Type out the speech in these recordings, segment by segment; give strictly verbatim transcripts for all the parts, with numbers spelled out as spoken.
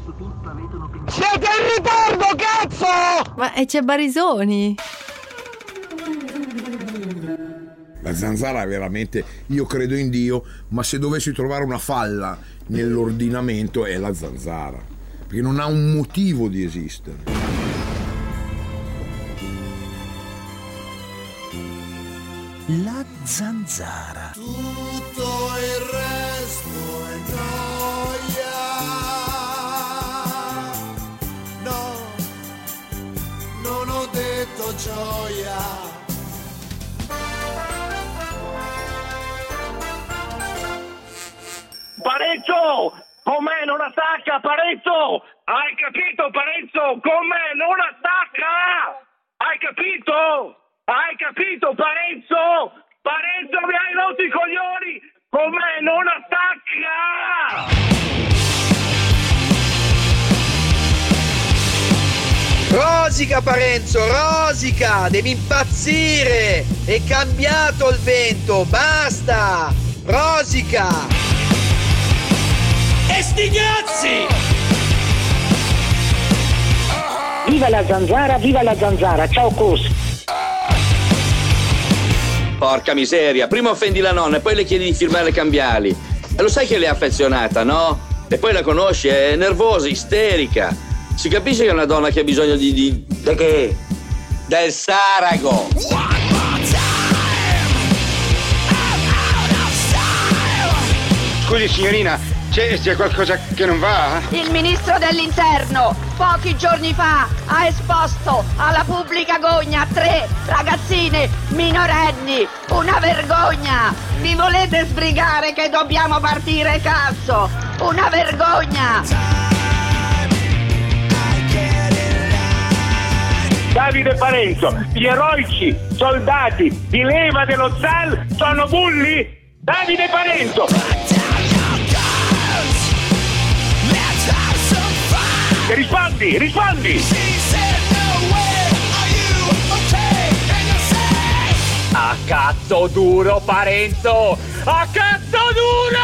Siete in ritardo, cazzo! Ma e c'è Barisoni? La zanzara è veramente, io credo in Dio, ma se dovessi trovare una falla nell'ordinamento è la zanzara, perché non ha un motivo di esistere. La zanzara. Tutto il resto è noia. No, non ho detto gioia. Parenzo, con me non attacca, Parenzo! Hai capito, Parenzo? Con me non attacca! Hai capito? Hai capito, Parenzo? Parenzo, mi hai rotto i coglioni! Con me non attacca! Rosica, Parenzo, rosica! Devi impazzire! È cambiato il vento, basta! Rosica! E sti cazzi! Viva la zanzara, viva la zanzara, ciao Cus! Porca miseria, prima offendi la nonna e poi le chiedi di firmare le cambiali. E lo sai che lei è affezionata, no? E poi la conosci, è nervosa, isterica. Si capisce che è una donna che ha bisogno di... di... di che? Del Sarago! Scusi signorina, c'è, c'è qualcosa che non va? Il ministro dell'interno pochi giorni fa ha esposto alla pubblica gogna tre ragazzine minorenni. Una vergogna! Vi volete sbrigare che dobbiamo partire, cazzo? Una vergogna! Davide Parenzo, gli eroici soldati di leva dello Zal sono bulli? Davide Parenzo! Rispondi, rispondi! A cazzo duro, Parenzo! A cazzo duro!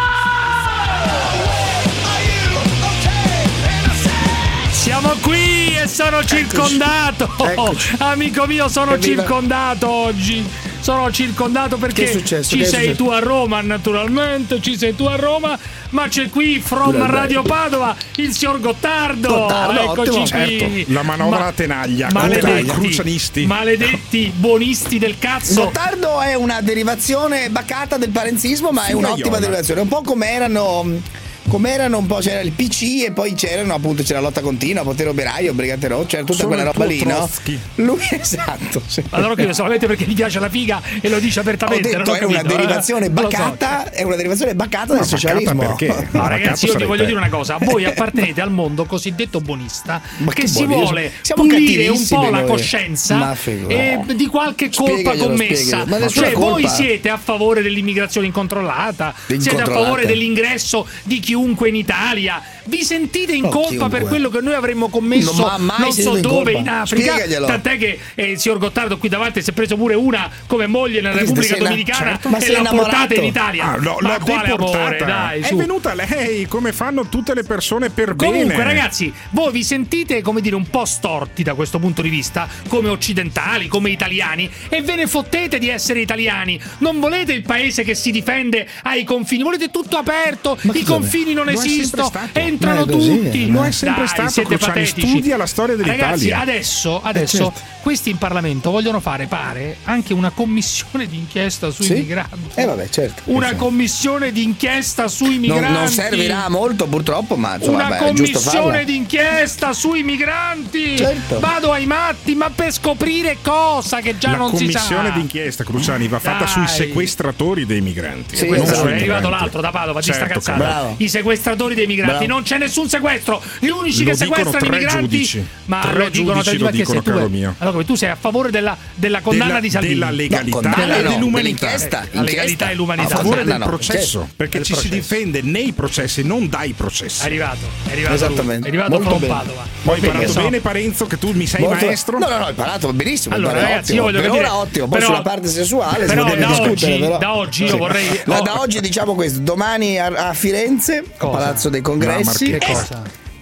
Siamo qui e sono circondato. Eccoci. Amico mio, sono Evviva. circondato oggi. Sono circondato perché Che è successo? ci Che è sei successo? tu a Roma, naturalmente, ci sei tu a Roma, ma c'è qui from Vabbè. Radio Padova il signor Gottardo. Gottardo, Eccoci ottimo. qui. Certo, la manovra Ma- a tenaglia, maledetti, crucianisti. maledetti buonisti del cazzo. Gottardo è una derivazione bacata del parenzismo, ma è Figaiola. un'ottima derivazione. Un po' come erano. Come erano un po', c'era il P C e poi c'erano appunto c'era la lotta continua, potere operaio, brigate rosse, c'era tutta Sono quella il roba tuo lì, no? Trotsky. Lui esatto. Sì. Allora che solamente perché gli piace la figa e lo dice Ho apertamente. detto non ho è una capito, derivazione eh? Non lo so. bacata, è una derivazione bacata No, del socialismo. bacata perché? No, Ma ragazzi, cazzo io vi sarebbe- voglio dire una cosa. Voi appartenete al mondo cosiddetto buonista, Ma che che si buoni, vuole siamo pulire un cattivissimi po' la noi. coscienza Ma figurati. e di qualche colpa Spiegaglielo, commessa. spiegaglielo. Ma nessuna Cioè, voi colpa. siete a favore dell'immigrazione incontrollata, siete a Incontrollata. favore dell'ingresso di chiunque in Italia. Vi sentite in No, colpa chiunque. per quello che noi avremmo commesso Non m'ha mai non so sentito in dove colpa. in Africa? Spiegaglielo. Tant'è che eh, il signor Gottardo qui davanti si è preso pure una come moglie nella Ma che Repubblica sei na- Dominicana certo. Ma e sei l'ha portata innamorato? in Italia. Ah, no, Ma l'ha quale deportata. amore, dai, È su. venuta lei, come fanno tutte le persone per Comunque, bene. ragazzi, voi vi sentite, come dire, un po' storti da questo punto di vista, come occidentali, come italiani, e ve ne fottete di essere italiani. Non volete il paese che si difende ai confini, volete tutto aperto, Ma i cosa- confini non Lo è sempre esistono, stato. entrano Ma è così, tutti. Lo è sempre Dai, stato, siete Cruciani, patetici. studia la storia dell'Italia. Ragazzi, adesso, adesso certo. questi in Parlamento vogliono fare, pare, anche una commissione d'inchiesta sui Sì? migranti. Eh vabbè, certo. Una Sì. commissione d'inchiesta sui non, migranti. non servirà molto purtroppo, ma insomma, Una beh, è giusto commissione farla. d'inchiesta sui migranti. Certo. Vado ai matti, ma per scoprire cosa che già La non si sa. commissione d'inchiesta, Cruciani, va fatta Dai. sui sequestratori dei migranti. Sì, non esatto. sui È arrivato migranti. l'altro da Padova, di sta Certo, cazzata. bravo. I sequestratori dei migranti. Bravo. Non c'è nessun sequestro. Gli unici Lo che dicono sequestrano i tre migranti. giudici. Ma Tre lo dicono giudici tre lo giudici, dicono, perché se tu- caro mio. Allora, tu sei a favore della, della condanna Della- di Salvini. della legalità No, condanna e no, dell'umanità. dell'inchiesta. La legalità Inchiesta. e l'umanità. A favore Condanna del no, processo, certo. perché Del ci si processo. difende nei processi, non dai È processi. arrivato, è arrivato Esattamente. lui, è arrivato Molto from bene. Padova. Poi hai Bene, imparato so. bene, Parenzo, che tu mi sei Molto- maestro? No, no, no, ho imparato benissimo. Allora, imparato ragazzi, ottimo. io voglio per capire- ora ottimo, poi però- sulla parte sessuale però si potrebbe da discutere. oggi- però. da oggi io vorrei- Ma oh. da oggi diciamo questo, domani a, a Firenze, Cosa? Palazzo dei Congressi. No, Che Eh, cosa?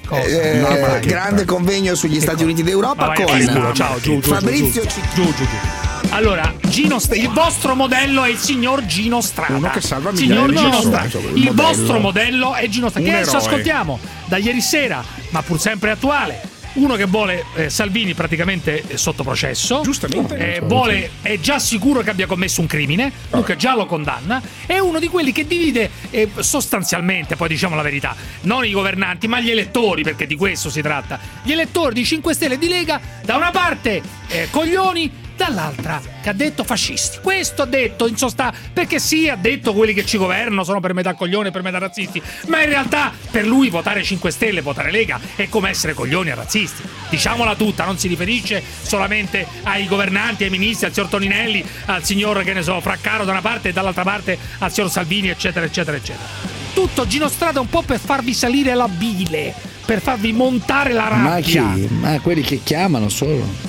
Eh, No, ma che grande convegno sugli Stati cosa? Uniti d'Europa Ma vai a con fare il culo, ciao, giù, giù, Fabrizio giù, Cicchi. giù, giù, giù. Allora, Gino St- il vostro modello è il signor Gino Strada. Uno che salva Signor migliaia di Gino persone. Strada. Il Il modello. vostro modello è Gino Strada. Un Che adesso eroe. ascoltiamo da ieri sera, ma pur sempre attuale. Uno che vuole eh, Salvini praticamente eh, sotto processo. Giustamente. Eh, vuole, è già sicuro che abbia commesso un crimine. Luca già lo condanna. È uno di quelli che divide eh, sostanzialmente, poi diciamo la verità, non i governanti, ma gli elettori, perché di questo si tratta. Gli elettori di cinque Stelle e di Lega, da una parte eh, coglioni, dall'altra che ha detto fascisti. Questo ha detto in sostanza, perché sì, ha detto quelli che ci governano sono per metà coglioni e per metà razzisti, ma in realtà per lui votare cinque Stelle e votare Lega è come essere coglioni e razzisti. Diciamola tutta, non si riferisce solamente ai governanti, ai ministri, al signor Toninelli, al signor, che ne so, Fraccaro da una parte e dall'altra parte al signor Salvini, eccetera eccetera eccetera. Tutto Gino Strada un po' per farvi salire la bile, per farvi montare la Ma chi? rabbia. Ma quelli che chiamano solo.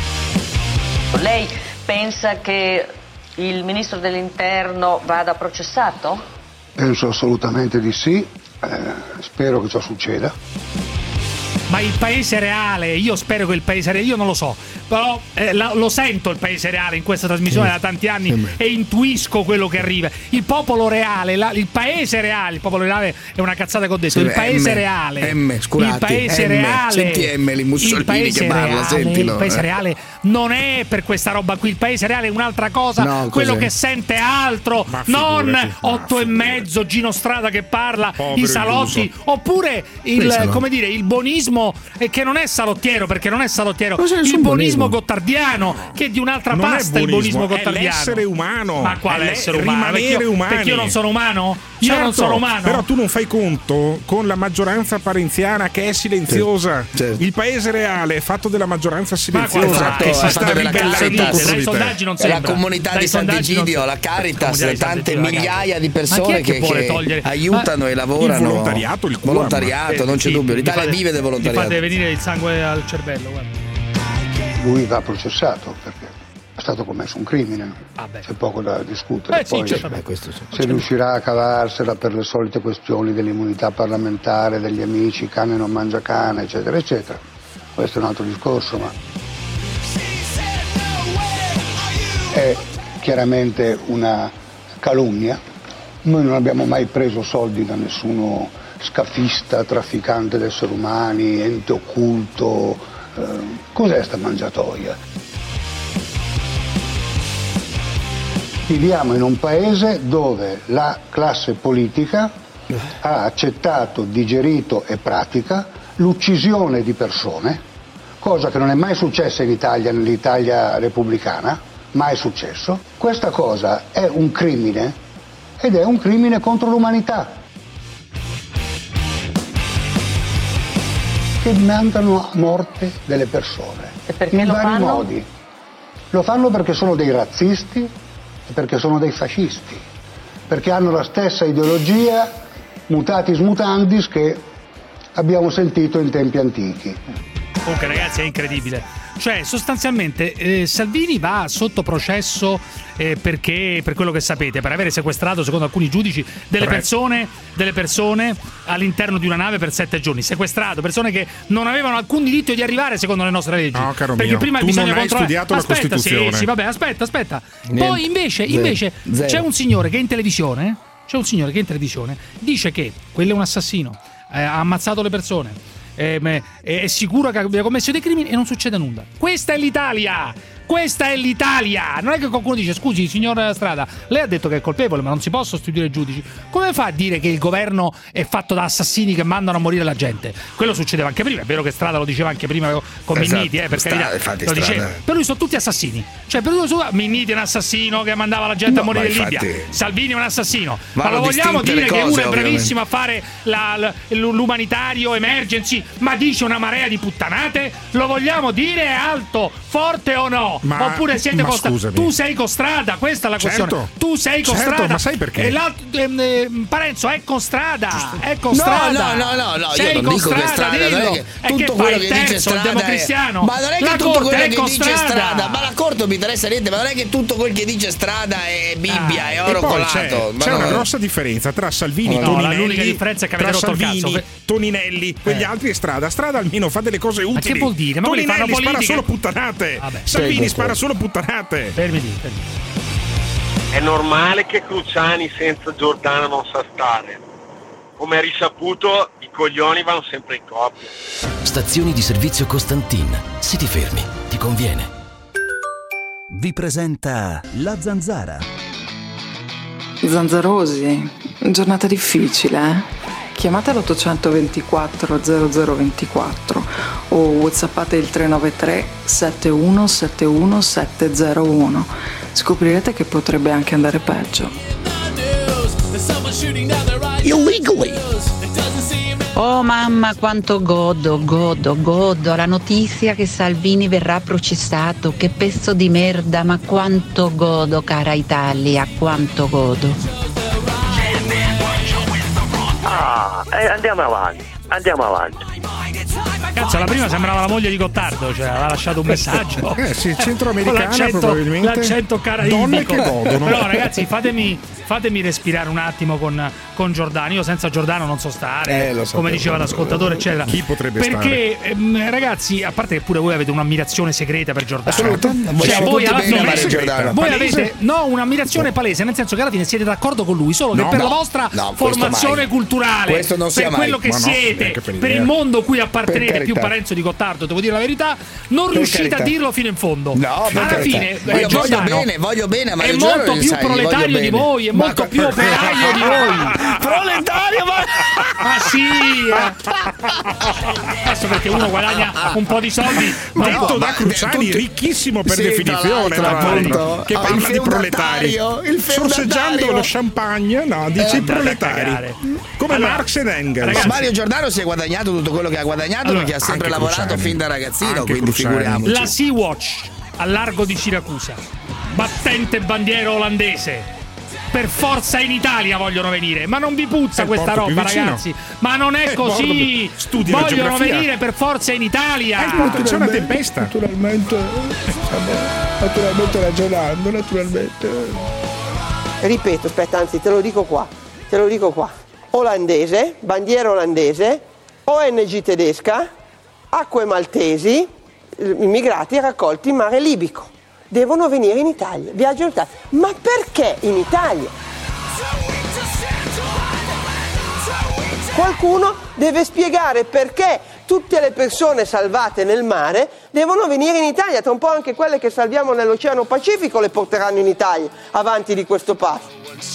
Lei pensa che il ministro dell'interno vada processato? Penso assolutamente di sì, eh, spero che ciò succeda. Ma il paese reale, io spero che il paese reale, io non lo so, però eh, la- lo sento il paese reale in questa trasmissione da tanti anni e intuisco quello che arriva. Il popolo reale, la- il paese reale, il popolo reale è una cazzata che ho detto, Sì, il paese M, reale, M, scusate, il paese M. reale, Senti Emily Mussolini il paese che parla, reale, sentilo, il paese eh. reale non è per questa roba qui, il paese reale è un'altra cosa, No, quello cos'è? che sente altro, Ma non figurati, ma otto e mezzo Gino Strada che parla, Povero i salotti, illuso. oppure il, Quei salotti. come dire, il bonismo eh, che non è salottiero, perché non è salottiero, Cosa è il nessun bonismo bonismo? gottardiano, che è di un'altra Non è pasta il bonismo buonismo, è gottardiano. l'essere umano. Ma quale È essere umano? rimanere Perché io, umani. perché io non sono umano? Io Certo, non sono umano. Però tu non fai conto con la maggioranza parenziana che è silenziosa. Certo, certo. Il paese reale è fatto della maggioranza Ma quale silenziosa fatto? che È si fatto sta della ribellando Caritas. contro Dai di te. sondaggi non È la sembra. comunità Dai di sondaggi non- Sant'Egidio, la Caritas, Comunità di tante Sant'Egidio, la migliaia di Caritas. persone Ma chi è che, vuole che togliere? aiutano Ma- e lavorano. Il volontariato, il cuore. Volontariato, non c'è Sì, dubbio. mi L'Italia fate- vive del Mi volontariato. fate venire il sangue al cervello, guarda. Lui va processato perché è stato commesso un crimine, Ah, beh. c'è poco da discutere. Eh sì, Poi, certamente. Eh, questo sì. se riuscirà a cavarsela per le solite questioni dell'immunità parlamentare, degli amici, cane non mangia cane, eccetera, eccetera, questo è un altro discorso, ma è chiaramente una calunnia. Noi non abbiamo mai preso soldi da nessuno scafista, trafficante di esseri umani, ente occulto. Eh, cos'è sta mangiatoia? Viviamo in un paese dove la classe politica ha accettato, digerito e pratica l'uccisione di persone, cosa che non è mai successa in Italia, nell'Italia repubblicana, mai successo. Questa cosa è un crimine ed è un crimine contro l'umanità. Che mandano a morte delle persone in lo vari fanno? modi. Lo fanno perché sono dei razzisti e perché sono dei fascisti, perché hanno la stessa ideologia mutatis mutandis che abbiamo sentito in tempi antichi. Comunque ragazzi è incredibile. Cioè sostanzialmente eh, Salvini va sotto processo eh, perché, per quello che sapete, per avere sequestrato secondo alcuni giudici delle persone, delle persone all'interno di una nave per sette giorni. Sequestrato, persone che non avevano alcun diritto di arrivare secondo le nostre leggi. No, caro perché mio, prima tu bisogna non hai controllare. studiato la Aspetta, Costituzione. Sì, sì, vabbè, aspetta, aspetta. Niente. Poi invece, Zero. invece Zero. c'è un signore che in televisione, c'è un signore che in televisione dice che quello è un assassino, eh, ha ammazzato le persone. Eh, me- è sicuro che abbia commesso dei crimini e non succede nulla. Questa è l'Italia! Questa è l'Italia! Non è che qualcuno dice scusi signor Strada, lei ha detto che è colpevole ma non si può sostituire i giudici. Come fa a dire che il governo è fatto da assassini che mandano a morire la gente? Quello succedeva anche prima, è vero che Strada lo diceva anche prima con Esatto. Minniti, eh, per Sta- carità, infatti lo Strada- diceva. Per lui sono tutti assassini. Cioè per lui su- Minniti è un assassino che mandava la gente No, a morire ma in Libia. infatti- Salvini è un assassino. Ma Vanno lo vogliamo distinte dire le che cose, uno è ovviamente. bravissimo a fare la- la- l'umanitario emergency, ma dice una marea di puttanate? Lo vogliamo dire alto, forte o no? Ma- Oppure siete ma Costrada? scusami. Tu sei Costrada, questa è la questione. Certo. Tu sei Costrada. Certo, ma sai perché? E l'altro, ehm, ehm, Parenzo è Costrada. È Costrada. No, no, no, no, sei io non dico che Costrada, Strada, non è dillo. che E tutto che quello fai? che Il dice terzo, il Strada è- democristiano. Ma non è che la tutto corte quello è che dice Costrada. Strada, ma la corte non mi interessa niente, ma non è che tutto quel che dice Strada è Bibbia, Ah, è E oro poi colato. c'è, Ma c'è no, una no. grossa differenza tra Salvini, No, Toninelli, l'unica differenza è che avete tra rotto il Salvini, cazzo. Toninelli, quegli Eh. altri e Strada. Strada almeno fa delle cose utili. che vuol dire? Ma quelli Toninelli fanno spara politica. solo puttanate. Vabbè. Salvini Prego, spara prego. solo puttanate. Fermi lì, fermi. È normale che Cruciani senza Giordano non sa stare. Come è risaputo, i coglioni vanno sempre in coppia. Stazioni di servizio Costantin. Se ti fermi, ti conviene. Vi presenta La Zanzara. Zanzarosi, giornata difficile, eh? Chiamate l'ottocentoventiquattro zero zero ventiquattro o whatsappate il tre nove tre sette uno sette uno sette zero uno. Scoprirete che potrebbe anche andare peggio. Illegally. Oh mamma, quanto godo, godo, godo la notizia che Salvini verrà processato. Che pezzo di merda, ma quanto godo, cara Italia, quanto godo. Ah, eh, andiamo avanti, andiamo avanti. Cazzo, la prima sembrava la moglie di Gottardo, cioè aveva lasciato un messaggio. Eh sì, centroamericana Con l'accento, probabilmente. l'accento caraibico. Donne che godono. Però ragazzi, fatemi, fatemi respirare un attimo con, con Giordano. Io senza Giordano non so stare, Eh, lo so, come però. diceva l'ascoltatore, eccetera. Chi potrebbe Perché ehm, ragazzi, a parte che pure voi avete un'ammirazione segreta per Giordano. Assolutamente. Cioè, Siamo voi tutti alla bene fine amare Giordano. voi Palese? avete no un'ammirazione palese, nel senso che alla fine siete d'accordo con lui, solo che No, per no. la vostra No, questo formazione mai. culturale, Questo non sia per mai. quello che Ma no, siete, neanche per per idea. il mondo cui appartenete, Per più carità. Parenzo di Gottardo, devo dire la verità, non Per riuscite carità. a dirlo fino in fondo. No, per alla carità. fine Io eh, voglio Giordano bene, voglio bene a è Mario Giordano, molto lo più sai, voglio proletario di bene. voi, è Ma molto co- più operaio di voi. Proletario, ma Ma sì, eh. Adesso perché uno guadagna un po' di soldi, ma Detto no, da ma Cruciani, tutti- ricchissimo per Sì, definizione, tra tra l'altro, l'altro, appunto. che Ah, parla il di proletari. feudatario, il Sorseggiando feudatario. lo champagne, no, dice Eh, i proletari. cagare. Come Allora, Marx ed Engels. ragazzi, Mario Giordano si è guadagnato tutto quello che ha guadagnato Allora, perché ha sempre anche lavorato Cruciani. fin da ragazzino, Anche quindi Cruciani. figuriamoci. la Sea-Watch al largo di Siracusa, battente bandiera olandese. Per forza in Italia vogliono venire, ma non vi puzza È il questa porto più roba, vicino. ragazzi. Ma non è Eh, così. bordo. Studi la Vogliono geografia. venire per forza in Italia. Eh, il porto c'è una tempesta. Naturalmente, naturalmente ragionando, naturalmente. Ripeto, aspetta, anzi te lo dico qua, te lo dico qua. Olandese, bandiera olandese, O N G tedesca, acque maltesi, immigrati raccolti in mare libico. Devono venire in Italia, viaggio in Italia. Ma perché in Italia? Qualcuno deve spiegare perché tutte le persone salvate nel mare devono venire in Italia. Tra un po' anche quelle che salviamo nell'Oceano Pacifico le porteranno in Italia, avanti di questo passo.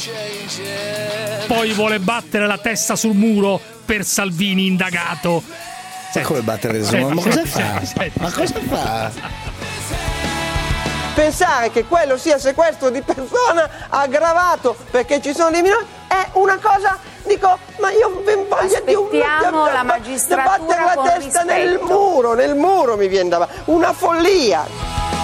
Poi vuole battere la testa sul muro per Salvini indagato. Ma come battere Senti, ma cosa senti, fa? senti, senti. Ma cosa fa? Pensare che quello sia sequestro di persona aggravato perché ci sono dei minori è una cosa, dico, ma io vi voglio di un Aspettiamo da- la da- magistratura da battere la con testa nel rispetto. muro, nel muro mi viene da una follia.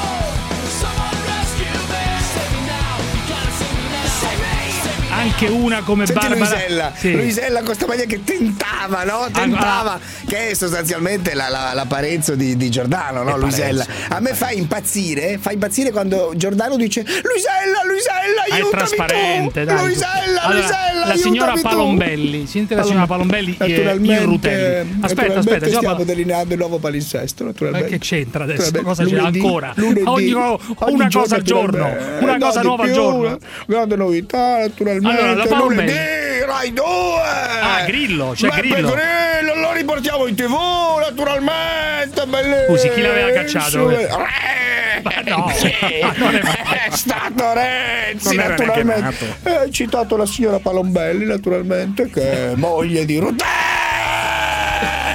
Anche una come Senti Barbara Luisella, Sì. Luisella con questa maglia che tentava, no? Tentava, che è sostanzialmente la, la, la Parenzo di, di Giordano, no? È Luisella. Parenzo. A me fa impazzire, fa impazzire quando Giordano dice Luisella, Luisella, Ah, è aiutami trasparente, tu! dai. Luisella, Allora, Luisella, la signora aiutami tu! Palombelli, sente la signora Palombelli eh, Naturalmente, in Rutelli. Aspetta, naturalmente aspetta, signora stiamo Pal- delineando il nuovo palinsesto, Ma naturalmente. che c'entra adesso? Naturalmente, Cosa c'è lunedì, ancora? lunedì, Ogni- ogni una cosa al giorno, naturalmente. una Eh, cosa no, di nuova al più, giorno. una grande novità, naturalmente. Allora, la Palombelli. Lunedì, Rai due! Ah, Grillo, c'è Beppe Grillo. Grillo, lo riportiamo in tv, naturalmente, bellissimo. Scusi, chi l'aveva cacciato? Re! Ma no, Sì, ma non è è stato Renzi, Non era neanche naturalmente. nato. Eh, Hai citato la signora Palombelli, naturalmente, che è moglie di Rutelli.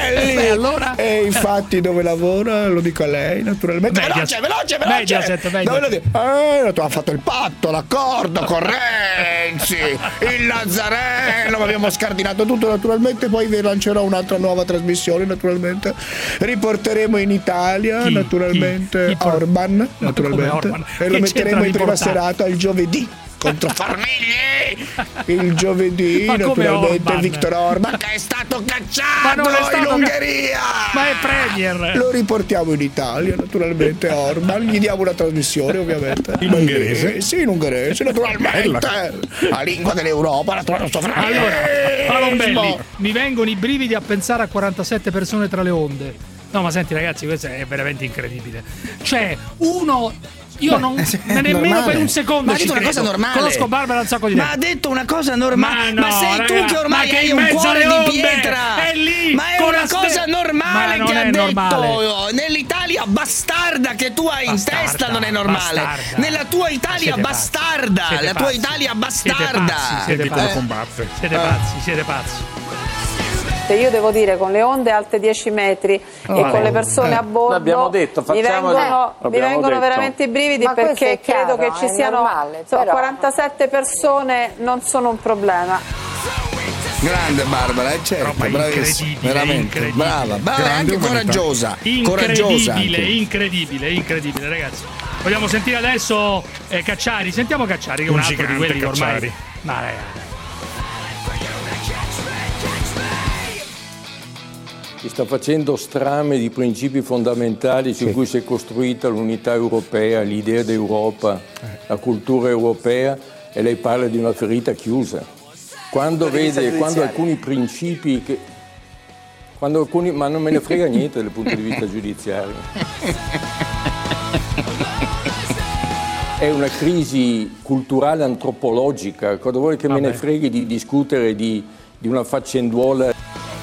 è lì. allora? E infatti dove lavora? Lo dico a lei, naturalmente. Mediaset. Veloce, veloce, veloce. Mediaset, Mediaset. Dove lo dico? Eh, tu ha fatto il patto, l'accordo con Renzi, il Nazareno, abbiamo scardinato tutto naturalmente, poi vi lancerò un'altra nuova trasmissione, naturalmente. Riporteremo in Italia, Chi? naturalmente, Chi? Chi? Orban, Ma naturalmente. Orban? E lo Che metteremo c'entra in prima riportare? serata il giovedì. Contro Formigli il giovedì, Ma come naturalmente Orban? Viktor Orban che è stato cacciato Ma non è stato in ca- Ungheria. Ma è premier. Lo riportiamo in Italia, naturalmente Orban, gli diamo una trasmissione ovviamente. In ungherese? Eh, sì, in ungherese, naturalmente. Bella. La lingua dell'Europa, naturalmente. Allora, Palombelli, mi vengono i brividi a pensare a quarantasette persone tra le onde. No, ma senti ragazzi, questo è veramente incredibile. Cioè, uno... Io non è nemmeno normale. per un secondo Ma ha ci detto una credo. cosa normale. Conosco Barbara da un sacco di tempo. Ma ha detto una cosa normale. Ma, no, sei raga, tu che ormai ma che hai in un mezzo cuore alle di onde, pietra. è lì, ma è con una la ste- cosa normale Ma che non ha è detto. normale. Nell'Italia bastarda che tu hai Bastarda, in testa non è normale. bastarda. Nella tua Italia Siete bastarda. pazzi. La Siete tua pazzi. Italia Siete bastarda. pazzi, siete Di quello pazzi. combatte. Siete pazzi, siete pazzi. Io devo dire, con le onde alte dieci metri Oh, e vabbè. con le persone a bordo, L'abbiamo detto, mi facciamo- vengono, eh, mi vengono detto. veramente i brividi, Ma questo perché è chiaro, credo che ci è siano normale, so, però. quarantasette persone non sono un problema. Grande Barbara, eh, certo, Roba bravissima, incredibile, veramente, incredibile. brava, brava, e Grande anche umanità. coraggiosa, coraggiosa Incredibile, anche. incredibile, incredibile, ragazzi. Vogliamo sentire adesso eh, Cacciari? Sentiamo Cacciari, che è un, Un altro di gigante quelli che ormai. Cacciari. Ma ragazzi. Si sta facendo strame di principi fondamentali su cui si è costruita l'unità europea, l'idea d'Europa, la cultura europea, e lei parla di una ferita chiusa. Quando vede, quando alcuni principi che... Quando alcuni, ma non me ne frega niente dal punto di vista giudiziario. È una crisi culturale antropologica, cosa vuole che me ne freghi di discutere di, di una faccenduola?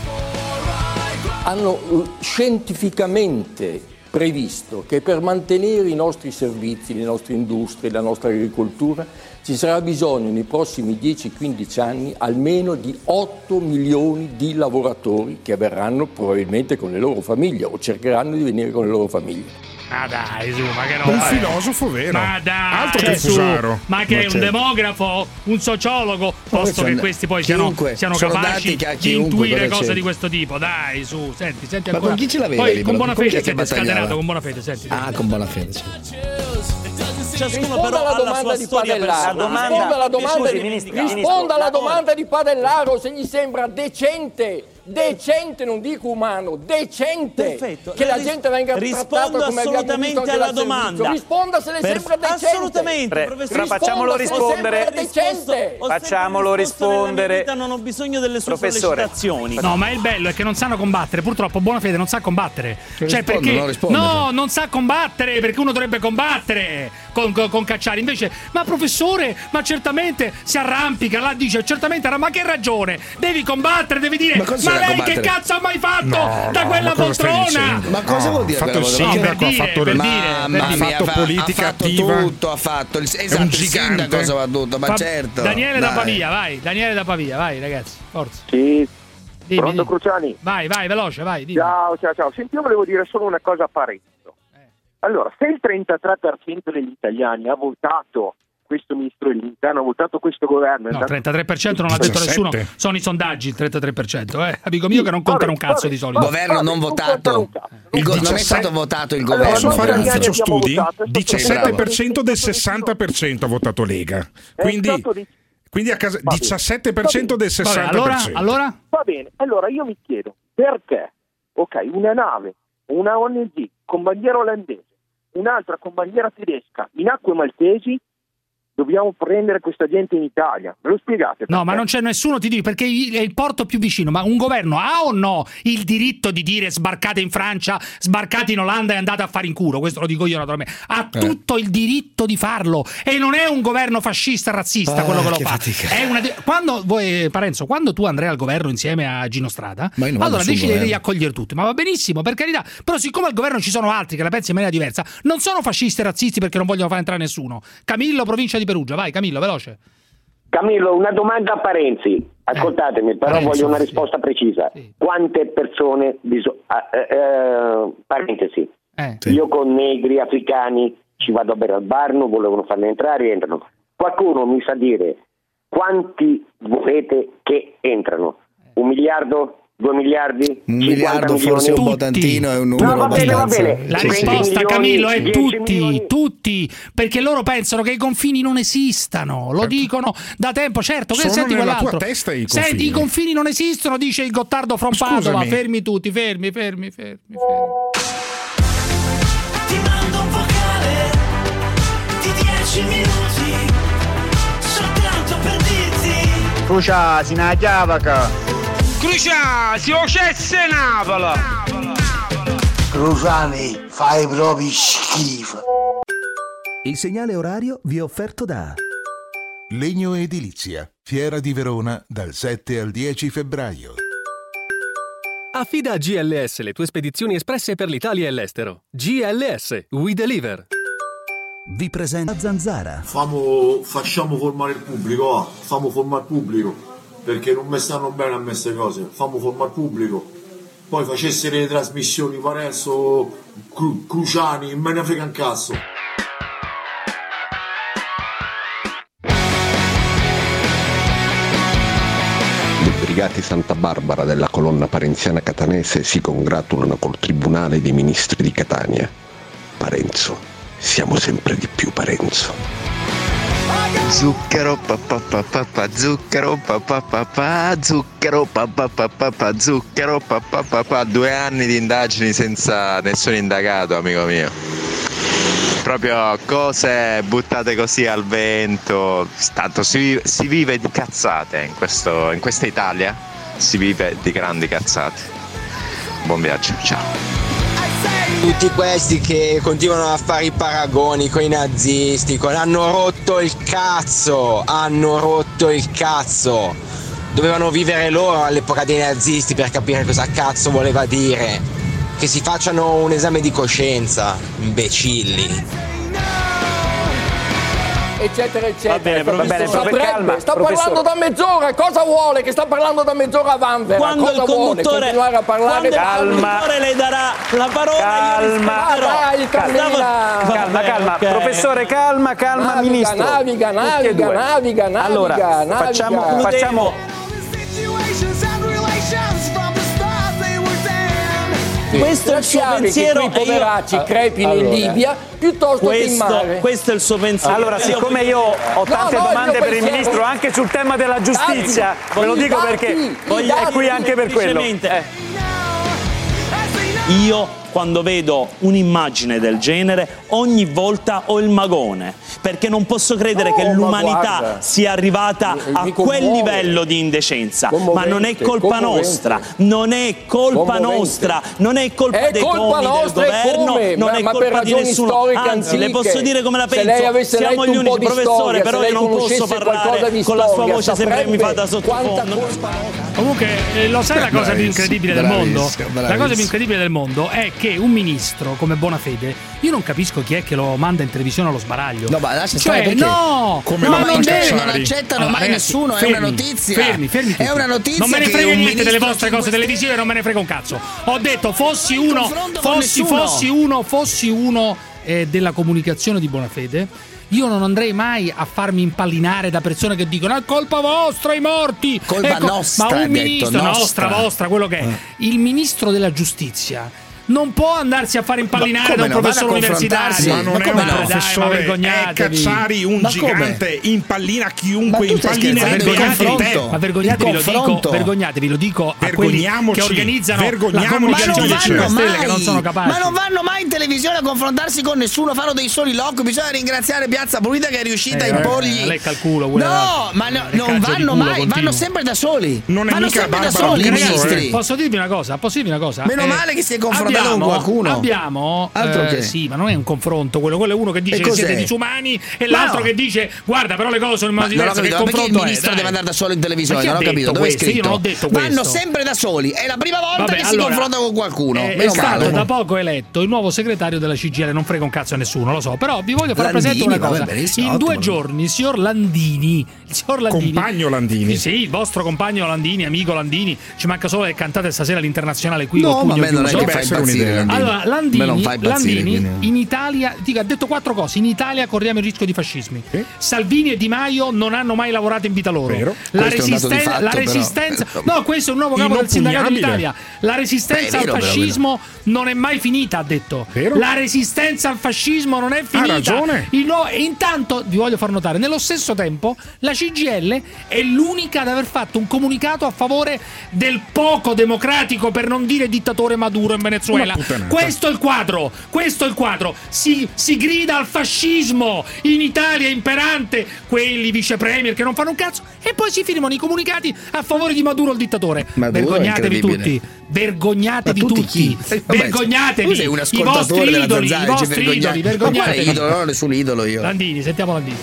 Hanno uh, scientificamente previsto che per mantenere i nostri servizi, le nostre industrie, la nostra agricoltura, ci sarà bisogno nei prossimi dieci quindici anni almeno di otto milioni di lavoratori che verranno probabilmente con le loro famiglie o cercheranno di venire con le loro famiglie. Ma dai, su, ma che roba Un è? filosofo vero. Ma dai, Altro che su, Fusaro. ma che Ma è un certo. demografo, un sociologo, posto sono- che questi poi siano, chiunque, siano sono capaci dati che a di chiunque, intuire cosa cose c'è? di questo tipo. Dai, su, senti, senti Ma ancora. con chi ce l'aveva Poi lì, con però? buona Con chi fede è che siete battagliava? scatenato con buona fede, senti. Ah, con buona fede, sì. Ciascuno Risponda però alla ha la domanda sua di storia Padellaro. personale. La domanda- Risponda alla domanda, Scusi, di, ministro, risponda ministro, alla la- domanda di Padellaro se gli sembra decente, decente, non dico umano, decente Perfetto. che la Ris- gente venga rispondo trattata come abbiamo assolutamente visto anche alla dal servizio. domanda. Risponda se le Per- sembra decente. assolutamente, Pre- professore. risponda Facciamolo se le rispondere. sembra decente. Ho sempre Facciamolo risposto nella mia rispondere. vita, non ho bisogno delle sue Professore. sollecitazioni. No, ma il bello è che non sanno combattere. Purtroppo buona fede non sa combattere. Cioè, Rispondono, perché no, rispondono. no, non sa combattere, perché uno dovrebbe combattere con, con, con Cacciari. Invece, ma professore, ma certamente si arrampica, là dice certamente, ma che ragione? Devi combattere, devi dire, Ma ma, cosa c'è da lei che combattere? cazzo ha mai fatto No, da no, quella ma cosa stai poltrona? dicendo? Ma cosa No, vuol dire ha fatto quella il cosa? No, per sindaco, ha dire, fatto per il- dire, per Mamma dire. ha fatto fa- politica ha fatto attiva. tutto, ha fatto il, esatto, un il gigante. sindaco ha tutto, ma Fa- certo. Daniele da dai. Pavia, vai, Daniele da Pavia, vai ragazzi, forza. Sì, Dimmi, pronto dimmi. Cruciani? Vai, vai, veloce, vai, dimmi. Ciao, ciao, ciao. Senti, io volevo dire solo una cosa a Parenzo. Allora, se il trentatré per cento degli italiani ha votato questo ministro dell'interno, ha votato questo governo... No, trentatré per cento non l'ha detto nessuno, sono i sondaggi il trentatré per cento, eh. Amico mio che non contano un cazzo di solito. Governo non votato. Il go- non è stato votato il governo. Posso fare un Grazie. ufficio studi? votato, è stato diciassette per cento del sessanta per cento ha votato Lega. Quindi, stato di- quindi a casa, Va bene. diciassette per cento del Vabbè, sessanta per cento. allora, allora? Va bene, allora io mi chiedo perché, ok, una nave, una O N G con bandiera olandese, un'altra con bandiera tedesca in acque maltesi, dobbiamo prendere questa gente in Italia. Me lo spiegate? No, perché? ma non c'è nessuno, ti dico, perché è il porto più vicino. Ma un governo ha o no il diritto di dire sbarcate in Francia, sbarcate in Olanda e andate a fare in culo? Questo lo dico io naturalmente. Ha Eh. tutto il diritto di farlo. E non è un governo fascista razzista Ah, quello che lo che fa. fatica. È una di- quando voi, Parenzo, quando tu andrai al governo insieme a Gino Strada, Ma io non vado allora sul deciderei di governo. accogliere tutti. Ma va benissimo, per carità. Però siccome al governo ci sono altri che la pensano in maniera diversa, non sono fascisti e razzisti perché non vogliono far entrare nessuno. Camillo, provincia di Perugia, vai Camillo, veloce. Camillo, una domanda a Parenzi. Ascoltatemi, però Parenzi, voglio una sì. risposta precisa. Sì. Quante persone biso- eh, eh, parentesi. Eh. Io con negri, africani ci vado a bere al bar, non volevano farmi entrare, entrano. Qualcuno mi sa dire quanti volete che entrano? Un miliardo? Due miliardi? Un miliardo milioni? forse un Tutti. po' tantino, è un numero No, va bene, va abbastanza. bene. La Sì, sì. risposta, milioni, Camillo, è dieci tutti, milioni. tutti, perché loro pensano che i confini non esistano, lo dicono da tempo, certo, che Sono senti nella quell'altro. tua testa i Senti, confini. i confini non esistono, dice il Gottardo from Padova, Scusami. fermi tutti, fermi, fermi, fermi, fermi. Ti mando un vocale di dieci minuti soltanto per dirti Crucia, si na chiavaca. Crucia, si ocesse Napola. Cruciani, fai proprio schifo. Il segnale orario vi è offerto da Legno Edilizia, Fiera di Verona, dal sette al dieci febbraio. Affida a G L S le tue spedizioni espresse per l'Italia e l'estero. G L S, we deliver. Vi presenta Zanzara. Famo, facciamo formare il pubblico, va. Famo formare il pubblico, perché non mi stanno bene a me queste cose. Famo formare il pubblico. Poi facessero le trasmissioni Parenzo, Cru- Cruciani, me ne frega un cazzo. Le brigate Santa Barbara della colonna parenziana catanese si congratulano col Tribunale dei Ministri di Catania. Parenzo, siamo sempre di più Parenzo. Zucchero papà papà zucchero papà papà zucchero papà papà zucchero papà papà due anni di indagini senza nessun indagato, amico mio. Proprio cose buttate così al vento. Tanto si, si vive di cazzate in, questo, in questa Italia, si vive di grandi cazzate. Buon viaggio, ciao. Tutti questi che continuano a fare i paragoni con i nazisti, con... hanno rotto il cazzo, hanno rotto il cazzo. Dovevano vivere loro all'epoca dei nazisti per capire cosa cazzo voleva dire. Che si facciano un esame di coscienza, imbecilli. Eccetera eccetera. Va bene, va bene, Saprebbe, calma, sta professore. parlando da mezz'ora, cosa vuole? Che sta parlando da mezz'ora a Vanvera, Quando cosa il vuole? conduttore, Continuare a parlare? quando il conduttore le darà la parola, calma, Ah, dai, Carlina. calma, calma, Ok. professore, calma, calma, Naviga, ministro. naviga, Tutti e naviga, due. naviga, naviga, Allora, naviga. facciamo, facciamo Sì, questo è il suo lasciare pensiero che quei e io- poveracci crepino Allora. in Libia piuttosto che in questo, mare. questo è il suo pensiero. Allora, siccome io ho tante No, no, il domande mio per il pensiero- ministro anche sul tema della giustizia, Dati, ve lo dico dati, perché i voglio- è dati. qui anche per quello. Semplicemente, Eh. Io quando vedo un'immagine del genere ogni volta ho il magone, perché non posso credere No, che ma l'umanità guarda. sia arrivata Mi- a mi quel commuove. livello di indecenza. Ma Commovente, non è colpa commovente. nostra, non è colpa Commovente. nostra, non è colpa È dei colpa comi del nostra e governo, come? non Ma- è ma colpa per di ragioni nessuno. storiche Anzi, le antiche. posso dire come la Se penso. lei avesse Siamo letto gli un po' unici, di professore, storia, però se io lei non posso conoscesse qualcosa parlare di con la sua storia, voce sempre saprebbe mi fata sottofondo. quanta colpa- Comunque, eh, lo sai la cosa più incredibile del mondo? bravissimo, La cosa bravissimo. più incredibile del mondo è che un ministro come Bonafede, io non capisco chi è che lo manda in televisione allo sbaraglio. No, ma lascia cioè, stare perché no, come no, lo non mangia deve- non accettano Allora, mai ragazzi, nessuno, è fermi, una notizia. Fermi, fermi tutti. È una notizia Non me ne che frega un niente delle ministro vostre cose televisive, non me ne frega un cazzo. Ho detto fossi uno, confronto con fossi, nessuno. fossi uno, fossi uno eh, della comunicazione di Bonafede, io non andrei mai a farmi impallinare da persone che dicono è colpa vostra i morti. Colpa Ecco, nostra, ma ha un detto, ministro, nostra. nostra, vostra, quello che è. Il ministro della giustizia non può andarsi a fare impallinare Ma da un come no? professore Vada a universitario. confrontarsi. Ma non Ma è come un no? professore, Dai, ma è vergognatevi. Cacciari, un Ma come? gigante, impallina chiunque, Ma tu stai impallina scherzando? il Il Vergognatevi, confronto. ma vergognatevi, Il lo dico, confronto. vergognatevi, lo dico a quelli Vergogniamoci, che organizzano la vergogniamoci. comunicazione Ma dei cinque non vanno Stelle che non sono mai, capaci. ma non vanno mai in televisione a confrontarsi con nessuno, fanno dei soliloqui. Bisogna ringraziare Piazza Pulita che è riuscita Eh, a imporgli. lei calculo, quella- No, ma no- le non cacce di vanno culo mai, continuo. vanno sempre da soli. Non è vanno mica sempre da Barbara soli i Bucco, ministri. eh. Posso dirvi una cosa? Posso dirvi una cosa? Meno Eh, male che si è confrontato parlato con qualcuno. Abbiamo, Altro eh, che. sì, ma non è un confronto quello, quello è uno che dice E che cos'è? siete disumani e Ma l'altro no. che dice guarda però le cose sono in Ma modo non ho diverso, che capito, perché il confronto è? ministro Dai. deve andare da solo in televisione? Ma chi Non ho ha capito, detto dove è questo? Io scritto? non ho detto Vanno questo. sempre da soli, è la prima volta Vabbè, che si allora, confronta con qualcuno. È, è Meno stato male. da poco eletto il nuovo segretario della C G I L, non frega un cazzo a nessuno, lo so, però vi voglio far Landini, presente una vabbè, cosa. benissimo, In ottimo. due giorni il signor Landini, il signor Landini, Compagno Landini. sì, il vostro compagno Landini, amico Landini, ci manca solo che cantate stasera all'internazionale qui No, col ma a pugno me non è chiuso. che fa essere impazzire un'idea. Landini. Allora, A me Landini, non fa impazzire, Landini quindi- in Italia, dico, ha detto quattro cose. In Italia corriamo il rischio di fascismi. Salvini e Di Maio non hanno mai lavorato in vita loro. Vero. La, Questo è un dato di resisten- fatto, la però. resistenza, no, questo è un nuovo capo del sindacato in Italia. La resistenza Beh, è vero, al però, fascismo non è mai finita, ha detto. Vero. La resistenza al fascismo non è finita. ragione. Il nuovo- e intanto vi voglio far notare, nello stesso tempo la C G I L è l'unica ad aver fatto un comunicato a favore del poco democratico, per non dire dittatore Maduro in Venezuela. Una puttanata. Questo è il quadro, questo è il quadro. Si, si grida al fascismo in Italia imperante, quelli vice premier che non fanno un cazzo, e poi si firmano i comunicati a favore di Maduro il dittatore. Maduro è Vergognatevi incredibile. tutti, vergognatevi Ma tutti tutti, chi? Eh, vabbè, vergognatevi. tu sei un I ascoltatore vostri della idoli, i Zanzara, dici vostri idoli, vergognati. Ma vergognatevi. quale idolo? Non ho nessun idolo io. Landini, sentiamo Landini.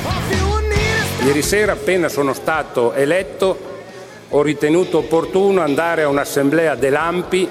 Ieri sera, appena sono stato eletto, ho ritenuto opportuno andare a un'assemblea dell'Ampi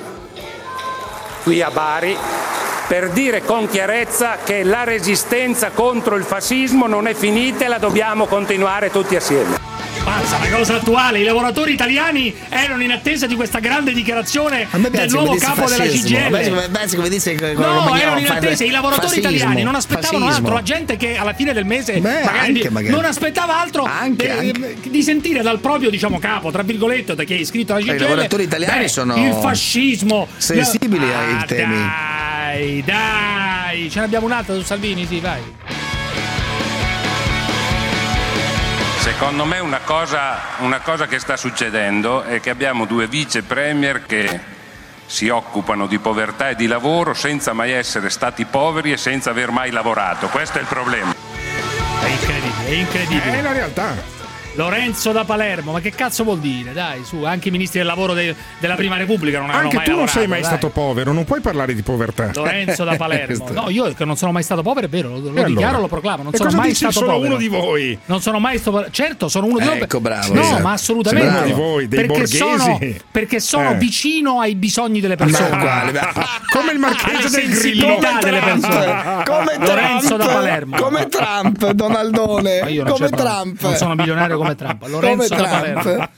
qui a Bari per dire con chiarezza che la resistenza contro il fascismo non è finita e la dobbiamo continuare tutti assieme. Pazza, una cosa attuale. I lavoratori italiani erano in attesa di questa grande dichiarazione A me del piace nuovo come dice capo della C G fascismo. I L. Pensi- pensi come dice che con la No, Romagna erano in fa- attesa. I lavoratori fascismo, italiani non aspettavano fascismo. altro. La gente che alla fine del mese Beh, magari, anche magari. non aspettava altro Anche, de- anche. di sentire dal proprio, diciamo, capo, tra virgolette, da chi è iscritto alla C G I L. I lavoratori italiani beh, sono il fascismo sensibili ai Ah, temi. Dai, dai, ce ne abbiamo un'altra su Salvini, sì, vai. Secondo me una cosa, una cosa che sta succedendo è che abbiamo due vice premier che si occupano di povertà e di lavoro senza mai essere stati poveri e senza aver mai lavorato. Questo è il problema. È incredibile, è incredibile. È la realtà. Lorenzo da Palermo, ma che cazzo vuol dire? Dai, su, anche i ministri del lavoro de- della Prima Repubblica non hanno Anche mai tu non lavorato. sei mai dai. stato povero, non puoi parlare di povertà. Lorenzo da Palermo. No, io che non sono mai stato povero, è vero, lo, lo allora? dichiaro, lo proclamo. Non E sono cosa mai dici? stato Sono povero. uno di voi. Non sono mai stato. Certo, sono uno di voi. Ecco, bravo, No, esatto. ma assolutamente. Sei uno di voi, dei perché borghesi. sono, perché sono Eh. vicino ai bisogni delle persone. Ma quale? Come il Alle marchese del Grillo. sensibilità delle persone. Come Lorenzo Trump, da Palermo. come Trump, Donaldone, Ma io non come c'è proprio. Trump. Non sono milionario come Trump. Lorenzo Come da Trump. Palermo.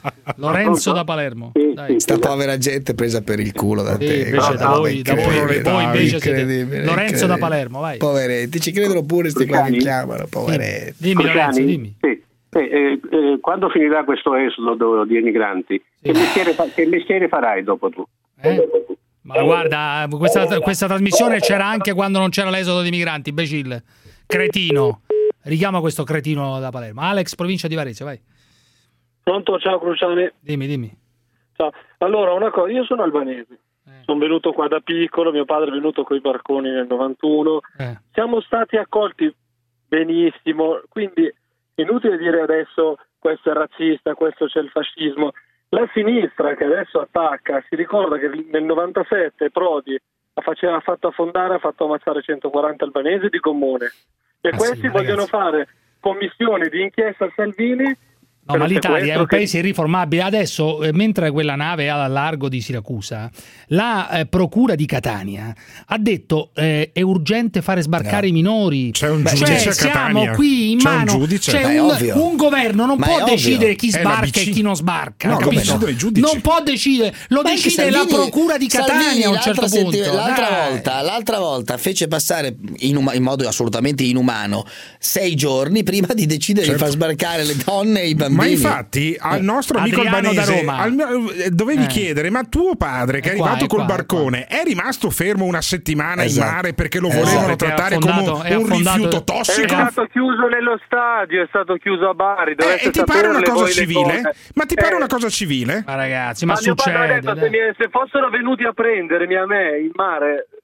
Lorenzo da Palermo. Dai. Sta povera gente presa per il culo da Sì, te. invece da voi, da voi, voi invece siete Incredibile, Lorenzo da incredibile. Palermo, vai. Poveretti, ci credono pure sti qua che Cruciani? chiamano, poveretti. Dimmi Lorenzo, Cruciani? dimmi. Sì. Eh, eh, eh, quando finirà questo esodo di emigranti, che, mestiere fa- che mestiere farai dopo tu? Eh? Ma guarda, questa, questa trasmissione c'era anche quando non c'era l'esodo di migranti, imbecille. Cretino. Richiama questo cretino da Palermo. Alex, provincia di Varese, vai. Pronto, ciao Cruciani. Dimmi, dimmi. Ciao. Allora, una cosa, io sono albanese. Eh. Sono venuto qua da piccolo, mio padre è venuto con i barconi nel novantuno. Eh. Siamo stati accolti benissimo, quindi è inutile dire adesso questo è razzista, questo c'è il fascismo. La sinistra che adesso attacca, si ricorda che nel novantasette Prodi ha, faceva, ha fatto affondare, ha fatto ammazzare centoquaranta albanesi di gommone. E Ah, questi sì, vogliono ragazzi. fare commissioni di inchiesta a Salvini. No, ma per l'Italia è sequestro un che- paese irriformabile. Adesso, eh, mentre quella nave è al largo di Siracusa, la eh, procura di Catania ha detto eh, è urgente fare sbarcare i minori. C'è un Cioè, giudice a siamo Catania. qui in C'è un mano. giudice. C'è Ma è un, ovvio. un governo non Ma può è ovvio. decidere chi È la sbarca B C. e chi non sbarca. No, capito? decidono i giudici. Non può decidere, lo Ma anche decide la Salvini- procura di Catania Salvini a un certo l'altra punto. setti- l'altra, Dai. volta, l'altra volta fece passare in, uma- in modo assolutamente inumano sei giorni prima di decidere Certo. di far sbarcare le donne e i bambini. Ma infatti al nostro amico Adriano da albanese Roma. al mio- eh, dovevi Eh. chiedere ma tuo padre che è È qua, arrivato è col qua, è barcone è rimasto fermo una settimana Esatto. in mare perché lo Esatto. volevano Perché è trattare affondato- come è un affondato- rifiuto È tossico? stato chiuso nello stadio, è stato chiuso a Bari. Eh, Dovete e ti pare una saperle cosa voi le civile? cose. Ma ti pare Eh, una cosa civile? Ma ragazzi, ma, Ma mio padre ha succede. detto dai. se, mi- se fossero venuti a prendermi a me in mare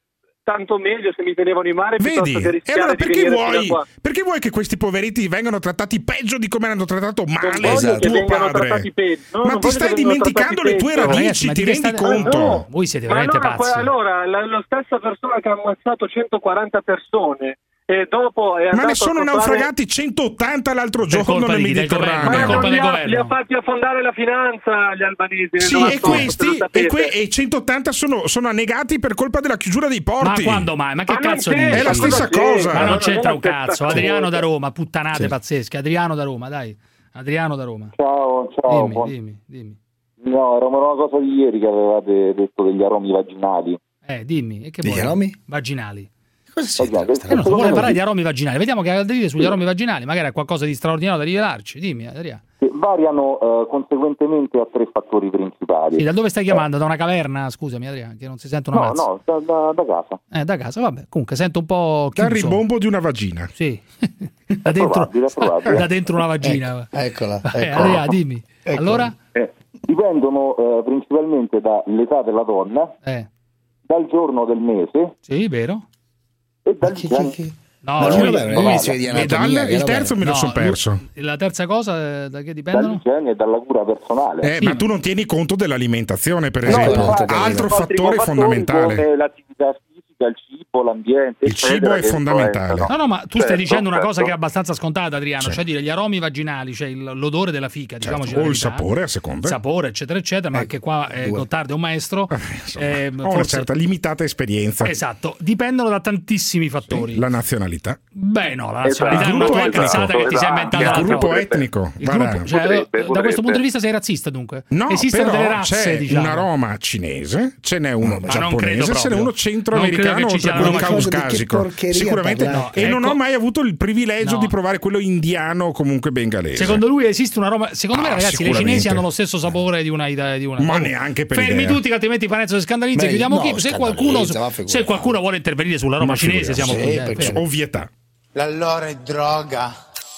tanto meglio se mi tenevano in mare Vedi? piuttosto che E rischiare allora di perché venire fino vuoi, a qua. perché vuoi che questi poveretti vengano trattati peggio di come hanno trattato male voglio che tuo vengano padre? trattati peggio. No, ma non ti voglio stai che vengano dimenticando trattati le tue peggio. radici, Ragazzi, ma ti di che rendi state- conto? no, voi siete Ma veramente allora, pazzi. allora la, la stessa persona che ha ammazzato centoquaranta persone e dopo è Ma andato ne sono a comprare... naufragati centottanta l'altro Per giorno colpa nel di chi? Del governo, Mediterraneo. per colpa li del ha, governo. li ha fatti affondare la finanza gli albanesi nel Sì, e novantotto, se questi lo e, sapete. que- e centottanta sono, sono annegati per colpa della chiusura dei Ma porti. quando mai? Ma che Ma non cazzo c'entra, dici? È la stessa cosa. Ma non Non c'entra è un la stessa cazzo. cosa. Adriano da Roma, puttanate pazzesche. Adriano da Roma, dai. Adriano da Roma. Ciao, ciao. Dimmi, buon- dimmi, dimmi. No, era una cosa di ieri che avevate detto degli aromi vaginali. Eh, dimmi. E che Degli vuoi? aromi? Vaginali. Cosa Eh, già, questo- Eh, non so, secondo vuole me parlare di aromi vaginali. Vediamo che ha da dire sugli aromi vaginali. Magari ha qualcosa di straordinario da rivelarci. Dimmi, Adriano. che variano eh, conseguentemente a tre fattori principali. Sì, da dove stai chiamando? Da una caverna? Scusami, Adriano, che non si sente una No, mazza. no, da, da- da casa. Eh, da casa, vabbè. Comunque sento un po' Dal chiuso. ribombo di una vagina. Sì. da, dentro, probabile, è probabile. da dentro una vagina. Eccola, Eh, eccola. Adriano, dimmi. Ecco. Allora? Eh, dipendono eh, principalmente dall'età della donna, Eh. dal giorno del mese Sì, vero? e dal Chi- genere. chi- chi- No, Ma lui- non è vero, l'inizio di E anatomia, dal- che il roba è? terzo me lo no, sono lui- perso. La terza cosa eh, da che dipendono? Dall'igiene e dalla cura personale. Eh, Sì, ma ma- tu non tieni conto dell'alimentazione, per No, esempio. infatti, Altro sono fattore fattori fondamentale. come l'attività fisica, il cibo, l'ambiente. Il eccetera, cibo è che fondamentale. influenzano. No, no, ma tu stai Certo, dicendo una cosa certo. che è abbastanza scontata, Adriano, cioè dire gli aromi vaginali, cioè il- l'odore della fica, Certo, diciamoci o la il verità. sapore, a seconda. Sapore, eccetera, eccetera, ma anche qua eh, due. Gottardo è un maestro. Insomma, eh, ho una forse- certa limitata esperienza. Esatto, dipendono da tantissimi fattori. La nazionalità. Beh, no, la nazionalità Esatto. è una tua Il gruppo cazzata etnico. che ti sei inventato. Il l'altro. gruppo etnico. Il Guarda. gruppo, cioè, Potrebbe, da questo potrebbe. punto di vista sei razzista, dunque. No, Esistono però delle razze, c'è diciamo. una Roma cinese, ce n'è uno Ma non credo giapponese, ce n'è proprio. uno Non centroamericano credo che ci oltre sia a quello una cosa di che caucasico. porcheria Sicuramente parlare. no. E non Ecco. ho mai avuto il privilegio No. di provare quello indiano o comunque bengalese. Secondo lui esiste una Roma. Secondo me, Ah, ragazzi, le sicuramente. cinesi hanno lo stesso sapore di una. Di una Ma neanche per Fermi idea. tutti, che altrimenti Parenzo si scandalizza. Beh, Chiudiamo no, qui. Se qualcuno, scandalizza, va, figurati. se qualcuno vuole intervenire sulla Roma Ma cinese, siamo figuriamoci. qui. Sì, eh, perché- fermi. Ovvietà. L'allora è droga.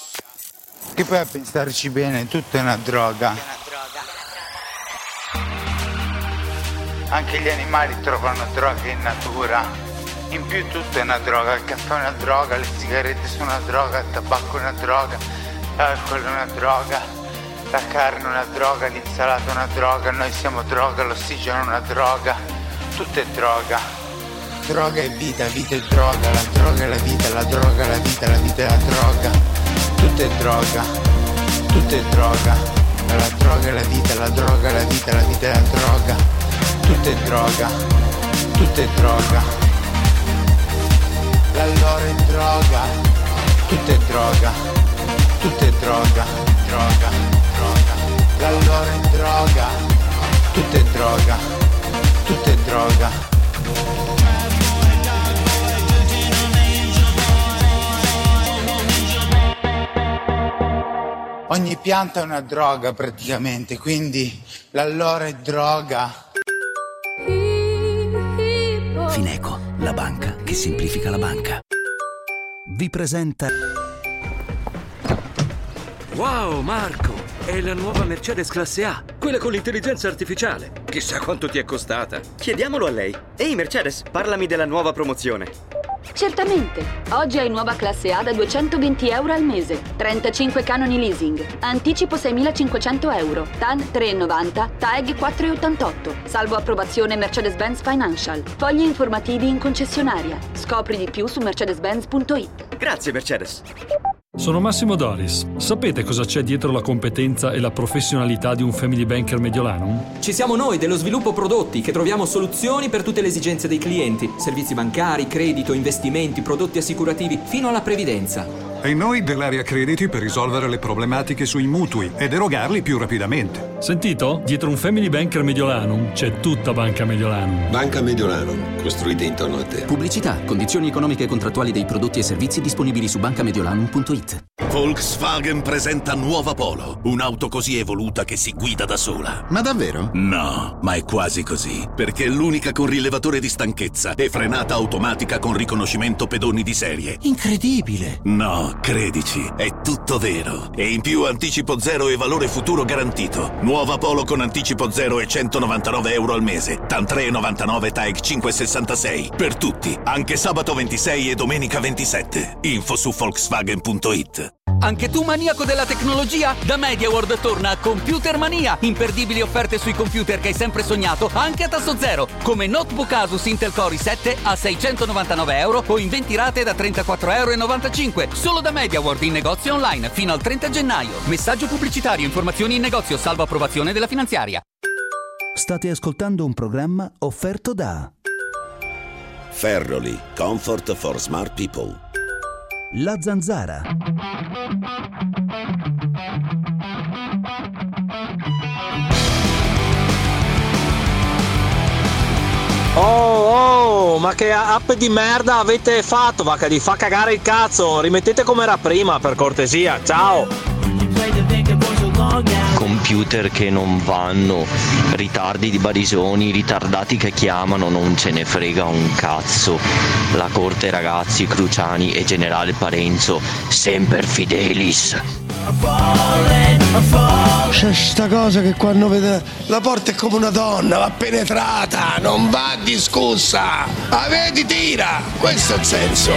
Che poi a pensarci bene, tutto è una droga. Anche gli animali trovano droga in natura. In più tutto è una droga, il caffè è una droga, le sigarette sono una droga, il tabacco è una droga, l'alcol è una droga, la carne è una droga, l'insalata è una droga, noi siamo droga, l'ossigeno è una droga, tutto è droga. Droga è vita, vita è droga, la droga è la vita, la droga è la vita, la vita è la droga, tutto è droga, tutto è droga, la droga è la vita, la droga è la vita, la vita è la droga, tutto è droga, tutto è droga. L'allora è droga, tutto è droga, tutto è droga, droga, droga. L'allora è droga, tutto è droga, tutto è droga. Ogni pianta è una droga praticamente, quindi l'allora è droga. Fineco, la banca che semplifica la banca. Vi presenta... Wow, Marco! È la nuova Mercedes classe A, quella con l'intelligenza artificiale. Chissà quanto ti è costata. Chiediamolo a lei. Ehi Mercedes, parlami della nuova promozione. Certamente. Oggi hai nuova classe A da duecentoventi euro al mese. trentacinque canoni leasing. Anticipo seimilacinquecento euro. T A N tre virgola novanta. T A G quattro virgola ottantotto. Salvo approvazione Mercedes-Benz Financial. Fogli informativi in concessionaria. Scopri di più su mercedes benz punto it. Grazie Mercedes. Sono Massimo Doris. Sapete cosa c'è dietro la competenza e la professionalità di un family banker mediolano? Ci siamo noi dello sviluppo prodotti che troviamo soluzioni per tutte le esigenze dei clienti. Servizi bancari, credito, investimenti, prodotti assicurativi, fino alla previdenza. E noi dell'area crediti per risolvere le problematiche sui mutui ed erogarli più rapidamente. Sentito? Dietro un family banker Mediolanum c'è tutta Banca Mediolanum. Banca Mediolanum, costruita intorno a te. Pubblicità, condizioni economiche e contrattuali dei prodotti e servizi disponibili su banca mediolanum punto it. Volkswagen presenta Nuova Polo, un'auto così evoluta che si guida da sola. Ma davvero? No, ma è quasi così, perché è l'unica con rilevatore di stanchezza e frenata automatica con riconoscimento pedoni di serie. Incredibile! No, credici, è tutto vero. E in più anticipo zero e valore futuro garantito. Nuova Polo con anticipo zero e centonovantanove euro al mese. TAN tre e novantanove, T A E G cinque e sessantasei. Per tutti, anche sabato ventisei e domenica ventisette. Info su Volkswagen punto it. Anche tu maniaco della tecnologia? Da MediaWorld torna Computer Mania! Imperdibili offerte sui computer che hai sempre sognato, anche a tasso zero, come notebook Asus Intel Core i sette a seicentonovantanove euro o in venti rate da trentaquattro euro e novantacinque. Solo da MediaWorld in negozio online fino al trenta gennaio. Messaggio pubblicitario, informazioni in negozio, salvo approvazione della finanziaria. State ascoltando un programma offerto da Ferroli, comfort for smart people. La Zanzara. Oh, oh, ma che app di merda avete fatto, vacca di fa cagare il cazzo. Rimettete come era prima, per cortesia. Ciao. Computer che non vanno, ritardi di Barisoni, ritardati che chiamano, non ce ne frega un cazzo. La corte ragazzi, Cruciani e generale Parenzo, semper fidelis. C'è sta cosa che quando vede la porta è come una donna, va penetrata, non va discussa. A vedi tira, questo è il senso.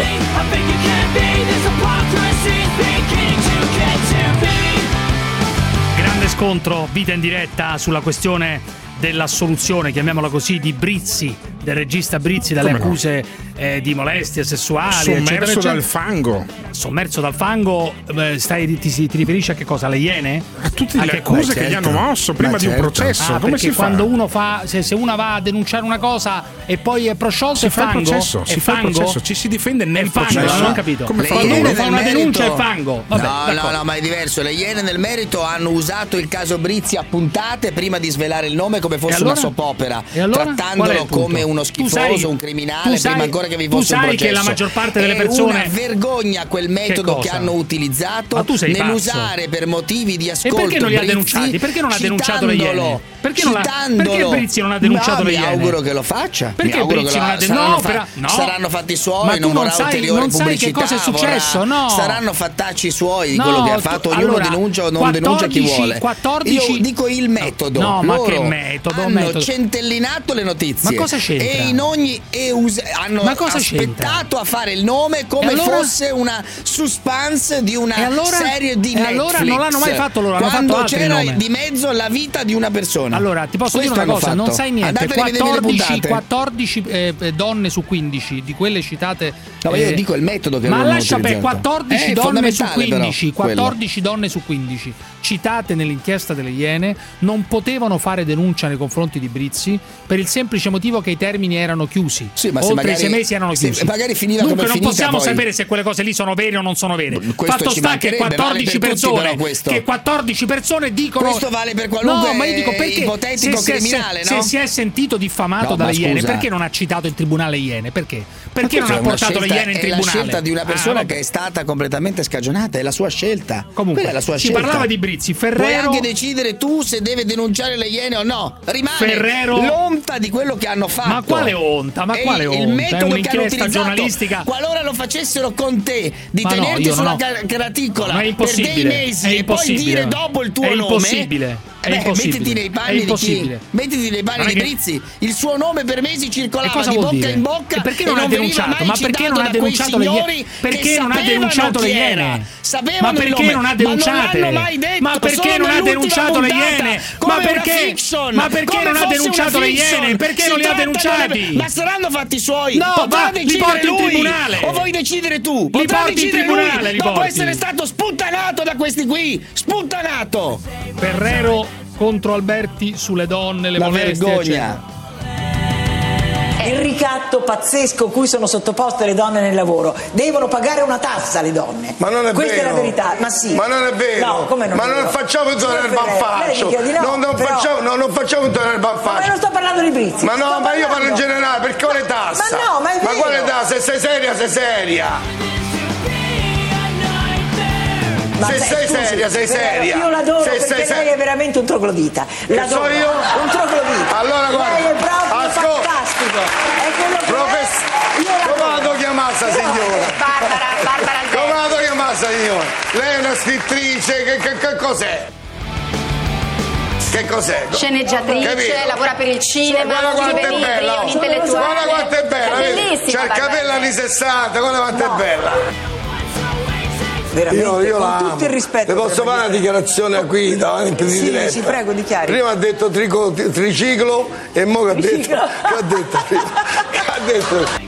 Grande scontro, vita in diretta sulla questione dell'assoluzione, chiamiamola così, di Brizzi, del regista Brizzi, dalle Come accuse eh, di molestie sessuali, sommerso eccetera, eccetera. dal fango. Sommerso dal fango, eh, stai, ti, ti, ti riferisci a che cosa? Alle Iene? A tutte le accuse che gli hanno mosso prima di un processo. Ah, come perché si fa? quando uno fa, se, se una va a denunciare una cosa e poi è prosciolto, Si è fa il fango? processo, È si fa il fango? processo, ci si difende nel È fango, processo. non ho capito. Come fa? Quando uno Iene fa nel una merito- denuncia è fango. Vabbè, no, no, d'accordo. no, ma è diverso. Le Iene nel merito hanno usato il caso Brizzi a puntate prima di svelare il nome come fosse E allora? una soap opera, E allora? Qual è trattandolo il punto? come uno Tu schifoso, sai- un criminale, tu sai- prima ancora che vi tu fosse un sai processo. che la maggior parte delle È persone- una vergogna quel metodo che, cosa? hanno utilizzato Ma tu sei nell'usare per motivi di ascolto. E perché non li ha Brizzi, denunciati? Perché non ha denunciato le citandolo, Iene? Perché non l'ha- citandolo. perché Brizzi non ha denunciato No, le mi Iene? auguro che lo faccia. Perché mi auguro Brizzi che lo- non ha den- saranno, no, fa- però- no. saranno fatti suoi, Ma tu non non vorrà sai- ulteriore non sai che pubblicità. cosa è successo, vorrà- no. Saranno fattacci suoi di No, quello che ha tu- fatto. Ognuno allora, denuncia o non denuncia chi quattordici vuole. quattordici Io dico il metodo. No, ma Loro che metodo, hanno metodo? centellinato le notizie. Ma cosa c'entra? E in ogni e us- hanno Ma cosa aspettato a fare il nome come E allora? fosse una suspense di una E allora? serie di E Netflix. allora non l'hanno mai fatto loro, hanno Quando fatto altri c'era nome. di mezzo la vita di una persona. Allora, ti posso Questo dire una hanno cosa, non fatto. sai niente. Andate a rivedere le quattordici, puntate. quattordici eh, donne su quindici, di quelle citate. No, ma io dico il metodo che Ma loro hanno lascia per utilizzato. quattordici È donne su fondamentale, però, quindici, quello. quattordici donne su quindici citate nell'inchiesta delle Iene non potevano fare denuncia nei confronti di Brizzi per il semplice motivo che i termini erano chiusi. Sì, ma se Oltre magari- i sei mesi erano se chiusi. magari finiva Dunque come è non finita possiamo poi. sapere se quelle cose lì sono vere o non sono vere. Questo Fatto ci sta che mancherebbe, vale quattordici per tutti, persone però, questo. che quattordici persone dicono Questo vale per qualunque No, ma io dico perché ipotetico se, se- criminale, se, no? se si è sentito diffamato No, ma dalle Iene, scusa. perché non ha citato in tribunale Iene? Perché? Perché non Ma ha questa è portato le una Iene in scelta- tribunale? È la scelta di una persona Ah, che è stata completamente scagionata, è la sua scelta. Comunque, Quella è la sua si scelta. parlava di Brizzi, Puoi Ferrero- anche decidere tu se deve denunciare le Iene o no. Rimane Ferrero- l'onta di quello che hanno fatto. Ma quale onta? Ma E quale il, onta? il È metodo che hanno un'inchiesta utilizzato, giornalistica. qualora lo facessero con te, di Ma no, tenerti io non sulla ho- car- caraticola Ma è per impossibile, dei mesi è e poi impossibile. dire dopo il tuo È nome. impossibile. È Beh, impossibile. mettiti nei È panni di chi? impossibile. Mettiti nei panni Non è di che- Brizzi. Il suo nome per mesi E circolava cosa di vuol bocca dire? in bocca E perché e non ha veniva denunciato? mai Ma perché citato non ha da quei denunciato le signori Iene? che Perché non ha sapevano denunciato le chi era. Iene? Sapevano Ma il perché nome, non ha ma denunciate? non l'hanno mai detto, Ma perché solo non ha nell'ultima denunciato le puntata, Iene? come Ma una perché? fiction, Ma perché come non ha fosse denunciato una le fiction. Iene? Perché Si non le ha tratta denunciati? delle- Ma saranno fatti suoi. No, Potrà va, li decidere porti in lui. tribunale. O vuoi decidere tu? Li Potrà porti in decidere tribunale, lui li dopo porti. essere stato sputtanato da questi qui. Sputtanato. Ferrero contro Alberti sulle donne, le La molestie, vergogna. eccetera. Il ricatto pazzesco cui sono sottoposte le donne nel lavoro. Devono pagare una tazza le donne. Ma non è Questa vero. è la verità. Ma sì. Ma non è vero. No, come non Ma è non vero? facciamo intorno al Signor Ferrero, banfaccio. lei dica di no, non, non però- facciamo, no, non facciamo intorno al Ma banfaccio. non sto parlando di Brizzi. Ma no, sto ma io parlo in parlando- generale, perché quale tassa? Ma no, ma è vero. quale tassa? Se sei seria, sei seria. Ma se sei- sei scusi, seria, sei però seria. Io l'adoro Se perché sei lei seria. è veramente un troglodita. L'adoro. so io? Un troglodita. Allora, guarda, lei è proprio ascolta. fantastico. È quello che Profess- è. Io l'adoro. Come la devo chiamare sta signora? Barbara, Barbara Alberti. Come la devo chiamare sta signora? Lei è una scrittrice, che, che, che cos'è? Che cos'è? Sceneggiatrice, Capito? lavora per il cinema, Guarda quanto scrive è libri, bella, è oh. un'intellettuale. Guarda quanto è bella, È vedi? bellissima, C'ha il Barbara capello anni Alberti. sessanta, guarda quanto è bella. Veramente, io, io con la tutto amo. il rispetto Le posso per fare una dichiarazione qui davanti al Sì, presidente? sì, prego, dichiari. Prima ha detto trico, tri- triciclo e mo che ha detto. Triciclo. Che ha detto? Che ha detto?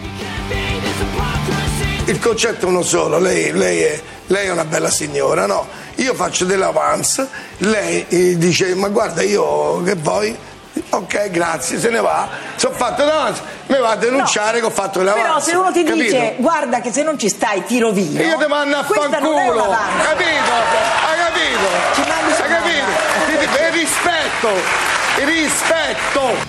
Il concetto è uno solo, lei, lei, è, lei è una bella signora, no? Io faccio dell'avance, lei eh, dice ma guarda io che vuoi? Ok, grazie, se ne va. Se ho fatto davanti, mi va a denunciare che ho fatto dell'avance. Però se uno ti capito? dice guarda che se non ci stai ti rovino. Io ti mando a questa non è fanculo, un avanzo. capito? Hai capito? Ci mandi Hai su capito? Ti dico, il rispetto, il rispetto.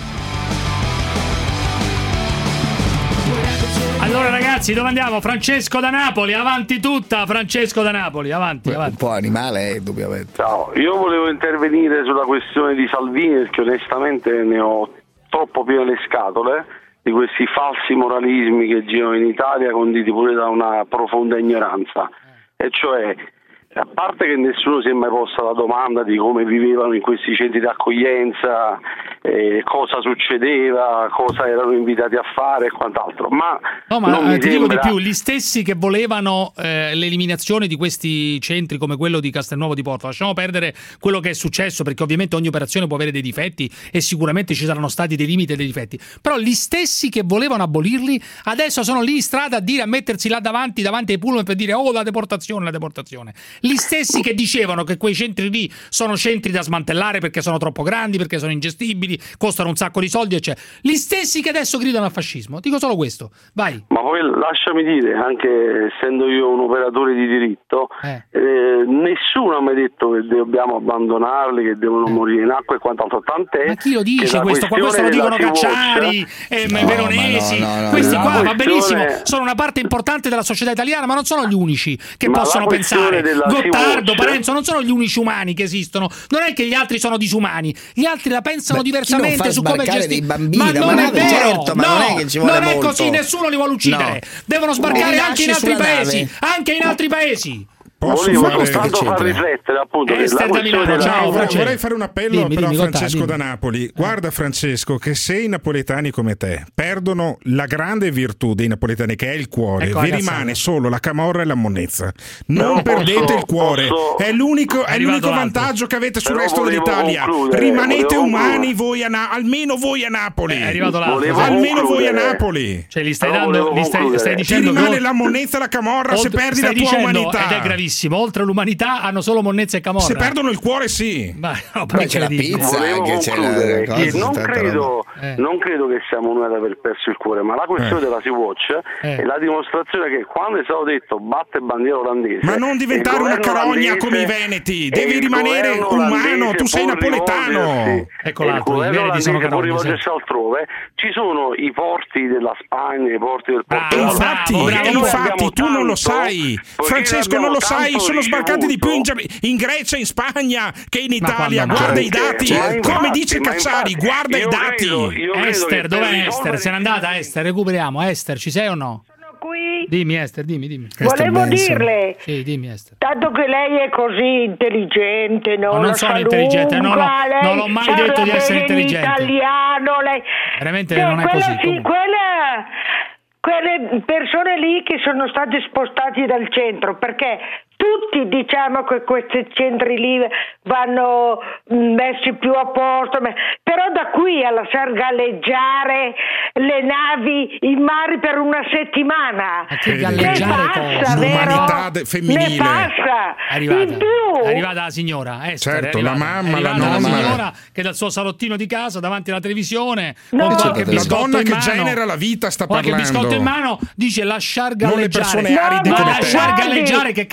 Allora ragazzi, dove andiamo? Francesco da Napoli, avanti tutta, Francesco da Napoli, avanti, avanti. Un po' animale, eh, indubbiamente. Ciao, io volevo intervenire sulla questione di Salvini perché onestamente ne ho troppo piene le scatole di questi falsi moralismi che girano in Italia conditi pure da una profonda ignoranza, e cioè a parte che nessuno si è mai posta la domanda di come vivevano in questi centri di accoglienza, eh, cosa succedeva, cosa erano invitati a fare e quant'altro, ma, No, ma non mi eh, ti dico sembra... di più, gli stessi che volevano eh, l'eliminazione di questi centri come quello di Castelnuovo di Porto, lasciamo perdere quello che è successo perché ovviamente ogni operazione può avere dei difetti e sicuramente ci saranno stati dei limiti e dei difetti, però gli stessi che volevano abolirli adesso sono lì in strada a dire, a mettersi là davanti davanti ai pullman per dire oh la deportazione, la deportazione. Gli stessi che dicevano che quei centri lì sono centri da smantellare perché sono troppo grandi, perché sono ingestibili, costano un sacco di soldi, eccetera. Gli stessi che adesso gridano al fascismo. Dico solo questo. Vai. Ma poi lasciami dire, anche essendo io un operatore di diritto, Eh. eh, nessuno ha mai detto che dobbiamo abbandonarli, che devono morire in acqua e quant'altro. Tant'è Ma chi lo che dice la questo? Qua questo lo questione dicono della Cacciari, Sea-Watch- eh, No, Veronesi. ma no, no, no, Questi la qua va questione- benissimo, sono una parte importante della società italiana, ma non sono gli unici che Ma possono la questione pensare. della Gottardo, Sea-Watch- Parenzo non sono gli unici umani che esistono. Non è che gli altri sono disumani, gli altri la pensano Beh, chi non diversamente fa su come sbarcare gestire. dei bambini Ma da non è nave, vero, certo, ma no, non è che ci vuole non è molto. così, nessuno li vuole uccidere. No. Devono Li sbarcare anche in rilasci altri sulla paesi, nave. anche in altri paesi. Posso Volevo fare- soltanto che far c'entra? riflettere appunto che Ester la da questione Milano, della ciao, No, Francesco. vorrei fare un appello Dimmi, però dimmi, a Gottardo, Francesco dimmi. da Napoli. Guarda Francesco, che se i napoletani come te perdono la grande virtù dei napoletani che è il cuore, Ecco, vi ragazzi, rimane solo la camorra e la monnezza. Non No, perdete posso- il cuore, posso- è l'unico, È è arrivato l'unico l'altro. vantaggio che avete sul Però resto volevo dell'Italia. concludere, Rimanete volevo umani concludere. voi a Na- almeno voi a Napoli. È arrivato l'altro. Volevo Almeno voi a concludere. Napoli. Cioè, gli stai Però dando, volevo gli stai, concludere. stai Ti Ti dicendo che rimane la monnezza e la camorra se oltre- perdi la stai tua dicendo, umanità. ed è gravissimo, oltre l'umanità hanno solo monnezza e camorra. Se perdono il cuore sì. Ma no, Poi c'è la incredibile. pizza. Volevo anche c'è la- concludere cosa, che c'è non tanta credo, Eh. non credo che siamo noi ad aver perso il cuore, ma la questione Eh. della Sea-Watch Eh. è la dimostrazione che quando è stato detto batte bandiera olandese, Ma non diventare il una governo carogna olandese- come i veneti, e devi il rimanere governo umano, olandese tu sei può napoletano. rivolgersi- Ecco e il l'altro, i governo veneti sono olandese può carogna, sì. rivolgersi altrove, ci sono i porti della Spagna, i porti del Bravo, E Portogallo. infatti, bravo, e bravo. Noi infatti abbiamo tu non lo tanto, sai, poiché Francesco non abbiamo lo sai, tanto sono sbarcati di più in, ricevuto. Ge- in Grecia, in Spagna che in Ma Italia. quando mai? Guarda i Certo, dati, ma infatti, come dice ma Cacciari, infatti, guarda i io dati. credo- io credo Esther, che dov'è per Esther? Se n'è andata Esther, recuperiamo. Esther, ci sei o no? Qui Dimmi Esther, dimmi, dimmi. volevo dirle, Sì, dimmi Esther. tanto che lei è così intelligente, no? Ma non La sono sa intelligente, no, no, lunga, non lei l'ho mai parla detto di essere bene in intelligente. italiano, lei... Veramente Beh, non è quella così, sì, comunque. quella... Quelle persone lì che sono state spostati dal centro, perché tutti diciamo che questi centri lì vanno mh, messi più a posto, ma- però da qui a lasciar galleggiare le navi in mare per una settimana, Ma che ne galleggiare passa, cosa? L'umanità vero? de- femminile. Ne passa, È arrivata, in più. è arrivata la signora Esther, Certo, è la arrivata, mamma, è la arrivata nonna. signora che dal suo salottino di casa davanti alla televisione No. con qualche La biscotto donna in che mano, genera la vita sta qualche parlando. biscotto in mano dice lasciar Non le galleggiare. persone aride Ma come te. lasciar Guardi. galleggiare che cazzo vuol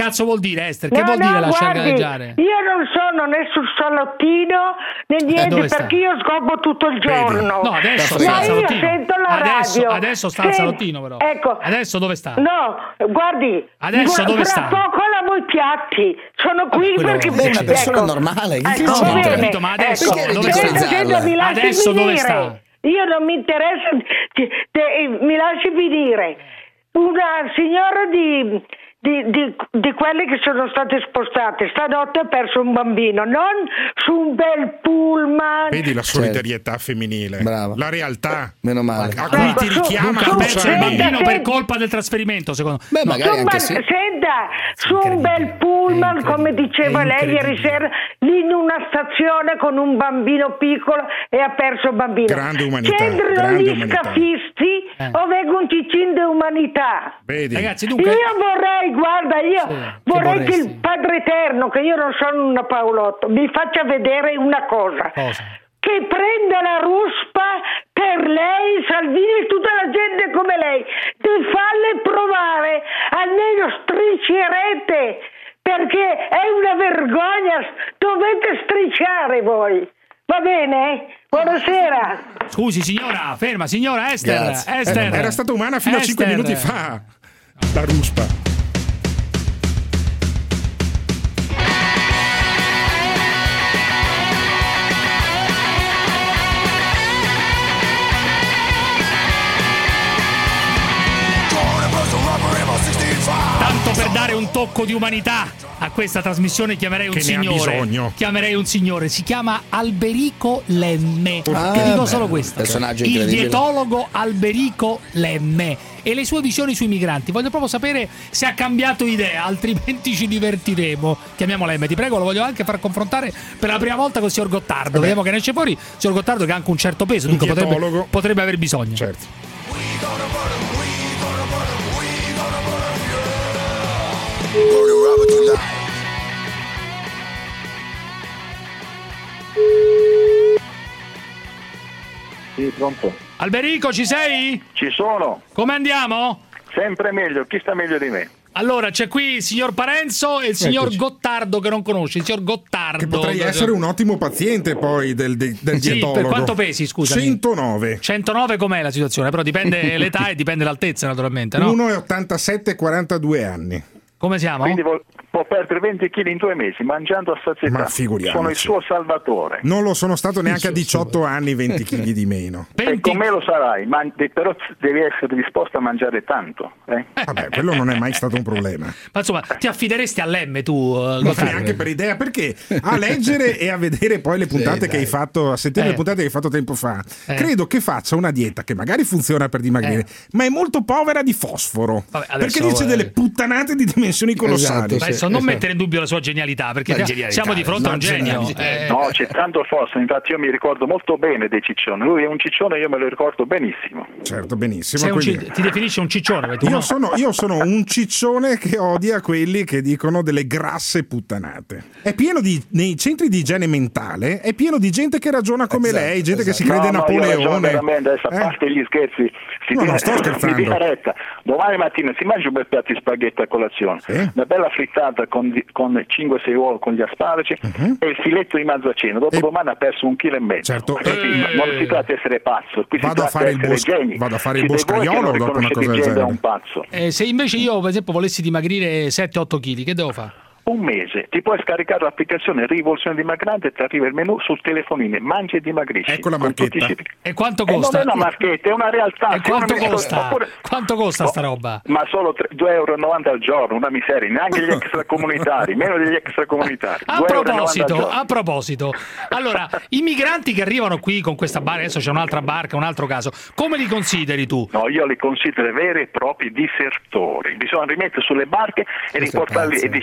dire, Esther? Che No, vuol no, dire lasciare guardi, galleggiare? Io non sono né sul salottino né niente, dove sta? perché io scopo tutto il giorno. No, adesso Ma sta al io salottino. sento la Adesso- radio. adesso sta al Sen- salottino, però. Ecco. Adesso dove sta? No, guardi. Adesso fra, dove fra sta? poco lavo i piatti. Sono qui quello- perché è mi una persona ecco. normale, che Ecco, cosa va c'entra? bene. Ma adesso Ecco, dove senta, sta? senta, mi lasci Adesso dove finire. sta? Io non mi interessa, ti- te- mi lasci finire. Una signora di, di, di, di quelle che sono state spostate stanotte ha perso un bambino, non su un bel pullman. Vedi la solidarietà femminile, Brava. la realtà Meno male. a cui ti richiama Luca ha perso il Cruciani. bambino per colpa del trasferimento, secondo me. Beh, magari Su un anche bel- sì. Senta, su un bel pullman, come diceva lei ieri sera, lì in una stazione con un bambino piccolo e ha perso il bambino. Grande umanità, C'entrano grande gli umanità. scafisti Eh. o vengo un cicin di umanità. Vedi? Ragazzi, dunque... Io vorrei, guarda, io Sì, che vorrei che vorresti? il Padre Eterno, che io non sono una Paolotto, mi faccia vedere una cosa. Cosa? Che prenda la ruspa per lei, Salvini e tutta la gente come lei, di farle provare, almeno striscerete, perché è una vergogna, dovete strisciare voi. Va bene? Buonasera. Scusi, signora, ferma, signora Esther. Grazie. Esther. Eh, era stata umana fino a cinque Esther. minuti fa. La ruspa. Tanto per dare un tocco di umanità a questa trasmissione chiamerei un Che ne ha signore. bisogno. Chiamerei un signore, si chiama Alberico Lemme. Ah, Ti dico beh, solo questo. personaggio Il incredibile. dietologo Alberico Lemme e le sue visioni sui migranti. Voglio proprio sapere se ha cambiato idea, altrimenti ci divertiremo. Chiamiamo Lemme, ti prego, lo voglio anche far confrontare per la prima volta con il signor Gottardo. Vediamo che ne esce fuori. Il signor Gottardo che ha anche un certo peso, Un dunque potrebbe, dietologo. potrebbe aver bisogno. Certo. Sì, pronto. Alberico, ci sei? Ci sono. Come andiamo? Sempre meglio. Chi sta meglio di me? Allora, c'è qui il signor Parenzo e il signor Eccoci. Gottardo che non conosci, il signor Gottardo. Che potrei essere un ottimo paziente poi del, del, del Sì, dietologo. per quanto pesi, scusami? centonove. centonove com'è la situazione? Però dipende l'età e dipende l'altezza, naturalmente, no? uno virgola ottantasette, quarantadue anni. Come siamo? Quindi vo- può perdere venti chili in due mesi mangiando a sazietà. Ma figuriamoci. Sono il suo salvatore. Non lo sono stato neanche a diciotto anni, venti chili di meno. E con me lo sarai, ma de- però devi essere disposto a mangiare tanto. Eh? Vabbè, quello non è mai stato un problema. Ma insomma, ti affideresti all'M tu, uh, Ma Gottardo? neanche per idea, perché a leggere e a vedere poi le puntate Sì, che hai dai. fatto, a sentire Eh. le puntate che hai fatto tempo fa, Eh. credo che faccia una dieta che magari funziona per dimagrire, ma è molto povera di fosforo. Vabbè, adesso, perché dice eh. delle puttanate di dimensioni colossali. Beh, adesso non mettere in dubbio la sua genialità, perché La te- genialità, siamo di fronte a un la genio. genialità. Eh, No, c'è tanto fosforo, infatti io mi ricordo molto bene dei ciccioni. Lui è un ciccione, io me lo ricordo benissimo. Certo, benissimo. sei un quindi- ci- ti definisci un ciccione, tu, Io no? sono, io sono un ciccione che odia quelli che dicono delle grasse puttanate. È pieno di, nei centri di igiene mentale, è pieno di gente che ragiona come Esatto, lei, gente che esatto. si crede no, no, io ragione Napoleone. veramente, adesso, a Eh? parte gli scherzi, si No, dia- non sto scherzando. mi dia retta. Domani mattina si mangia un bel piatto di spaghetti a colazione, una bella frittata con, di- con cinque sei uova con gli asparagi e il filetto di mazzacino. Dopo domani ha perso un chilo e mezzo. Certo. Capito? Non si tratta di essere pazzo, qui Vado a si tratta fare di il essere bosco- geni. vado a fare il Siete voi che boscaiolo non dopo una riconoscete cosa del gente da genere. un pazzo. Eh, se invece io, per esempio, volessi dimagrire sette otto chili, che devo fare? Un mese ti puoi scaricare l'applicazione Rivoluzione Dimagrante e ti arriva il menù sul telefonino, mangi e dimagrisci. Ecco la Con tutti i marchetta. siti. E quanto Eh, costa? non è una marchetta, è una realtà. E quanto Se uno mi- costa? oppure- Quanto costa sta roba? Ma solo due euro e novanta al giorno, una miseria, neanche gli extracomunitari, meno degli extracomunitari. A due euro e novanta al proposito, giorno. a proposito, allora, i migranti che arrivano qui con questa barca, adesso c'è un'altra barca, un altro caso, come li consideri tu? No, io li considero veri e propri disertori. Bisogna rimettere sulle barche e riportarli e di- combattere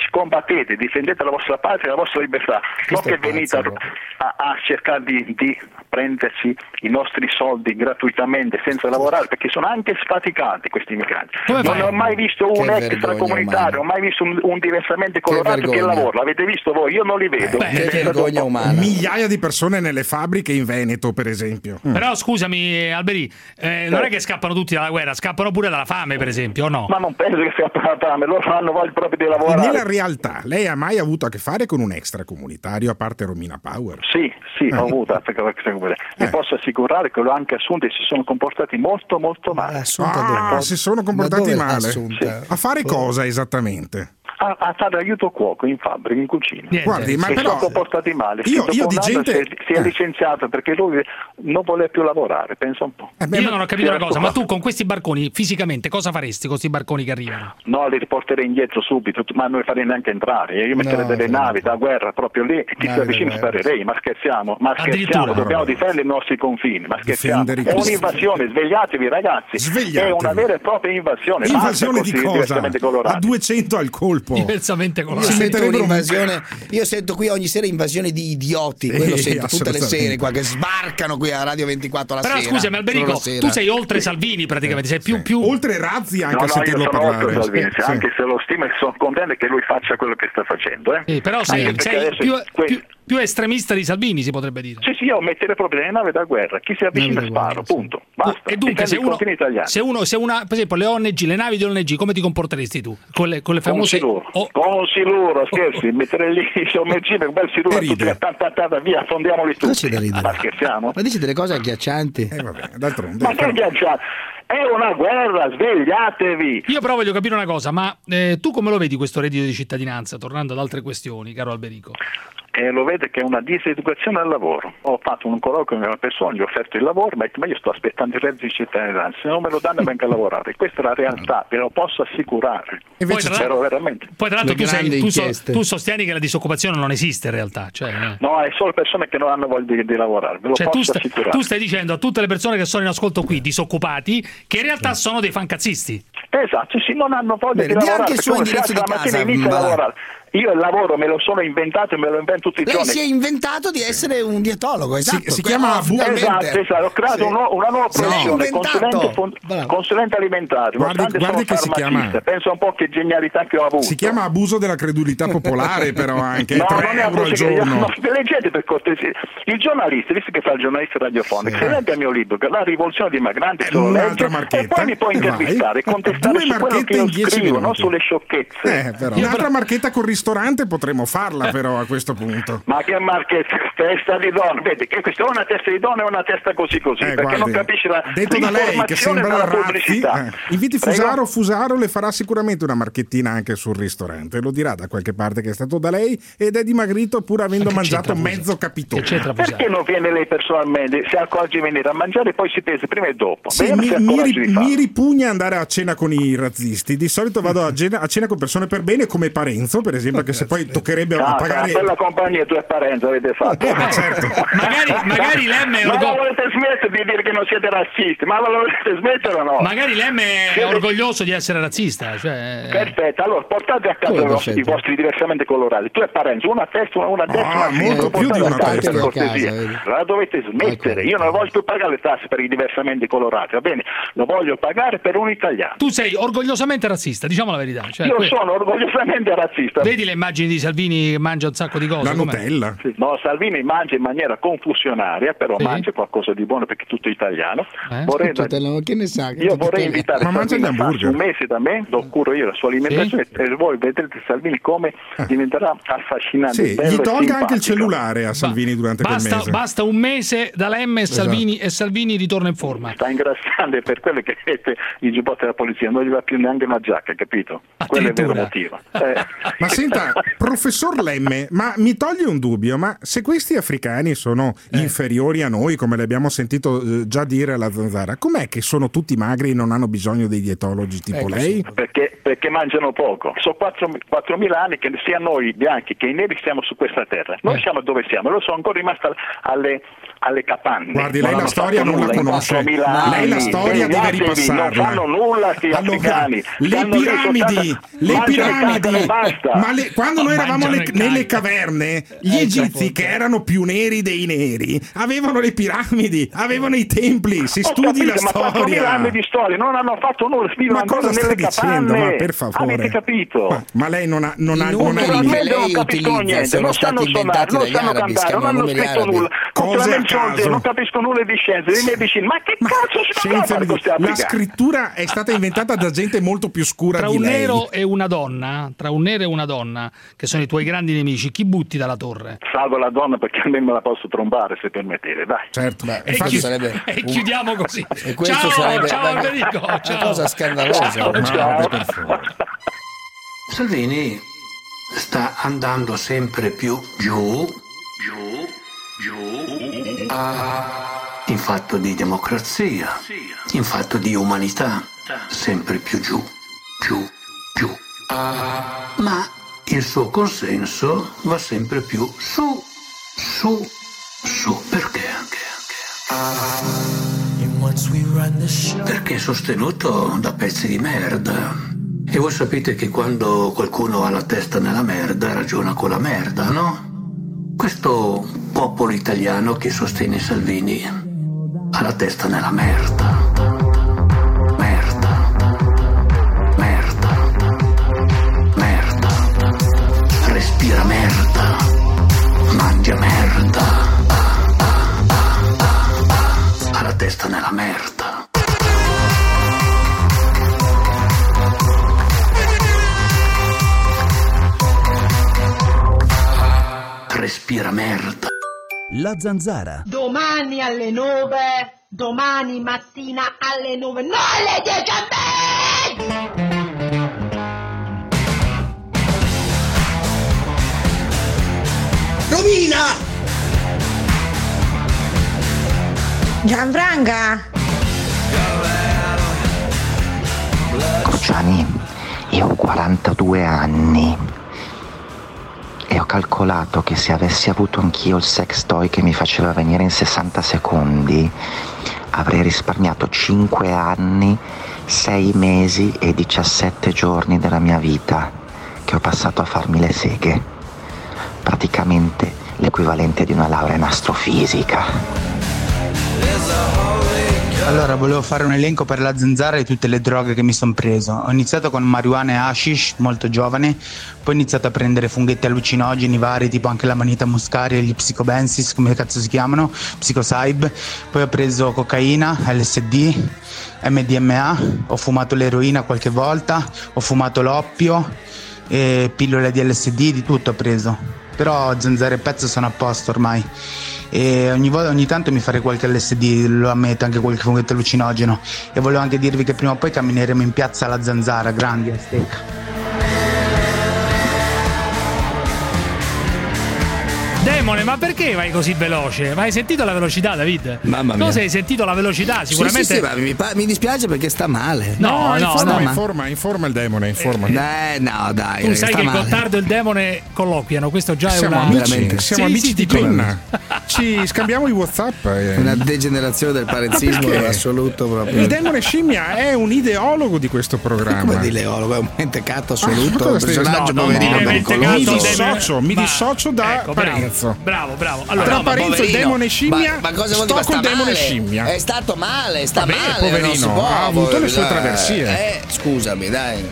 combattete, difendete la vostra patria e la vostra libertà, non che venite a, a, a cercare di, di prendersi i nostri soldi gratuitamente senza lavorare, perché sono anche sfaticati questi migranti. Come non fai? ho mai visto un Che extracomunitario, non ho mai visto un, un diversamente colorato che, che lavora. L'avete visto voi? Io non li vedo. Beh, che vergogna umana. Migliaia di persone nelle fabbriche in Veneto, per esempio. Mm. Però scusami, Alberi, eh, non è che scappano tutti dalla guerra, scappano pure dalla fame, per esempio, o no? Ma non penso che scappano dalla fame, loro hanno voglia proprio di lavorare. Nella realtà, lei ha mai avuto a che fare con un extracomunitario, a parte Romina Power? Sì, sì, Eh. ho avuto a che fare con questo. Vi posso assicurare che l'ho anche assunto e si sono comportati molto, molto male. Ah, si sono comportati Ma dove l'ha male. assunta? A fare cosa esattamente? A, a fare aiuto cuoco in fabbrica, in cucina. Guardi, ma si però- sono comportati male. Io- Dopo io un di anno gente- si è, si è eh. licenziato perché lui non vuole più lavorare, pensa un po'. Io non ho capito Era una cosa, ma stufato. tu con questi barconi fisicamente cosa faresti con questi barconi che arrivano? No, li riporterei indietro subito, ma non li farei neanche entrare. Io metterei No, delle no. navi da guerra proprio lì e chi si Navi avvicina da guerra. sparerei. Ma scherziamo, ma Addirittura. scherziamo, dobbiamo difendere i nostri confini. Ma scherziamo, Difendere i è confini. un'invasione, svegliatevi ragazzi. Svegliatevi. È una vera e propria invasione. Basta Invasione con di questi cosa? diversamente colorati. A duecento al colpo. Diversamente Io colorati. sento metterebbero- un'invasione, io sento qui ogni sera invasione di idioti, Sì, quello sento tutte le assolutamente. sere qua che sbarcano qui a Radio ventiquattro la Però sera. scusami solo Alberico, la sera. tu sei oltre Salvini praticamente, sei più, più... Oltre Razzi anche No, a no, sentirlo io sono parlare. oltre Salvini, Sì. anche se lo stimo e sono contento che lui faccia quello che sta facendo. Eh. Sì, però sei, Anche perché sei adesso più, que- più- più estremista di Salvini, si potrebbe dire. Sì, sì, io metterei proprio le navi da guerra. Chi si avvicina sparo, punto. Basta. E dunque, Difendi se i uno, confini italiani. se uno, se una, per esempio, le O N G, le navi delle O N G, come ti comporteresti tu? Con le, con le Con famose. siluro, Oh, con siluro, scherzi, mettere lì il sommergibile, un bel siluro, tutti tanta via, fondiamoli tutti. Cosa c'è da ridere? Ma scherziamo? Ma dice delle cose agghiaccianti. Eh vabbè, d'altronde. Ma che ghiacciato? È una guerra, svegliatevi! io però voglio capire una cosa, ma eh, tu come lo vedi questo reddito di cittadinanza? Tornando ad altre questioni, caro Alberico. E lo vede che è una diseducazione al lavoro. Ho fatto un colloquio con una persona, gli ho offerto il lavoro, ma ho detto, ma io sto aspettando il reddito di cittadinanza, se non me lo danno vengo a lavorare. Questa è la realtà, ve lo posso assicurare. Poi tra, Però veramente. poi tra l'altro Le tu, sei, grandi tu, so- inchieste. tu sostieni che la disoccupazione non esiste in realtà. Cioè, eh. No, è solo persone che non hanno voglia di, di lavorare, ve lo Cioè, tu, posso sta- assicurare. tu stai dicendo a tutte le persone che sono in ascolto qui, disoccupati, che in realtà sono dei fancazzisti. Esatto, sì, non hanno voglia Bene, di dia lavorare. anche il suo perché uno si indirizzo alza di la mattina casa, e inizia a va là. lavorare. Io il lavoro me lo sono inventato e me lo invento tutti i Lei giorni. si è inventato di essere un dietologo, esatto. si chiama Que- Abu- finalmente. Esatto, esatto, ho creato Sì. un nuovo- una nuova Si è professione, inventato. consulente, fon- Bravo. consulente alimentare. Guardi- nonostante guardi sono che si farmacista. chiama- Pensa un po' che genialità che ho avuto. Si chiama abuso della credulità popolare, però anche No, tre non è euro al abuso che- giorno. no, leggete per cortesia. Il giornalista, visto che fa il giornalista radiofonico, se legge il mio libro, che La rivoluzione dei migranti, se lo Un'altra legge, e marchetta, poi mi può e vai. intervistare e contestare Due su quello marchette che io in dieci scrivo, non minuti. sulle sciocchezze. Eh, però. Un'altra marchetta col ristorante potremmo farla, però, a questo punto. Ma che marchetta, testa di donna, vedi che questa è una testa di donna e una testa così così, Eh, perché non guardi, capisce la detto da lei che l'informazione sembra dalla Razzi, pubblicità. eh, inviti Prego? Fusaro, Fusaro le farà sicuramente una marchettina anche sul ristorante, lo dirà da qualche parte che è stato da lei ed è dimagrito pur avendo Che mangiato c'entra mezzo capitone. Che c'entra Fusaro? Perché non viene lei personalmente? Si accorge di venire a mangiare e poi si pesa prima e dopo. Sì, Vediamo mi, se ha mi coraggio ri- di farlo. mi ripugna andare a cena con i razzisti. Di solito vado a cena, a cena con persone per bene come Parenzo, per esempio, che se poi toccherebbe Ah, pagare. quella compagnia tu e Parenzo avete fatto. Eh, ma certo. Magari, magari Lem è Ma orgo- la volete smettere di dire che non siete razzisti? Ma la volete smettere o no? magari Lem è Siete- orgoglioso di essere razzista. Cioè... Perfetto, allora portate a casa Come i vostri, perfetto? i vostri diversamente colorati. Tu e Parenzo, una a testa, una, una a destra, Ah, una a sinistra. molto più di portate una a casa, testa. per cortesia. A casa, vedi. La dovete smettere. Io non voglio più pagare le tasse per i diversamente colorati, va bene? Lo voglio pagare per un italiano. Tu sei orgogliosamente razzista, diciamo la verità. Cioè, Io que- sono orgogliosamente razzista. Vedi le immagini di Salvini che mangia un sacco di cose? La com'è? Nutella. Sì. No, Salvini mangia in maniera confusionaria, però Sì. mangia qualcosa di buono perché è tutto italiano. Eh? Vorrei- Tutela, che ne sa? Che io tutela- vorrei invitare Ma mangia Salvini gli a farsi hamburger. un mese da me, lo curo io la sua alimentazione e voi vedrete Salvini come diventerà affascinante. Sì, bello gli e tolga anche il simpatico. cellulare a Salvini durante quel Basta, mese. basta un mese da Lem e Salvini, e Salvini ritorna in forma. Sta ingrassando e per quello che mette i giubbotti della polizia, non gli va più neanche una giacca, capito? Quello è il vero motivo. Eh. Ma senta, professor Lemme, ma mi toglie un dubbio, ma se questi africani sono inferiori a noi, come le abbiamo sentito eh, già dire alla Zanzara, com'è che sono tutti magri e non hanno bisogno dei dietologi tipo lei? Perché, perché mangiano poco. Sono quattromila anni che sia noi bianchi che i neri siamo su questa terra. Noi siamo dove siamo, loro sono ancora rimasti alle, alle capanne. Guardi, Non lei la hanno storia fatto non la nulla in conosce. quattromila Lei la anni. storia deve Svegliatevi, ripassarla. non fanno nulla questi Allora, africani. le Stanno lì piramidi, soltanto- le mangiano piramidi, carne e basta. ma le le, quando noi eravamo le, nelle caverne, gli eh, egizi, che erano più neri dei neri, avevano le piramidi, avevano i templi. Si Ho studi capito, la ma quattromila anni di storia, non hanno fatto nulla, vivono ma ancora cosa stai nelle dicendo? capanne. Ma per favore, avete capito? Ma, ma lei non ha, non ha, non ha naturalmente non capiscono niente, non sanno suonare, non sanno cantare, non hanno scritto nulla. Cose a caso. Non capisco nulla di scienze, di medicina. Ma che cazzo si fa fare questi La applicati? scrittura è stata inventata da gente molto più scura tra di un lei. nero e una donna, tra un nero e una donna, che sono i tuoi grandi nemici, chi butti dalla torre? Salvo la donna, perché almeno me la posso trombare, se permettete, dai. Certo. Beh, E, infatti chi- sarebbe e un- chiudiamo così. E questo Ciao, sarebbe ciao una- Alberico, una ciao. cosa scandalosa. Ciao, No, ciao. per favore. Salvini sta andando sempre più giù, giù, giù, a- in fatto di democrazia, in fatto di umanità, sempre più giù, giù, giù. Ma il suo consenso va sempre più su, su, su. Perché? Perché è sostenuto da pezzi di merda. E voi sapete che quando qualcuno ha la testa nella merda ragiona con la merda, no? Questo popolo italiano che sostiene Salvini ha la testa nella merda. Merda. Merda. Merda. Respira merda. Mangia merda. Ha la testa nella merda. Respira merda. La Zanzara. Domani alle nove, domani mattina alle nove, no alle dieci e mezza! Romina! Gianfranca! Cruciani, io ho quarantadue anni e ho calcolato che se avessi avuto anch'io il sex toy che mi faceva venire in sessanta secondi, avrei risparmiato cinque anni, sei mesi e diciassette giorni della mia vita che ho passato a farmi le seghe. Praticamente l'equivalente di una laurea in astrofisica. Allora, volevo fare un elenco per la Zanzara di tutte le droghe che mi sono preso. Ho iniziato con marijuana e hashish, molto giovane, poi ho iniziato a prendere funghetti allucinogeni vari, tipo anche la manita muscaria e gli psicobensis, come cazzo si chiamano, psicocybe. Poi ho preso cocaina, L S D, M D M A, ho fumato l'eroina qualche volta, ho fumato l'oppio, eh, pillole di L S D, di tutto ho preso. Però Zanzara e pezzo sono a posto ormai. E ogni volta, ogni tanto mi farei qualche L S D, lo ammetto, anche qualche funghetto allucinogeno. E volevo anche dirvi che prima o poi cammineremo in piazza alla Zanzara, grandi a steak. Demone, ma perché vai così veloce? Ma hai sentito la velocità, David? Mamma mia. Cosa hai sentito la velocità? Sicuramente. Sì, sì, sì, ma mi, pa- mi dispiace perché sta male. No, no, informa, no, informa, informa il demone, informa. Eh, no, dai. Tu sai sta che male. il Gottardo e il demone colloquiano, questo già Siamo è una. amici, veramente. siamo Sì, amici sì, di ti penna. Ci scambiamo i WhatsApp. eh. Una degenerazione del parenzismo perché? assoluto proprio. Il demone scimmia è un ideologo di questo programma. Come di Leologo, è un mentecato assoluto, Ah, un cosa stai- personaggio no, no, poverino no, pericoloso. Mi deve- dissocio, mi Ma- dissocio da ecco, bravo, Parenzo. Bravo, bravo. Allora, Tra No, ma Parenzo e il poverino. demone scimmia, Ma, ma cosa vuol sto dire? col Sta demone male. scimmia. È stato male, sta Vabbè, male. poverino, non si può, ha avuto le sue dai. traversie. Eh, scusami, dai.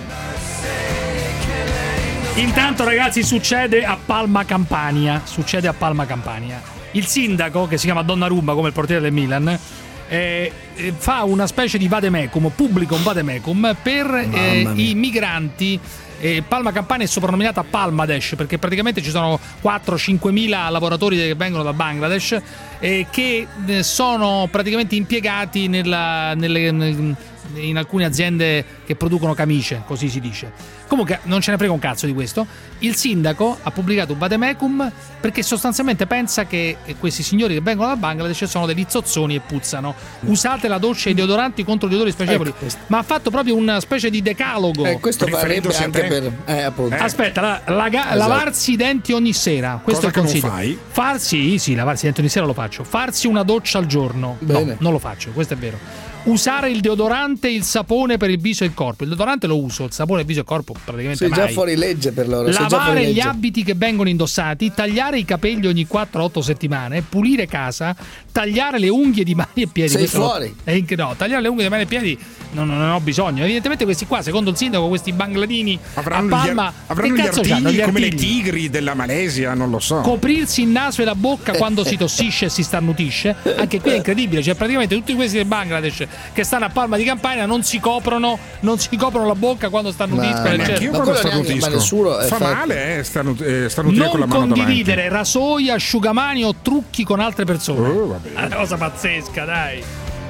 Intanto, ragazzi, succede a Palma Campania. Succede a Palma Campania. Il sindaco, che si chiama Donnarumma, come il portiere del Milan, eh, eh, fa una specie di vademecum, pubblica un vademecum per eh, i migranti. Eh, Palma Campania è soprannominata Palmadesh perché praticamente ci sono quattro cinque mila lavoratori che vengono dal Bangladesh e che eh, sono praticamente impiegati nella, nelle, nel, in alcune aziende che producono camicie, così si dice. Comunque non ce ne frega un cazzo di questo. Il sindaco ha pubblicato un vademecum perché sostanzialmente pensa che questi signori che vengono dal Bangladesh sono degli zozzoni e puzzano. Usate la doccia e i deodoranti contro gli odori spiacevoli. Ecco, ma ha fatto proprio una specie di decalogo. Eh, questo varrebbe anche per. Eh, appunto. Aspetta, la, la, Esatto. lavarsi i denti ogni sera. Questo Cosa è il che non consiglio. fai? Farsi, sì, lavarsi i denti ogni sera lo faccio. Farsi una doccia al giorno. Bene. No, non lo faccio, questo è vero. usare il deodorante e il sapone per il viso e il corpo. Il deodorante lo uso, il sapone per il viso e il corpo praticamente sei mai. già fuori legge per loro. Lavare gli abiti che vengono indossati, tagliare i capelli ogni quattro otto settimane, pulire casa, tagliare le unghie di mani e piedi. Sei Questo fuori. È inc- no, tagliare le unghie di mani e piedi non, non ho bisogno. Evidentemente questi qua, secondo il sindaco, questi bangladini avranno a Palma, gli, avranno che gli cazzo artigli c'hanno? Gli come le artigli? tigri della Malesia, non lo so. Coprirsi il naso e la bocca quando si tossisce e si starnutisce. Anche qui è incredibile, cioè praticamente tutti questi del Bangladesh che stanno a Palma di Campania non si coprono, non si coprono la bocca quando starnutiscono. Ma io quando starnutisco fa male, eh, starnut- eh, starnutire con la non mano condividere davanti. rasoi, asciugamani o trucchi con altre persone. Oh, vabbè. È una cosa pazzesca, dai.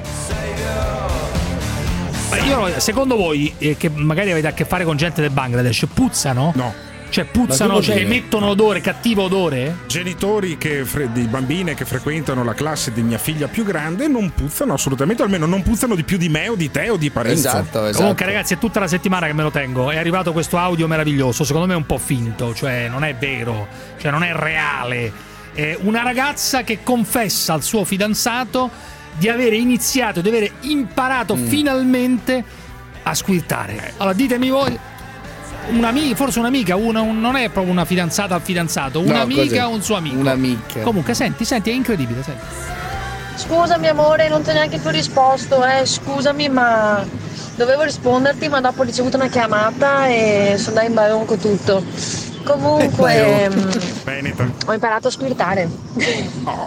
Ma io, secondo voi, eh, che magari avete a che fare con gente del Bangladesh, puzzano? No. Cioè puzzano, cioè emettono odore, cattivo odore? Genitori che fre- di bambine che frequentano la classe di mia figlia più grande non puzzano assolutamente, almeno non puzzano di più di me o di te o di Parenzo. Esatto, esatto. Comunque ragazzi, è tutta la settimana che me lo tengo. È arrivato questo audio meraviglioso, secondo me è un po' finto, cioè non è vero, cioè non è reale. È una ragazza che confessa al suo fidanzato di avere iniziato, di avere imparato mm. finalmente a squirtare. Allora ditemi voi, un'amica, forse un'amica, una, un, non è proprio una fidanzata al fidanzato, un'amica o un suo amico. Un'amica. Comunque senti, senti, è incredibile, senti. Scusami amore, non ti ho neanche più risposto, eh, scusami, ma dovevo risponderti, ma dopo ho ricevuto una chiamata e sono da in baronco tutto. Comunque mh, ho imparato a squirtare. Oh.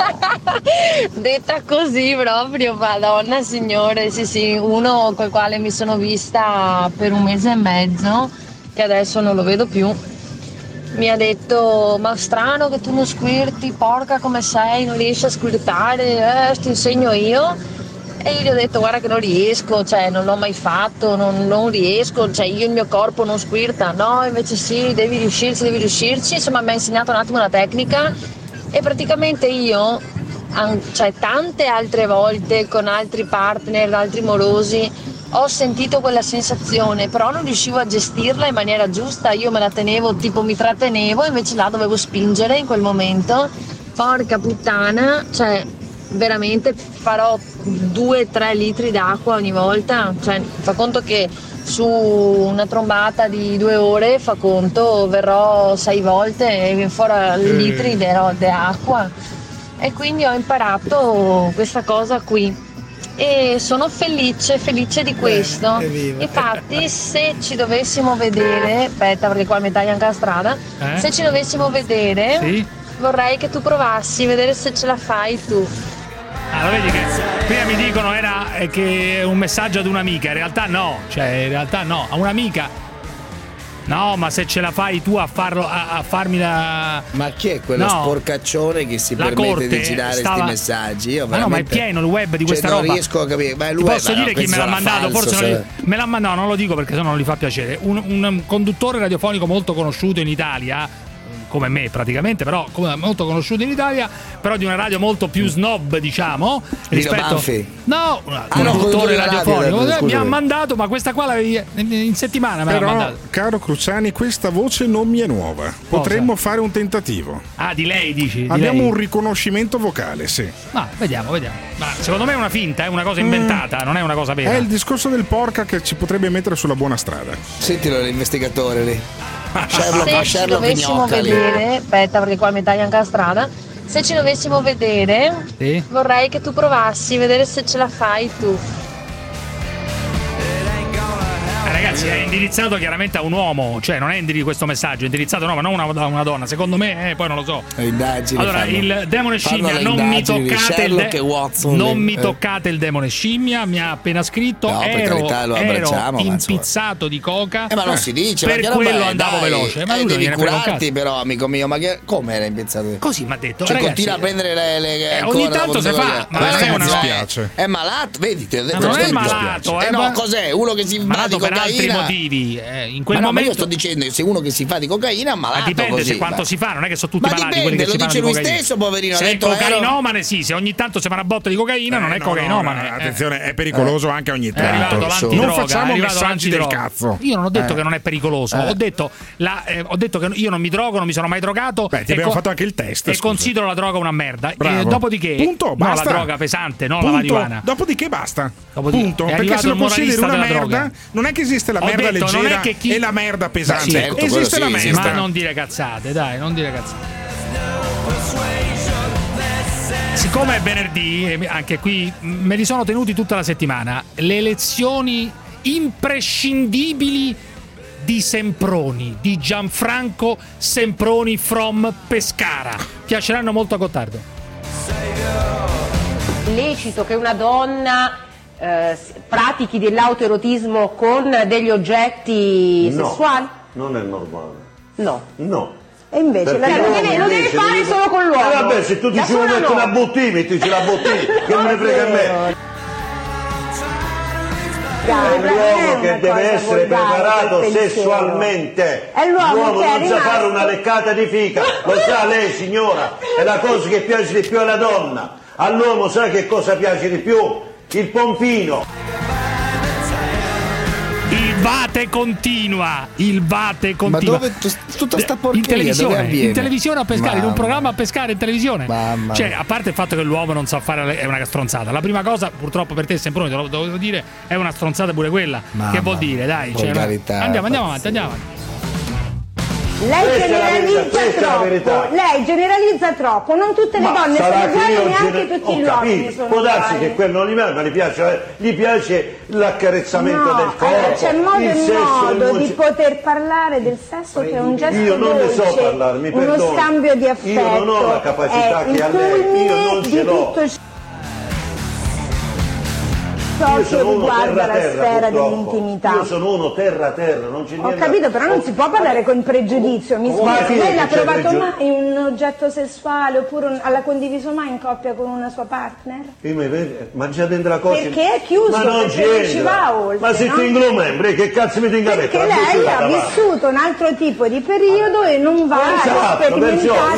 Detta così proprio, madonna signore, sì sì, uno col quale mi sono vista per un mese e mezzo, che adesso non lo vedo più, mi ha detto: ma strano che tu non squirti, porca come sei, non riesci a squirtare, eh, ti insegno io. E io gli ho detto: guarda che non riesco, cioè non l'ho mai fatto, non, non riesco, cioè io il mio corpo non squirta. No, invece sì, devi riuscirci, devi riuscirci. Insomma mi ha insegnato un attimo la tecnica e praticamente io, cioè tante altre volte con altri partner, altri morosi, ho sentito quella sensazione, però non riuscivo a gestirla in maniera giusta. Io me la tenevo, tipo mi trattenevo, invece là dovevo spingere in quel momento. Porca puttana, cioè veramente farò due tre litri d'acqua ogni volta, cioè fa conto che su una trombata di due ore, fa conto, verrò sei volte e fuori litri di acqua, e quindi ho imparato questa cosa qui e sono felice felice di questo. Infatti se ci dovessimo vedere, aspetta perché qua mi taglia anche la strada, eh? se ci dovessimo vedere sì? vorrei che tu provassi, vedere se ce la fai tu. Allora vedi che prima mi dicono era che è un messaggio ad un'amica, in realtà no, cioè in realtà no, a un'amica. No, ma se ce la fai tu a farlo, a, a farmi la. Ma chi è quello no. sporcaccione che si la permette di girare questi stava... messaggi? Io ma no, ma è pieno il web di questa cioè, roba. Non riesco a capire. Ma lui Ti posso è, dire no, chi me l'ha mandato? Falso, Forse se... non li... me l'ha mandato, no, non lo dico perché sennò non gli fa piacere. Un, un conduttore radiofonico molto conosciuto in Italia, come me praticamente, però molto conosciuto in Italia, però di una radio molto più snob, diciamo, rispetto no, un ah, conduttore no, radiofonico radio, mi ha mandato, ma questa qua l'avevi in settimana me però, l'ha mandato. Caro Cruciani, questa voce non mi è nuova. Potremmo fare un tentativo. Ah, di lei dici? Di Abbiamo lei. un riconoscimento vocale, sì. Ma vediamo, vediamo. Ma secondo me è una finta, è una cosa inventata, mm. non è una cosa vera. È il discorso del porca che ci potrebbe mettere sulla buona strada. Sentilo l'investigatore lì. Sherlock, se Sherlock ci dovessimo vedere, aspetta perché qua mi taglia anche la strada, se ci dovessimo vedere sì? vorrei che tu provassi, vedere se ce la fai tu. Ragazzi, è indirizzato chiaramente a un uomo, cioè non è indirizzato questo messaggio, è indirizzato no, ma non a una, una donna, secondo me, eh, poi non lo so. Indagini, allora, fanno, il demone scimmia, non mi toccate il de- Watson, non eh. mi toccate il demone scimmia, mi ha appena scritto, no, ero, carità, ero impizzato di coca. Eh, ma non si dice, per ma quello roba, andavo dai, veloce, ma eh, lui devi non curarti però, amico mio, ma che, come era impizzato? Così mi ha detto, cioè, ragazzi, continua a prendere le, le eh, ogni tanto si fa, ma non mi dispiace. È malato, vedi, ti ho detto, non è malato, eh no, cos'è? Uno che si va di cocaina altri motivi. Eh, in quel ma no, momento. Ma io sto dicendo, se uno che si fa di cocaina è malato. Ma dipende così, se quanto ma... si fa, non è che sono tutti ma malati dipende, quelli che lo si dice fanno lui di cocaina. stesso, poverino. Se ha è detto, cocainomane, ero... sì, se ogni tanto si fa una botta di cocaina, eh, non è no, cocainomane. No, no, eh. attenzione, è pericoloso eh. anche ogni È arrivato tanto. l'antidroga, Non facciamo è arrivato messaggi del l'antidroga. cazzo. Io non ho detto eh. che non è pericoloso, eh. ho detto la, eh, ho detto che io non mi drogo, non mi sono mai drogato. Beh, ti abbiamo co- fatto anche il test. E scusa. considero la droga una merda. Bravo. E dopodiché, punto, no, basta. la droga pesante, non punto. la marijuana. Dopodiché basta. Dopodiché punto. è Perché se lo il consideri una della merda, droga. non è che esiste la Ho merda detto, non leggera è che chi... e la merda pesante. Beh, certo, esiste la sì, merda. Ma non dire cazzate, dai, non dire cazzate. Siccome è venerdì, anche qui me li sono tenuti tutta la settimana, le lezioni imprescindibili di Semproni, di Gianfranco Semproni from Pescara. Piaceranno molto a Gottardo. Lecito che una donna eh, pratichi dell'autoerotismo con degli oggetti no, sessuali? Non è normale. No. No. E invece la Perché lo no, deve, lo deve invece fare devi- solo con l'uomo. Eh, vabbè, se tu ti Da ci vuoi sola mettere no. una bottiglia, mettici la bottiglia, che me ne frega a me. È l'uomo che deve essere preparato sessualmente. È l'uomo che è non sa rimasto- fare una leccata di fica, lo sa lei signora, è la cosa che piace di più alla donna. All'uomo sa che cosa piace di più? Il pompino. Il Vate continua, il Vate continua. Ma dove t- tutta sta porcheria in televisione, dove avviene? in televisione a pescare, in un Mamma. programma a pescare in televisione. Mamma Cioè, mia. a parte il fatto che l'uomo non sa fare le- è una stronzata. La prima cosa, purtroppo per te, sempre te lo devo dire, è una stronzata pure quella. Mamma che vuol dire, dai, cioè, volgarità, andiamo, andiamo pazzesco. avanti, andiamo avanti. Lei Questa è la verità, generalizza questa è la verità. troppo, lei generalizza troppo, non tutte le Ma donne sarà sono che uguali, io neanche gene- tutti ho gli uomini capito, sono può darsi uguali. che quello non gli piace, ma gli piace, gli piace l'accarezzamento No, del corpo, allora c'è modo il e sesso, il modo moci- di poter parlare del sesso che è un gesto Io non ne so dolce, parlare, mi uno perdoni. scambio di affetto. Io non ho la capacità è che ha il lei, io culmine non ce di l'ho. tutto ciò Io che sono uno riguarda la terra sfera terra purtroppo. dell'intimità. Io sono uno terra terra, non c'è Ho niente. capito, però non si può parlare con pregiudizio, mi Ma scusi, chi è lei l'ha che c'è provato pregiudizio? mai un oggetto sessuale oppure un- l'ha condiviso mai in coppia con una sua partner? Io mi vedo- Ma già dentro la coscia. Perché è chiuso, ma non perché non ci c'entra. va oltre, Ma se no? ti inglomembri, che cazzo mi tenga a Perché mettere? lei ha vissuto un altro tipo di periodo e non va Esatto, a sperimentare.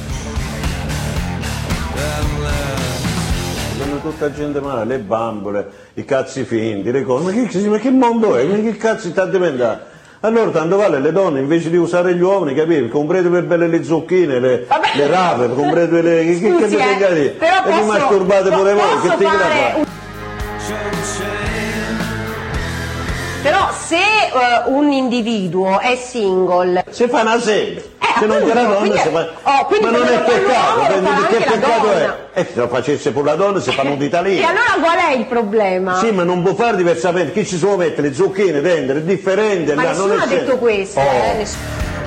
Sono tutta gente male, le bambole, i cazzi finti, le cose. Ma che, ma che mondo è? Ma che cazzo sta diventando? Allora tanto vale le donne invece di usare gli uomini, capite? Comprate per belle le zucchine, le, le rape, comprate le. Che, che, Scusi, che mi eh, tenga lì? però E vi posso- masturbate pure voi, posso che ti fare fare? un- Però se eh, un individuo è single, Se fa una sega, se non appunto, c'è la donna, quindi- si fa... oh, quindi ma non quello è che fa peccato, l'uomo lo quindi fa che anche la peccato donna. è? E se lo facesse pure la donna si fanno d'Italia. e allora qual è il problema? Sì, ma non può fare diversamente, chi ci si può mettere le zucchine, vendere, è differente. Ma là, nessuno non è ha detto sempre- questo, Oh. eh, nessuno.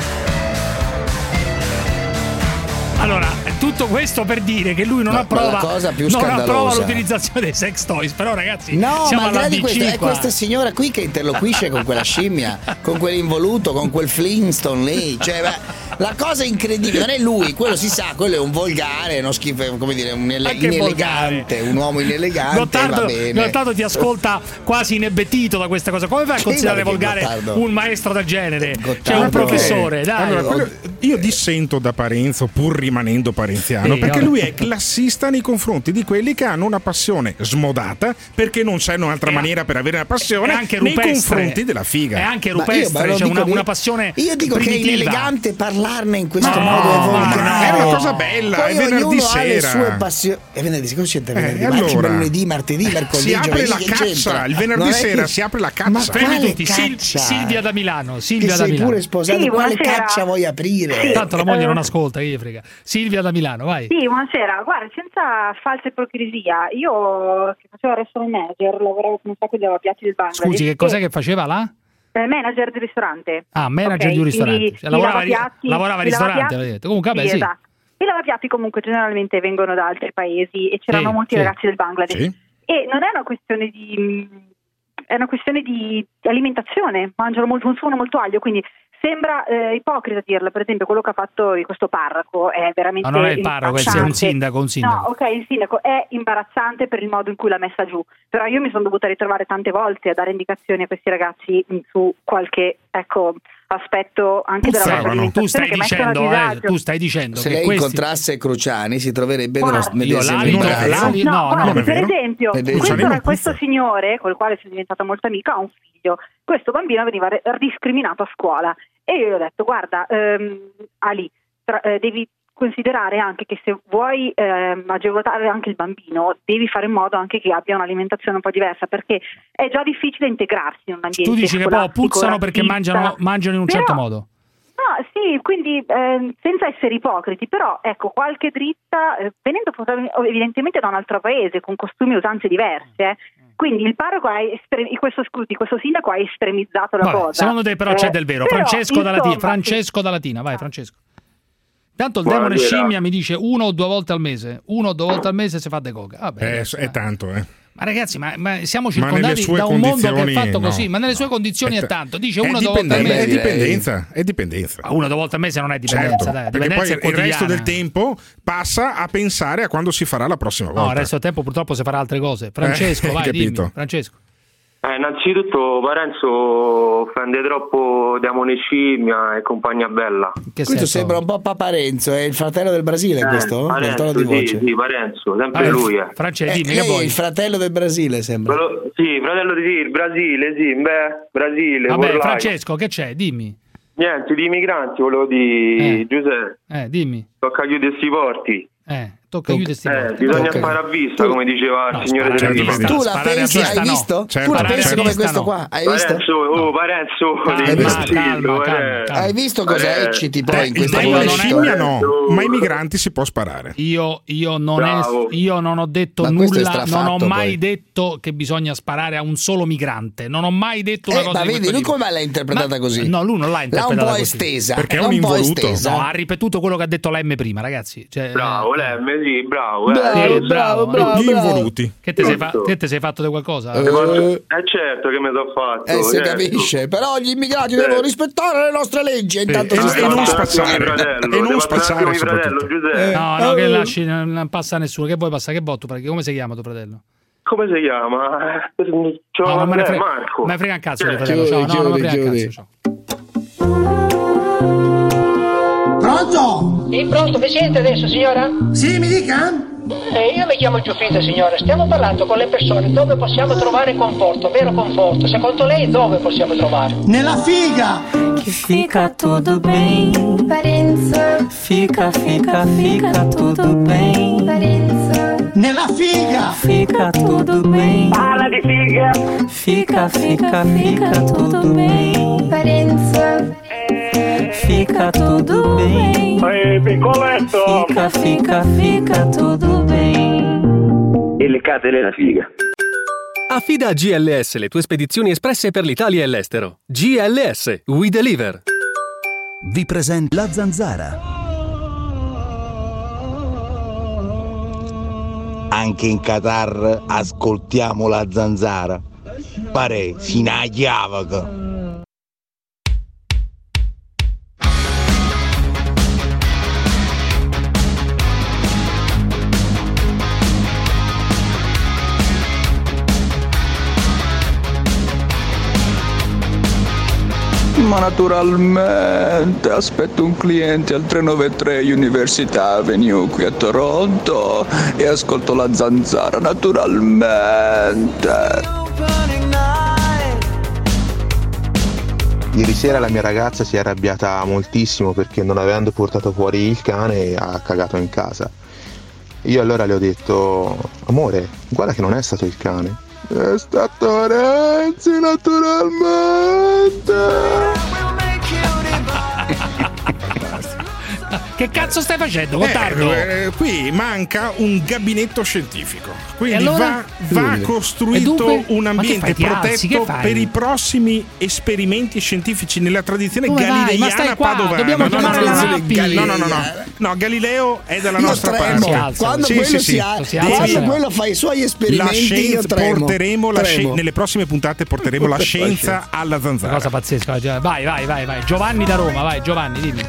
Allora, tutto questo per dire che lui non No, approva, ma la cosa più non scandalosa- approva l'utilizzazione dei sex toys. Però, ragazzi, No, siamo ma al di alla là di B C questo, è qua. questa signora qui che interloquisce con quella scimmia, con quell'involuto, con quel Flintstone lì. Cioè, ma la cosa incredibile, non è lui, quello si sa, quello è un volgare, uno schifo, come dire, un ele- Anche inelegante, un uomo inelegante. Gottardo, va bene. Gottardo ti ascolta quasi inebbetito da questa cosa. Come fai a Sì, considerare ma perché volgare Gottardo? un maestro del genere? Cioè, Gottardo un professore, è- dai. Allora, quello- io dissento da Parenzo pur rimanendo parenziano, Sì, perché vabbè. lui è classista nei confronti di quelli che hanno una passione smodata perché non c'è un'altra È- maniera per avere una passione è anche nei rupestre. confronti della figa. È anche Ma io- ma rupestre, lo c'è dico una, di- una passione Io dico che è primitiva. inelegante parlarne in questo No, modo ma volgare. no. È una cosa bella, Poi è venerdì ognuno ha le sera. sue passioni. È venerdì, cosa c'entra venerdì? Eh, Marci, allora? lunedì, martedì, mercoledì, Si apre giovedì, la che caccia, c'entra? il venerdì Non è sera che- si apre la Ma caccia. Fermi quale tutti, Sil- caccia? Silvia da Milano. Che Silvia da sei Milano. pure sposato, Sì, quale buonasera. caccia vuoi aprire? Sì. Tanto la moglie Eh. non ascolta, che gli frega. Silvia da Milano, vai. Sì, buonasera. Guarda, senza falsa ipocrisia, io che facevo restaurant manager, lavoravo con un sacco di lavapiatti del Bangladesh. Scusi, che cos'è che faceva là? Eh, manager di ristorante. Ah, manager Ok, di un ristorante. quindi Cioè, i lavorava, lavapiatti- lavorava al i ristorante, lavapiatti- avete detto. Comunque, vabbè, sì, sì. esatto. I lavapiatti comunque generalmente vengono da altri paesi e c'erano Sì, molti sì. ragazzi del Bangladesh. Sì. E non è una questione di... è una questione di alimentazione, mangiano molto, consumano molto aglio, quindi sembra eh, ipocrita dirlo, per esempio quello che ha fatto questo parroco è veramente Ma non è il parroco, è un sindaco, un sindaco. No, ok, il sindaco è imbarazzante per il modo in cui l'ha messa giù, però io mi sono dovuta ritrovare tante volte a dare indicazioni a questi ragazzi su qualche, ecco, aspetto anche tu della stai, no, tu stai dicendo, eh, tu stai dicendo se che lei questi... incontrasse Cruciani si troverebbe Guarda, nello medesimo io imbarazzo. Lali, no, no, no, guarda, non è per vero. esempio Vedi? questo, Cruciani questo signore col quale sono diventata molto amica ha un figlio, questo bambino veniva re- discriminato a scuola e io gli ho detto guarda ehm, Ali tra, eh, devi considerare anche che se vuoi ehm, agevolare anche il bambino devi fare in modo anche che abbia un'alimentazione un po' diversa, perché è già difficile integrarsi in un ambiente Tu dici che poi puzzano perché razzista. mangiano, mangiano in un Però, certo modo. No, sì, quindi eh, senza essere ipocriti, però ecco, qualche dritta, eh, venendo evidentemente da un altro paese, con costumi e usanze diverse, eh, quindi il parroco ha estre- questo, scusi, questo sindaco ha estremizzato la Vabbè, cosa. secondo te però eh, c'è del vero. però, Francesco da Latina, insomma, Francesco da Latina, vai Francesco. Tanto il Buonasera. demone scimmia mi dice uno o due volte al mese, uno o due volte al mese si fa de coca. Vabbè, Eh, ragazzi, è dai. tanto, eh. Ma ragazzi, ma, ma siamo Ma nelle circondati sue da un mondo che è condizioni, fatto no. così, ma nelle sue condizioni è, È- tanto. Dice è uno o due volte al dipenden- mese. È dipendenza, è dipendenza. Ma uno o due volte al mese non è dipendenza, Certo, dai, perché dipendenza poi è il resto quotidiana. del tempo passa a pensare a quando si farà la prossima volta. No, il resto del tempo purtroppo si farà altre cose. Francesco, Eh, vai, capito. dimmi. Francesco. Eh, innanzitutto Parenzo offende troppo Demone Scimmia e compagnia bella. Questo sembra un po' Papa Renzo, è il fratello del Brasile Eh, questo? Del Parenzo, tono di voce. sì, sì, Parenzo, sempre Vabbè, lui. Eh. Francesco, Eh, lei è il fratello del Brasile sembra. Quello- sì, fratello di sì, il Brasile, sì, beh, Brasile. Vabbè, vorrei. Francesco, che c'è? Dimmi. Niente, di migranti, volevo di Giuseppe. Eh, dimmi. Tocca chiudere sti porti. Eh, tocca chiudere sti Eh, porti. bisogna Tocca. fare a vista, come diceva il signore sparare delle a vista. Tu la Sparare a pensi, vista hai no. visto? Certo, tu la sparare pensi a come vista questo no. qua? Hai visto? Parenzo, oh, Parenzo, Calma, devi calma, sentirlo, calma, eh. calma. Hai visto cosa Eh, ecciti poi Eh, in il questo demone momento? scimmia no, ma i migranti si può sparare. Io, io, non, Bravo. è, io non ho detto Ma questo è nulla, non ho strafatto, mai poi. detto che bisogna sparare a un solo migrante. Non ho mai detto una Eh, cosa ma di vedi, questo lui tipo. come l'ha interpretata Ma- così? No, lui non l'ha L'ha un interpretata po' così. estesa. Perché è l'ha un un po' involuto. estesa. No, ha ripetuto quello che ha detto l'M prima, ragazzi. Cioè, Bravo, Lemme, sì, bravo. Eh. Bravo, Sì, bravo, bravo. bravo, Gli bravo. involuti. Che te sei, fa- Giusto. te te sei fatto di qualcosa? Eh, Eh certo che mi sono fatto. Eh, si certo. capisce, però gli immigrati Eh. devono rispettare le nostre leggi e intanto e- si e sta non Devo spazzare. mio fratello, E non devo spazzare, mio fratello, soprattutto. Giuseppe. No, no, che lasci, non non passa nessuno. Che vuoi passare? Che botto? Perché come si chiama tuo fratello? Come si chiama? Ciao, No, non me ne frega, Marco. me ne frega un cazzo Eh, di fratello. Ciao, no, non me ne frega un chiudi, cazzo. Ciao. Pronto? Sì, pronto, mi sente adesso, signora? Sì, mi dica? Eh, io mi chiamo Giuffrida, signora. Stiamo parlando con le persone dove possiamo trovare conforto, vero conforto. Secondo lei dove possiamo trovare? Nella figa! Que fica tudo bem. Parenzo, Fica, fica, fica tudo bem. Parenzo, Nella figa! Fica tudo bem. Parla di figa! Fica, fica, fica tudo bem. Parenzo, Fica tudo bem. Ehi, piccoletto! Fica, fica, fica tudo bem. E le carte della figa. Affida a G L S le tue spedizioni espresse per l'Italia e l'estero. G L S, We Deliver. Vi presenta La Zanzara. Anche in Qatar ascoltiamo La Zanzara. Pare si na chiavaca. Ma naturalmente aspetto un cliente al tre nove tre Università Avenue qui a Toronto e ascolto La Zanzara naturalmente. Ieri sera la mia ragazza si è arrabbiata moltissimo perché non avendo portato fuori il cane ha cagato in casa. Io allora le ho detto: amore, guarda che non è stato il cane. È stato Renzi naturalmente. Che cazzo stai facendo, Gottardo? Eh, eh, qui manca un gabinetto scientifico. Quindi allora? va, va costruito un ambiente Alzi, protetto per i prossimi esperimenti scientifici nella tradizione Dove vai? Ma galileiana stai qua? padovana. Dobbiamo no, chiamare no, la no, Nappi. no, no, no, no. No, Galileo è dalla Io nostra tremo. parte. Quando Sì, quello sì, si sì. ha- Sì, quando sì. quello fa i suoi La esperimenti, io scienza, tremo. porteremo la Tremo. sci- nelle prossime puntate porteremo la scienza alla zanzara. Cosa pazzesca. Vai, vai, vai, vai. Giovanni da Roma, vai, Giovanni, dimmi.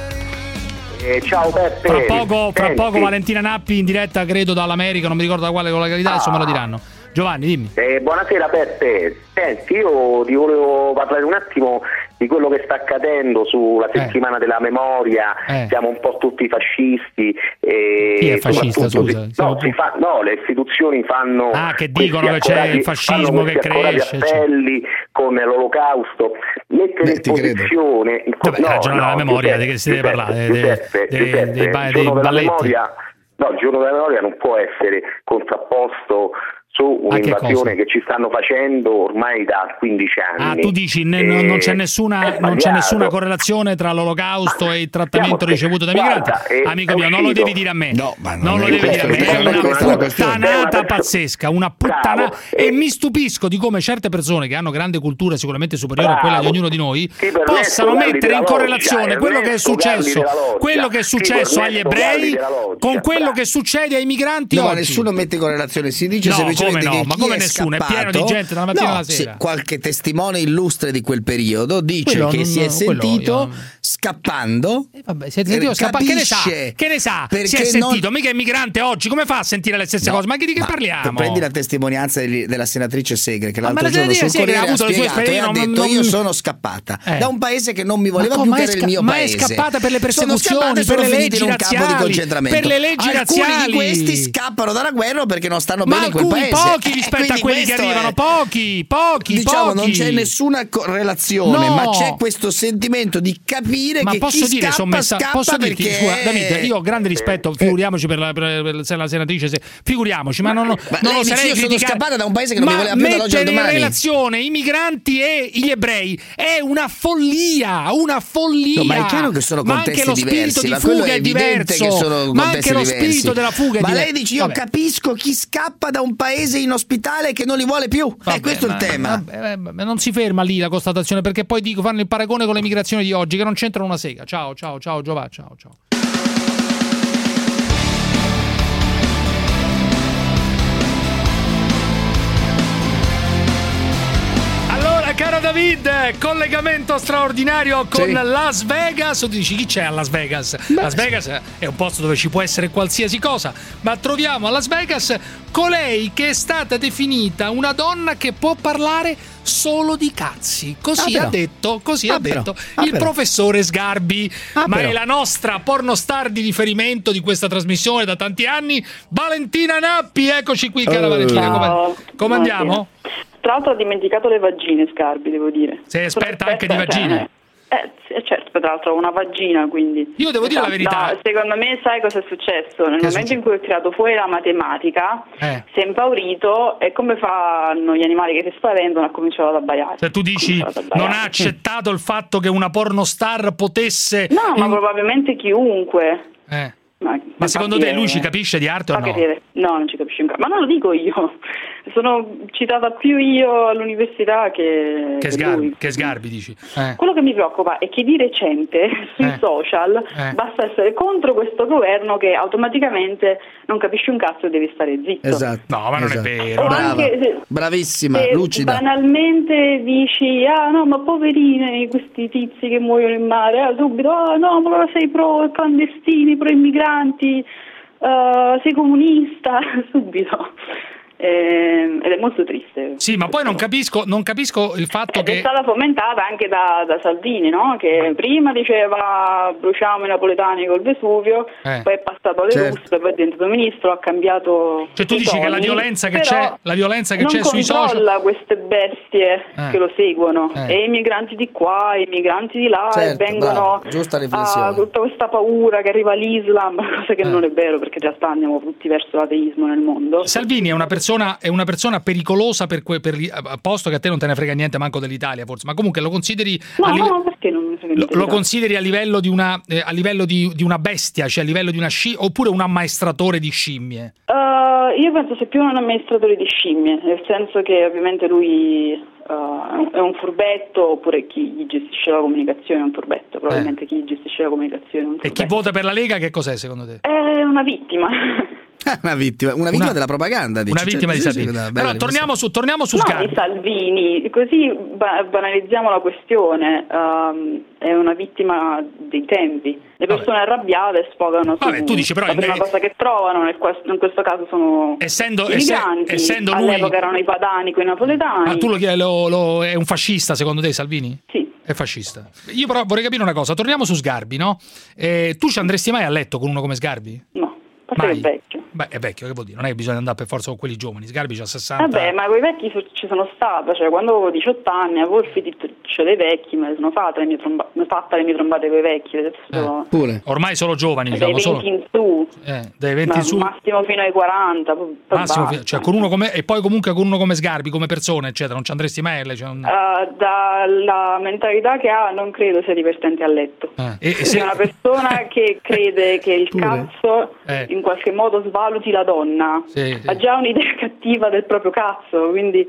Eh, ciao Peppe. Fra poco, fra Senti. poco Valentina Nappi in diretta, credo dall'America, non mi ricordo da quale località, adesso me lo diranno. Giovanni, dimmi. Eh, buonasera Peppe. Senti, io ti volevo parlare un attimo di quello che sta accadendo sulla settimana eh. della memoria. Eh. Siamo un po' tutti fascisti. E Chi è fascista, scusa? Si, no, si fa, no, le istituzioni fanno. Ah, che dicono che c'è il fascismo che cresce. appelli con l'olocausto. Mettere Beh, in ti credo. posizione. In, Vabbè, no, il giorno no, della memoria, Giuseppe, di che si deve Giuseppe, parlare? Giuseppe, Dei, Giuseppe, dei, dei, il dei giorno della balletti. memoria. No, il giorno della memoria non può essere contrapposto su un'invasione che, che ci stanno facendo ormai da quindici anni. Ah, tu dici ne, E non c'è nessuna non c'è nessuna correlazione tra l'olocausto e il trattamento ricevuto dai migranti? guarda, è- Amico è mio, non lo uscito. devi dire a me. No, ma non lo è devi dire a me. questo, È non è una questa la questione. puttanata pazzesca, una puttana. Bravo. E E- mi stupisco di come certe persone che hanno grande cultura, sicuramente superiore a quella di Bravo. ognuno di noi, Chi per possano Ernesto mettere Galli in della correlazione Loggia, quello che è Ernesto Galli successo, della Loggia. quello che è Chi per successo agli Ernesto Galli ebrei della Loggia. con quello Bravo. che succede ai migranti No, oggi. nessuno mette in correlazione, si dice No, semplicemente come no? che Ma chi come è nessuno? È scappato, pieno di gente dalla mattina no, alla sera. sì, qualche testimone illustre di quel periodo dice Quello che non- si è quello sentito io- scappando. Eh, vabbè, si è sentito scappare. Che ne sa? capisce Che ne sa? Si è perché sentito, non- mica è migrante oggi, come fa a sentire le stesse No, cose? Ma di che ma parliamo? Prendi la testimonianza degli- della senatrice Segre che Ma l'altro la giorno senatrice sul Segre ha Corriere ha avuto le sue spiegato e ha esperienze, detto non- io non- sono scappata Eh. da un paese che non mi voleva Ma più, come che è era il sca- mio ma paese. è scappata per le Sono persecuzioni, scappata e per sono le finiti leggi in un campo di razziali, concentramento. per le leggi Alcuni razziali. di questi scappano dalla guerra perché non stanno Ma bene in quel alcuni paese. pochi Eh, rispetto a quindi quelli che questo arrivano, è- pochi, pochi, Diciamo pochi. non c'è nessuna correlazione, No. ma c'è questo sentimento di capire Ma che posso chi dire, scappa, sommessa, scappa posso dirti, perché scusa, David, io ho grande rispetto, figuriamoci per la, per per la senatrice, se, figuriamoci, ma non, Ma non lei lo dice, sarei io sono criticato. scappata da un paese che non Ma mi voleva più dall'oggi al mettere in domani. relazione i migranti e gli ebrei è una follia, una follia. No, ma è chiaro che sono Ma anche contesti lo diversi, spirito ma di quello fuga è è evidente diverso, che sono ma contesti anche lo diversi. spirito della fuga è Ma diverso. lei dice io Vabbè. capisco chi scappa da un paese inospitale che non li vuole più. Vabbè, è questo ma- il tema. vabbè, vabbè, non si ferma lì la constatazione, perché poi dico, fanno il paragone con le migrazioni di oggi che non c'entrano una sega. Ciao, ciao, ciao, Giova, ciao, ciao. Allora, caro David, collegamento straordinario con Sì. Las Vegas. Tu dici chi c'è a Las Vegas? Las Vegas è un posto dove ci può essere qualsiasi cosa, ma troviamo a Las Vegas colei che è stata definita una donna che può parlare solo di cazzi. Così Ah, ha però. detto, così Ah, ha però. detto Ah, il però. professore Sgarbi, Ah, ma però. è la nostra pornostar di riferimento di questa trasmissione da tanti anni, Valentina Nappi. Eccoci qui, cara Eh. Valentina. Come, Ciao. come andiamo? Tra l'altro ha dimenticato le vagine Sgarbi, devo dire. Sei esperta anche di Aspetta, vagine? Eh, sì, certo, tra l'altro ho una vagina, quindi. Io devo dire la verità. No, secondo me sai cosa è successo? Nel Che è momento in cui ho tirato fuori la matematica, Eh. si è impaurito e come fanno gli animali che si spaventano ha cominciato ad abbaiare. Se tu dici Ha cominciato ad non ha abbaiare. accettato il fatto che una pornostar potesse... No, ma in- probabilmente chiunque. Eh. Ma, Ma secondo te lui ci capisce di arte o Ma no? che dire? No, non ci capisce un cazzo. Ma non lo dico io. Sono citata più io all'università che, Che che Sgarbi, lui. che Sgarbi dici? Eh. Quello che mi preoccupa è che di recente sui Eh. social Eh. basta essere contro questo governo che automaticamente non capisce un cazzo e devi stare zitto. Esatto. No, ma non è esatto. vero. O Brava. anche se- Bravissima, se lucida. banalmente dici ah no ma poverini questi tizi che muoiono in mare, ah, subito ah no ma allora sei pro clandestini, pro immigranti, eh, sei comunista subito. Eh, ed è molto triste. Sì, ma poi non capisco, non capisco il fatto Ed è che... stata fomentata anche da, da Salvini, no? Che prima diceva bruciamo i napoletani col Vesuvio, Eh. poi è passato alle Certo. russe, poi è diventato ministro, ha cambiato. Cioè tu i dici che la toni, violenza che però c'è, la violenza che non c'è sui social... controlla queste bestie Eh. che lo seguono, Eh. e i migranti di qua, i migranti di là, Certo, e vengono bravo, giusta riflessione. a tutta questa paura che arriva l'Islam, cosa che non è vero perché in realtà andiamo tutti verso l'ateismo nel mondo. Salvini è una Questa persona, è una persona pericolosa per, que, per a posto che a te non te ne frega niente manco dell'Italia forse, ma comunque lo consideri No, a live- no, perché non mi frega lo, niente lo di consideri a livello di una eh, a livello di, di una bestia, cioè a livello di una sci oppure un ammaestratore di scimmie? Uh, io penso sia più un amministratore di scimmie, nel senso che ovviamente lui uh, è un furbetto, oppure chi gli gestisce la comunicazione è un furbetto, probabilmente eh. chi gli gestisce la comunicazione è un furbetto. E chi vota per la Lega che cos'è secondo te? È una vittima. Una vittima, una vittima una, della propaganda, dice. Una vittima cioè, di Salvini. Sì, Però torniamo su, torniamo su no, Sgarbi. di Salvini, così ba- banalizziamo la questione. Um, è una vittima dei tempi. Le persone Vabbè. arrabbiate sfogano su Vabbè, tu dici, però, la prima in... cosa che trovano, nel questo, in questo caso sono essendo, i migranti. Essendo lui... All'epoca erano i padani, quei napoletani. Ma tu lo, lo, lo, è un fascista secondo te Salvini? Sì. È fascista. Io però vorrei capire una cosa, torniamo su Sgarbi, no? Eh, tu ci andresti mai a letto con uno come Sgarbi? No. È vecchio. Beh, è vecchio, che vuol dire? Non è che bisogna andare per forza con quelli giovani. Sgarbi c'ha sessanta. Vabbè, ma quei vecchi ci sono stata, cioè quando avevo diciotto anni avevo il feticcio dei vecchi, me le sono fatte le mie, tromba- fatte le mie trombate con i vecchi. Eh, sono... Pure. Ormai solo giovani, diciamo. Dai venti solo... in su. Eh, dai venti in su. Massimo fino ai quaranta. Massimo fino... cioè, con uno come... E poi comunque con uno come Sgarbi, come persona, eccetera, non ci andresti mai? Cioè, non... uh, dalla mentalità che ha non credo sia divertente a letto. Eh. E, e se... È una persona che crede che il Pure. cazzo eh. in qualche modo svaluti la donna. Sì, sì. Ha già un'idea cattiva del proprio cazzo, quindi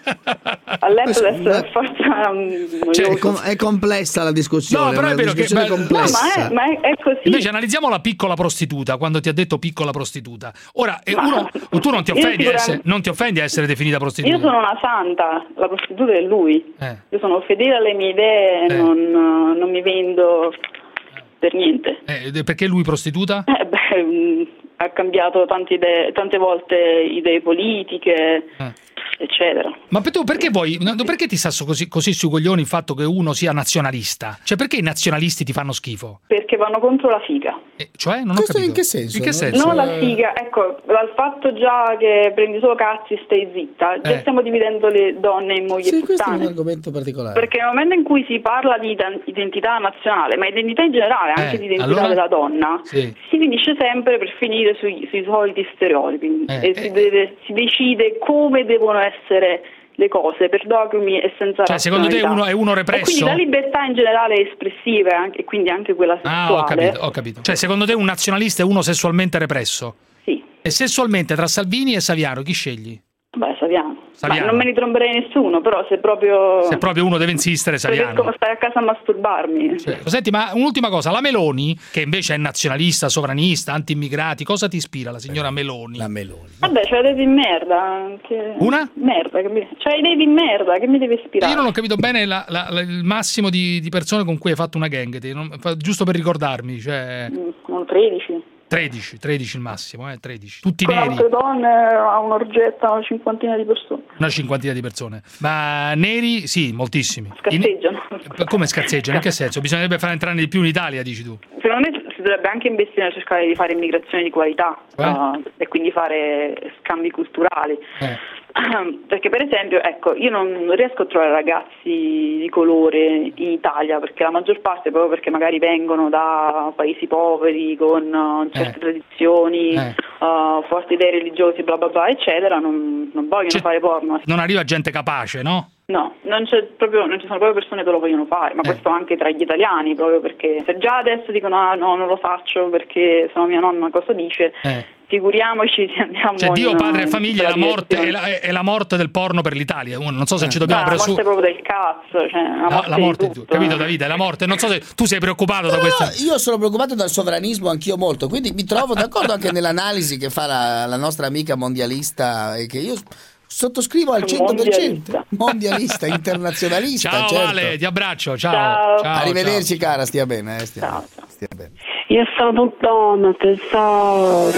a letto deve essere per forza um, cioè, è, com- è complessa la discussione. No, però è vero che è complessa. No, ma, è, ma è, è così. Invece analizziamo la piccola prostituta, quando ti ha detto piccola prostituta. Ora, uno, tu non ti offendi a essere, non ti offendi a essere definita prostituta. Io sono una santa, la prostituta è lui. Eh. Io sono fedele alle mie idee, eh. non, non mi vendo per niente. Eh, perché lui prostituta? Eh, beh, mh, ha cambiato tante idee, tante volte idee politiche, eh. eccetera. Ma tu perché vuoi, perché ti sta così, così sui coglioni il fatto che uno sia nazionalista? Cioè perché i nazionalisti ti fanno schifo? Perché vanno contro la figa. Eh, cioè? Non ho Questo capito. in che senso? In che senso? Non la figa, ecco, dal fatto già che prendi solo cazzi e stai zitta, già Eh. stiamo dividendo le donne in mogli Sì, e questo è un puttane. argomento particolare. Perché nel momento in cui si parla di ident- identità nazionale, ma identità in generale, anche Eh, di identità allora? della donna, Sì. si finisce sempre per finire sui, sui soliti stereotipi Eh, e eh. si, deve- si decide come devono essere le cose per dogmi e senza Cioè, secondo te razionalità. uno è uno E represso? quindi la libertà in generale è espressiva e anche- e quindi anche quella Ah, sessuale. ho capito, ho capito. Cioè, secondo te un nazionalista è uno sessualmente represso? Sì. E sessualmente tra Salvini e Saviano chi scegli? Beh, Saviano. Saviano. Ma non me ne tromberei nessuno, però se proprio... Se proprio uno deve insistere, Saviano. Preferisco stare a casa a masturbarmi. Senti, ma un'ultima cosa, la Meloni, che invece è nazionalista, sovranista, anti-immigrati, cosa ti ispira la signora Meloni? La Meloni. Vabbè, c'è idee di merda. Che... Una? Merda, che mi... c'è idee di merda, che mi deve ispirare? Io non ho capito bene la- la- la- il massimo di, di persone con cui hai fatto una gang, te, non- fa- giusto per ricordarmi, cioè... Mm, tredici. tredici, tredici il massimo, eh, tredici. Tutti Con neri, altre donne a un'orgetta, una cinquantina di persone. una cinquantina di persone. Ma neri, sì, moltissimi. Scarseggiano. In- Come scarseggiano? In che senso? Bisognerebbe far entrare di più in Italia, dici tu? Secondo me si dovrebbe anche investire nel cercare di fare immigrazione di qualità Eh? uh, e quindi fare scambi culturali. Eh. Perché per esempio, ecco, io non riesco a trovare ragazzi di colore in Italia, perché la maggior parte, proprio perché magari vengono da paesi poveri con uh, certe Eh. tradizioni, Eh. uh, forti idee religiose, bla bla bla, eccetera, non, non vogliono Cioè- fare porno. Non arriva gente capace, no? No, non, c'è proprio, non ci sono proprio persone che lo vogliono fare, ma Eh. questo anche tra gli italiani, proprio perché se già adesso dicono ah no, non lo faccio perché sennò mia nonna cosa dice, Eh. figuriamoci se andiamo Cioè Dio, in, padre e in famiglia è la, quella morte, è, direzione. la, è la morte del porno per l'Italia. Uno, non so se ci No, dobbiamo la presu- morte proprio del cazzo, cioè la la, morte, la morte di di tutto. tutto, capito Davide? È la morte. Non so se tu sei preoccupato da No, questa. io sono preoccupato dal sovranismo anch'io molto, quindi mi trovo d'accordo anche nell'analisi che fa la, la nostra amica mondialista e che io sottoscrivo al cento per cento. Mondialista, internazionalista. Ciao certo. Vale, ti abbraccio. Ciao. Ciao. Ciao, Arrivederci ciao. cara, stia bene, eh, stia, bene, stia bene. Io sono donna, tesoro.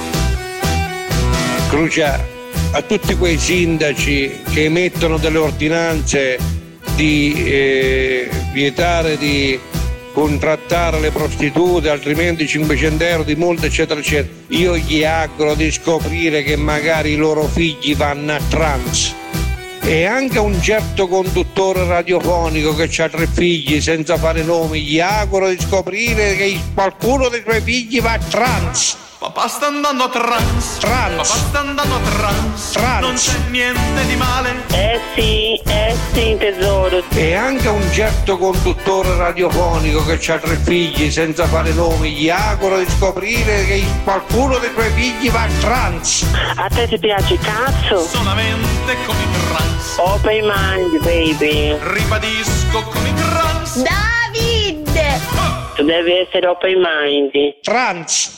Crucia a tutti quei sindaci che emettono delle ordinanze di eh, vietare di contrattare le prostitute, altrimenti cinquecento euro di multa, eccetera eccetera. Io gli auguro di scoprire che magari i loro figli vanno a trans. E anche un certo conduttore radiofonico che ha tre figli senza fare nomi, gli auguro di scoprire che qualcuno dei suoi figli va a trans. Papà sta andando a trans, trans. Papà sta andando a trans, trans. Non c'è niente di male. Eh sì, eh sì tesoro. E anche un certo conduttore radiofonico che ha tre figli senza fare nomi, gli auguro di scoprire che qualcuno dei tuoi figli va trans. A te ti piace cazzo? Solamente con i trans. Open mind baby. Ribadisco con i trans. David! Oh. Tu devi essere open mind. Trans.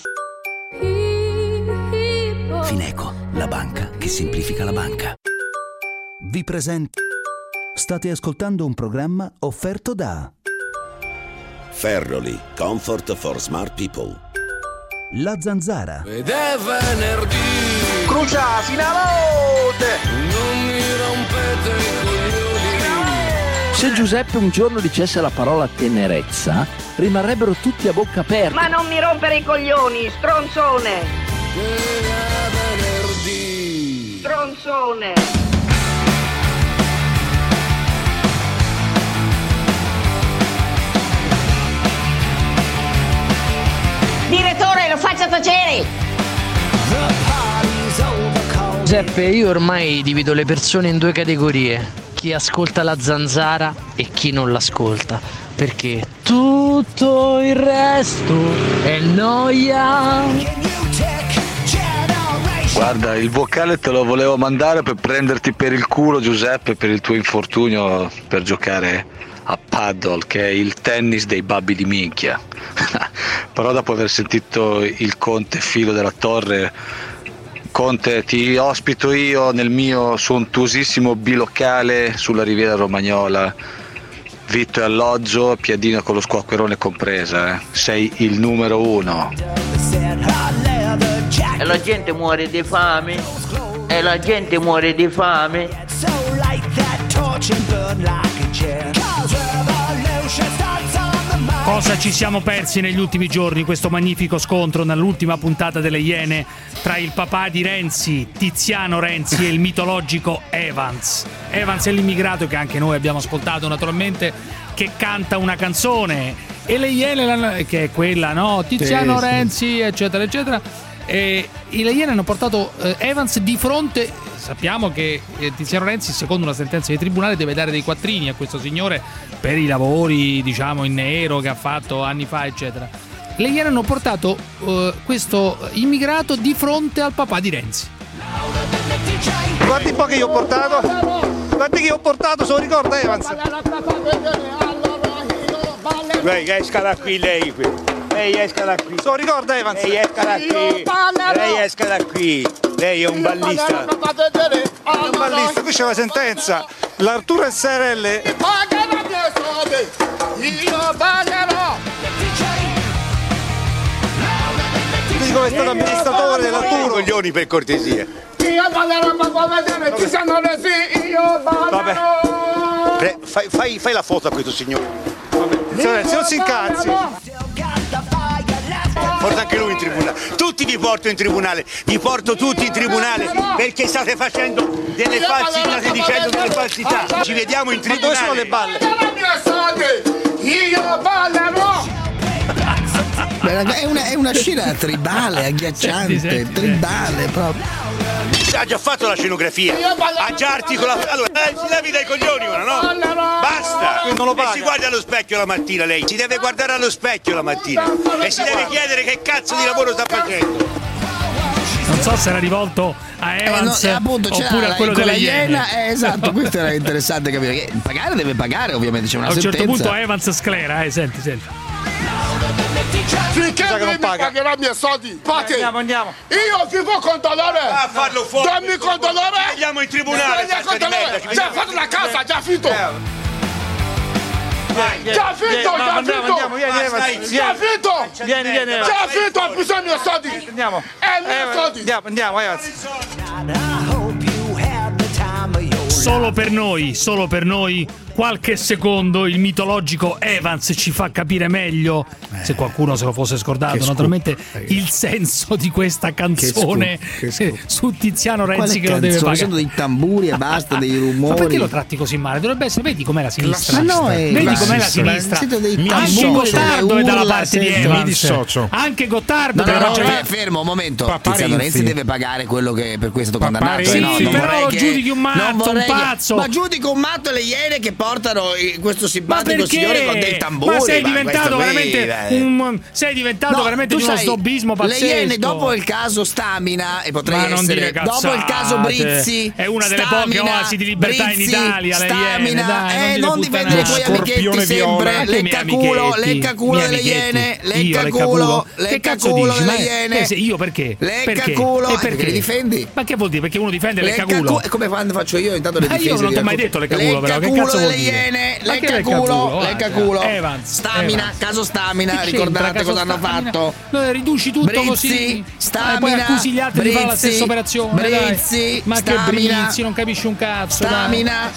Fineco, la banca che semplifica la banca. Vi presento. State ascoltando un programma offerto da Ferroli, comfort for smart people. La Zanzara. Ed è venerdì. Crucia, sinalote! Non mi rompete i coglioni. Se Giuseppe un giorno dicesse la parola tenerezza, rimarrebbero tutti a bocca aperta. Ma non mi rompere i coglioni, stronzone! Stronzone! Direttore, lo faccia tacere! Giuseppe, io ormai divido le persone in due categorie: chi ascolta la Zanzara e chi non l'ascolta, perché tutto il resto è noia. Guarda, il vocale te lo volevo mandare per prenderti per il culo, Giuseppe, per il tuo infortunio per giocare a paddle, che è il tennis dei babbi di minchia. Però dopo aver sentito il Conte Filo della Torre, Conte, ti ospito io nel mio sontuosissimo bilocale sulla Riviera Romagnola. Vitto e alloggio, piadina con lo squacquerone compresa, eh. Sei il numero uno. E la gente muore di fame, e la gente muore di fame. Cosa ci siamo persi negli ultimi giorni? Questo magnifico scontro nell'ultima puntata delle Iene tra il papà di Renzi, Tiziano Renzi, e il mitologico Evans. Evans è l'immigrato che anche noi abbiamo ascoltato naturalmente, che canta una canzone, e le Iene, che è quella, no? Tiziano sì, Renzi, sì. eccetera, eccetera. E i Iene hanno portato eh, Evans di fronte. Sappiamo che eh, Tiziano Renzi, secondo una sentenza di tribunale, deve dare dei quattrini a questo signore per i lavori, diciamo, in nero che ha fatto anni fa, eccetera. Le Iene hanno portato eh, questo immigrato di fronte al papà di Renzi. Guardi un po' che io ho portato. Guardi che io ho portato, se lo ricorda Evans. Lei esca da qui, lei qui. Lei esca da qui. Se lo ricorda Evans. Lei esca da qui. Lei esca da qui. Lei è un ballista. È un ballista, qui c'è la sentenza. L'Arturo S R L. Io ballerò. Dico che è stato amministratore dell'Arturo. Coglioni, per cortesia. Io ballerò, ma può vedere, ci sono le sì, io ballerò. Vabbè, fai, fai, fai la foto a questo signore. Vabbè, se non si incazzi. Porta anche lui in tribunale. Tutti vi porto in tribunale. Vi porto tutti in tribunale perché state facendo delle falsità, state dicendo delle falsità. Ci vediamo in tribunale. Ma dove sono le balle? Io ballerò. È una, è una scena tribale, agghiacciante, senti, senti, tribale proprio. Ha già fatto la scenografia, ha già articolato. Allora, eh, si levi dai coglioni ora, no? Basta! Non lo paga. E si guarda allo specchio la mattina lei, si deve guardare allo specchio la mattina e si deve chiedere che cazzo di lavoro sta facendo. Non so se era rivolto a Evans eh no, appunto, oppure a quello della Iena. Eh, esatto, questo era interessante capire. Che pagare deve pagare, ovviamente c'è una a un sentenza. A un certo punto Evans sclera, eh, senti, senti. Finché non mi paga. Pagherà i miei soldi, Pati. Andiamo, andiamo. Io ti può controllare. A farlo fuori. Dammi controllare. Andiamo in tribunale. Già fatto la casa, già finito. Già finito, già finito. Già finito. Vieni, vieni. Già finito, ho bisogno dei miei soldi. Andiamo. È i miei soldi. Andiamo, andiamo, ragazzi. Solo per noi, solo per noi qualche secondo il mitologico Evans ci fa capire meglio, eh, se qualcuno se lo fosse scordato, naturalmente, il senso di questa canzone che scoop, che su Tiziano Renzi che lo deve pagare. Sono dei tamburi e basta, dei rumori. Ma perché lo tratti così male? Dovrebbe essere, vedi com'è la sinistra. Ma no, è vedi com'è la sinistra. Anche Gottardo è dalla parte di Evans. Mi dissocio. Anche Gottardo no, no, no, cioè... fermo un momento. Tiziano Renzi deve pagare quello che per cui è stato condannato. Sì, no, però lo che... giudichi un matto, un pazzo. Che... Ma giudico un matto le iene che portano questo simpatico signore con dei tamburi. Ma sei diventato ma veramente qui, un sei diventato no, veramente di uno snobismo pazzesco. Le iene dopo il caso Stamina e potrei ma essere dopo il caso Brizzi è una delle Stamina, poche oasi di libertà Brizzi, in Italia. Stamina, le iene, dai, eh, non, non difendere i tuoi amichetti sempre. Lecca culo, lecca culo delle iene, lecca culo, lecca culo delle iene. Io perché? Lecca culo, e perché li difendi? Ma che vuol dire? Perché uno difende lecca culo? E come quando faccio io intanto le difese? Io non ti ho mai detto lecca culo, però che cazzo vuol dire? Lecca culo, lecca culo. Stamina, caso Stamina, ricordate cosa hanno fatto? Riduci tutto così. Stamina, poi accusi gli altri di fare la stessa operazione. Brizzi, ma che Brizzi, non capisci un cazzo. Stamina.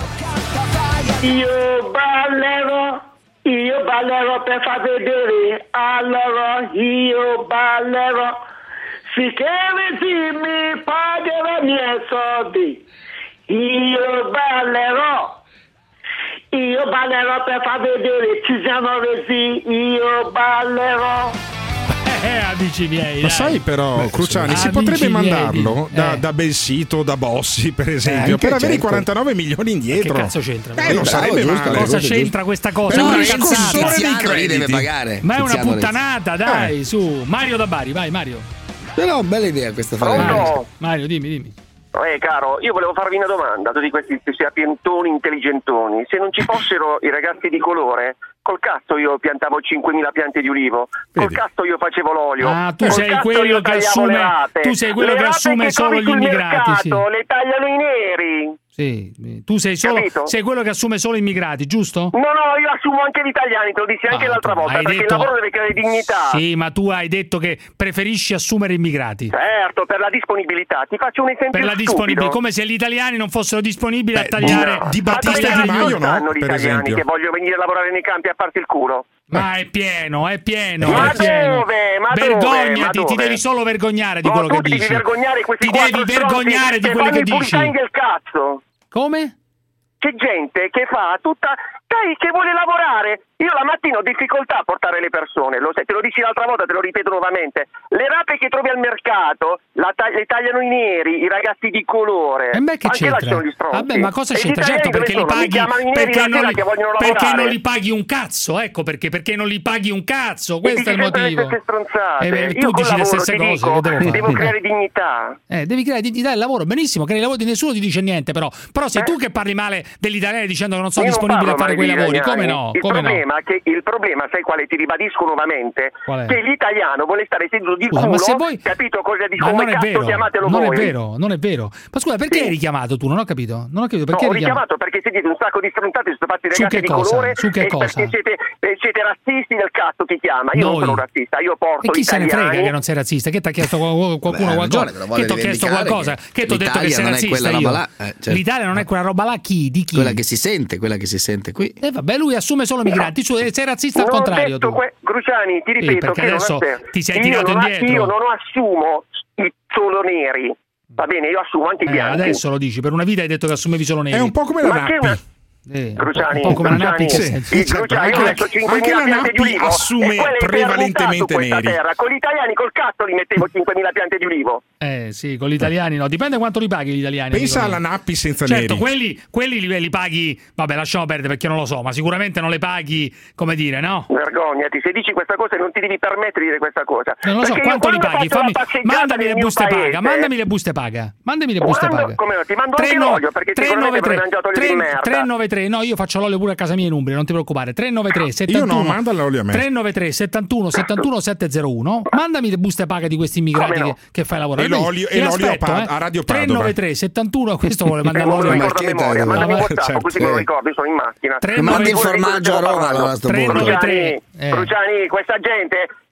Io ballerò, io ballerò per far vedere, allora io ballerò, sicché mi pagherà i miei soldi, io ballerò, io ballerò per far vedere, ci siamo resi, io ballerò. Eh, amici miei, ma sai però Beh, Cruciani si potrebbe mandarlo da, eh. da Belsito, da Bossi per esempio, eh, per avere i quarantanove milioni indietro. Che cazzo c'entra? Eh, non sarebbe male. Cosa c'entra questa cosa? Però è una cazzata, deve pagare. Ma è una puttanata, dai, eh. su. Mario da Bari, vai Mario. Però bella idea questa frase. Mario, dimmi, dimmi. Eh caro, io volevo farvi una domanda a tutti questi sapientoni intelligentoni. Se non ci fossero i ragazzi di colore, col cazzo io piantavo cinquemila piante di ulivo, col Vedi. cazzo io facevo l'olio. Ah, tu sei quello che assume tu sei quello che assume che solo gli immigrati, mercato, sì. Le tagliano i neri. Sì, tu sei solo sei quello che assume solo immigrati, giusto? No, no, io assumo anche gli italiani, te lo dissi anche ah, l'altra volta, perché detto... il lavoro deve creare dignità. Sì, ma tu hai detto che preferisci assumere immigrati. Certo, per la disponibilità. Ti faccio un esempio Per la disponibilità, come se gli italiani non fossero disponibili Beh, a tagliare no. Di Battista Di Maio, no? Gli italiani che vogliono venire a lavorare nei campi a farsi il culo. Ma è pieno, è pieno. Ma è pieno. dove? Ma Vergognati, dove? Ma ti devi solo vergognare di no, quello che ti dici. Devi vergognare questi ti devi vergognare di quello che dici. Del cazzo. Come? C'è gente che fa tutta dai, che vuole lavorare. Io la mattina ho difficoltà a portare le persone, lo sai, te lo dici l'altra volta, te lo ripeto nuovamente. Le rape che trovi al mercato la tag- le tagliano i neri, i ragazzi di colore. E beh, che Anche c'entra? là sono gli stronzi. Vabbè, ma cosa e c'entra? Certo, perché li paghi perché non li, perché non li paghi un cazzo, ecco perché perché non li paghi un cazzo, questo è il motivo. Eh beh, tu dici le stesse cose, dico, che devo fare? Devo creare dignità. Eh, devi creare dignità del lavoro, benissimo, crei lavoro, nessuno ti dice niente, però però sei eh? tu che parli male degli italiani dicendo che non sono disponibili a fare quei lavori, come no? Il come problema no? è che il problema, sai quale, ti ribadisco nuovamente, che l'italiano vuole stare seduto di scusa, culo, ma se voi... capito cosa di ma come non è cazzo vero, chiamatelo non voi. è vero, non è vero. Ma scusa, perché sì. hai richiamato tu? Non ho capito. Non ho capito perché no, ho hai richiamato perché siete un sacco di stronzati, siete fatti ragazzi di cosa? colore Su che e cosa? perché siete, eh, siete razzisti del cazzo ti chiama. Io Noi. non sono razzista, io porto e chi italiani. se ne frega che non sei razzista? Che ti ha chiesto qualcuno Beh, qualcosa? Ragione, che ti ho chiesto qualcosa? Che, che ti ho detto che sei razzista io? Là, eh, certo. L'Italia non è quella roba là, chi? Di chi? Quella che si sente, quella che si sente qui. E eh, vabbè, lui assume solo migranti, no. Sei razzista al contrario tu. Que- Cruciani, ti ripeto sì, che adesso non è ti sei io tirato non indietro. Io non assumo i solo neri. Va bene, io assumo anche i eh, bianchi. Adesso lo dici, per una vita hai detto che assumevi solo neri. È un po' come la Nappi. Eh, Cruciani, un po' come Cruciani, la Nappi, sì. Cruciani, io ho messo cinquemila piante di ulivo assume prevalentemente neri. Terra. Con gli italiani col cazzo li mettevo cinquemila piante di ulivo. Eh sì, con gli italiani no, dipende quanto li paghi gli italiani. Pensa alla Nappi senza certo, neri. Certo, quelli, quelli li, li paghi, vabbè lasciamo perdere perché non lo so, ma sicuramente non le paghi, come dire, no? Vergognati, se dici questa cosa non ti devi permettere di dire questa cosa. Non lo so, perché quanto li paghi? Fammi, mandami le buste paese, paga, mandami le buste paga, mandami le buste Quando, paga. Come no, ti mando anche l'olio perché sicuramente avrei mangiato olio di merda. tre nove tre, no, io faccio l'olio pure a casa mia in Umbria, non ti preoccupare. tre nove tre settantuno Io no, manda l'olio a me. tre nove tre settantuno settantuno settecentouno. Mandami le buste paga di questi immigrati no? che, che fai lavorare. E l'olio, e l'olio aspetto, a, eh. a Radio Padova. tre nove tre settantuno, questo vuole mandare l'olio a memoria. Mandami un WhatsApp certo. così me lo ricordo, io sono in macchina. Mandi il formaggio a Roma allora sto Cruciani, Cruciani, questa gente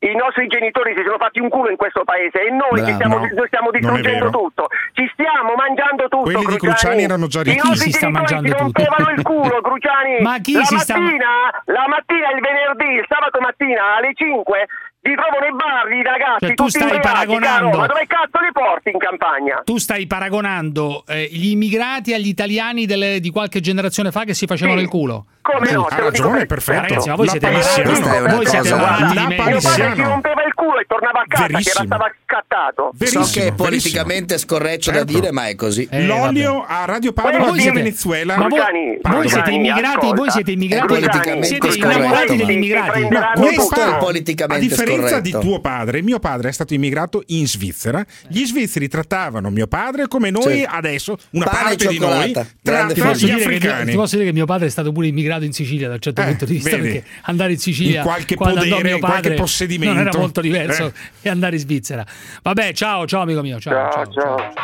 i nostri genitori si sono fatti un culo in questo paese e noi, Beh, ci stiamo, no, noi stiamo distruggendo tutto, ci stiamo mangiando tutto. Quelli di Cruciani. Cruciani erano già ricchi. I nostri si sta genitori mangiando si tutto. rompevano il culo, Cruciani. Ma chi la si sta- mattina, la mattina, il venerdì, il sabato mattina alle cinque ti trovo nei bar i ragazzi Cioè, tu tutti stai imbriachi, paragonando- caro, ma dove cazzo li porti in campagna? Tu stai paragonando eh, gli immigrati agli italiani delle- di qualche generazione fa che si facevano Sì. il culo. Come no? Ha te lo dico ragione, per- perfetto. Ragazzi, ma voi La siete persiana. malati, Questa è una voi siete cosa, malati la di Mio mente. padre si persiano. rompeva il culo e tornava a casa che era Verissimo. stava scattato. Verissimo, So che è verissimo. politicamente scorretto da Certo. dire, ma è così. Eh, L'olio a Radio Padova Voi via siete- Venezuela. Ma voi, Cruciani, voi Cruciani, siete immigrati, ascolta. voi siete immigrati, Politicamente siete scorretto. innamorati degli Ti immigrati. prenderanno No, tutto. Questo è il a politicamente differenza scorretto. di tuo padre, mio padre è stato immigrato in Svizzera. Gli svizzeri trattavano mio padre come noi Sì. adesso, una Pane e parte di noi, cioccolata. Grande tratta Posso gli dire, che, africani. ti posso dire che mio padre è stato pure immigrato in Sicilia da un certo Eh, punto di vista, vedi? perché andare in Sicilia In qualche quando andò podere, mio in qualche padre possedimento. non era molto diverso Eh. che andare in Svizzera. Vabbè, ciao, ciao amico mio, ciao, Ciao, ciao, ciao.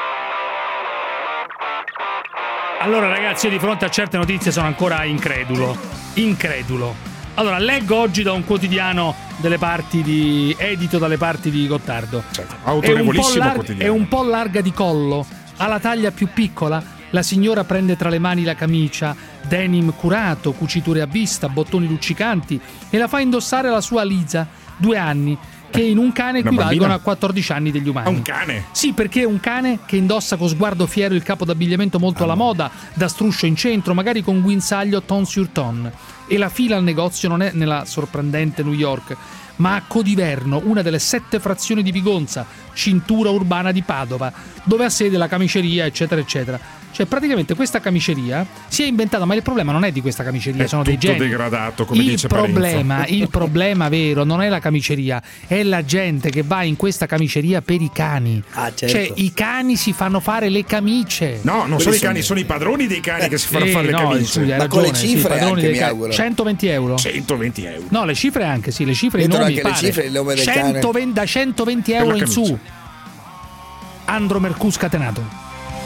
Allora ragazzi, io di fronte a certe notizie sono ancora incredulo, incredulo. Allora, leggo oggi da un quotidiano delle parti di edito dalle parti di Gottardo. Certo, È un, po' autorevolissimo lar- quotidiano. è un po' larga di collo, ha la taglia più piccola. La signora prende tra le mani la camicia, denim curato, cuciture a vista, bottoni luccicanti e la fa indossare alla sua Lisa, due anni, che in un cane Una equivalgono bambina? a quattordici anni degli umani. A un cane? Sì, perché è un cane che indossa con sguardo fiero il capo d'abbigliamento molto alla moda, da struscio in centro, magari con guinzaglio ton sur ton. E la fila al negozio non è nella sorprendente New York, ma a Codiverno, una delle sette frazioni di Vigonza, cintura urbana di Padova, dove ha sede la camiceria, eccetera, eccetera. Cioè, praticamente questa camiceria si è inventata, ma il problema non è di questa camiceria, È sono dei tutto geni. degradato, come il dice problema, Parenzo. il problema vero non è la camiceria, è la gente che va in questa camiceria per i cani. Ah, certo. Cioè, i cani si fanno fare le camicie. No, non Quelli sono i sono- cani, sono i padroni dei cani che si fanno Eh, fare le no, camicie. scusi, hai Ma con le ragione, sì, cifre i padroni anche, dei mi cani. auguro. centoventi euro. centoventi euro. No, le cifre anche, sì, le cifre e i Mettono nomi anche le pare. cifre e il nome del cane. centoventi da centoventi euro la in camicia. su. Andro Mercus scatenato.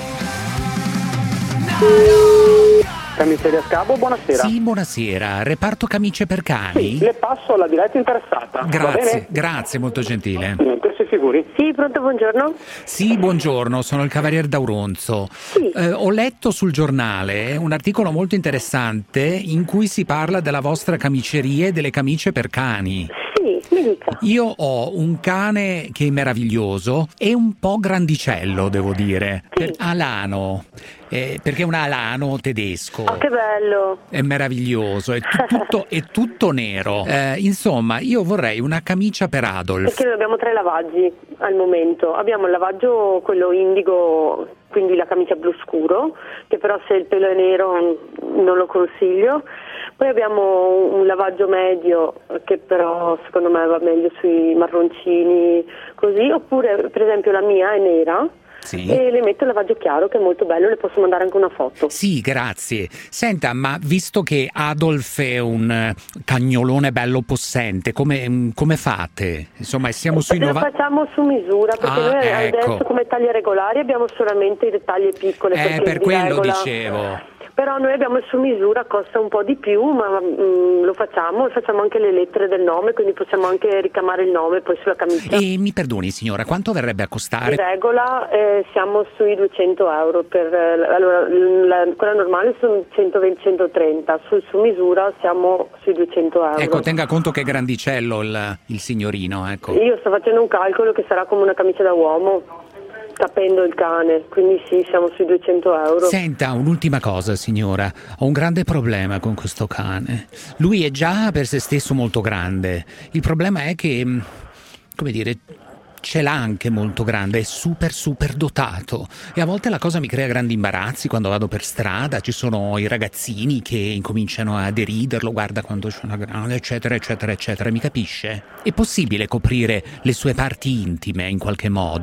Camiceria Scabo, buonasera. Sì, buonasera. Reparto camicie per cani? Sì, le passo alla diretta interessata. Va Grazie, bene? grazie, molto gentile. Niente, si figuri. Sì, pronto, buongiorno. Sì, buongiorno, sono il Cavalier D'Auronzo. Eh, ho letto sul giornale un articolo molto interessante in cui si parla della vostra camiceria e delle camicie per cani. Sì, mi dica. Io ho un cane che è meraviglioso e un po' grandicello, devo dire. Per- alano. Eh, perché è un alano tedesco. Oh, che bello. È meraviglioso, è, tu- tutto, è tutto nero. Eh, insomma, io vorrei una camicia per Adolf. Perché noi abbiamo tre lavaggi al momento. Abbiamo il lavaggio, quello indigo, quindi la camicia blu scuro, che però se il pelo è nero non lo consiglio. Poi abbiamo un lavaggio medio che però secondo me va meglio sui marroncini, così. Oppure per esempio la mia è nera. Sì. E le metto il lavaggio chiaro, che è molto bello, le posso mandare anche una foto. Sì, grazie. Senta, ma visto che Adolf è un eh, cagnolone bello possente, come, come fate? Insomma, siamo sui Lo novanta... facciamo su misura, perché Ah, noi ecco. adesso come taglie regolari abbiamo solamente le taglie piccole. Eh, perché per di quello regola- dicevo. Però noi abbiamo il su misura, costa un po' di più, ma mm, lo facciamo e facciamo anche le lettere del nome, quindi possiamo anche ricamare il nome poi sulla camicia. E mi perdoni, signora, quanto verrebbe a Di costare? regola eh, siamo sui duecento euro, per, eh, allora, la, quella normale sono centoventi centotrenta, sul su misura siamo sui duecento euro. Ecco, tenga conto che è grandicello il, il signorino, ecco. Io sto facendo un calcolo che sarà come una camicia da uomo, capendo il cane, quindi sì, siamo sui duecento euro. Senta, un'ultima cosa, signora. Ho un grande problema con questo cane. Lui è già per se stesso molto grande. Il problema è che, mh, come dire, ce l'ha anche molto grande, è super super dotato. E a volte la cosa mi crea grandi imbarazzi quando vado per strada. Ci sono i ragazzini che incominciano a deriderlo, guarda quanto c'è una grande, eccetera, eccetera, eccetera. Mi capisce? È possibile coprire le sue parti intime in qualche modo? Eh,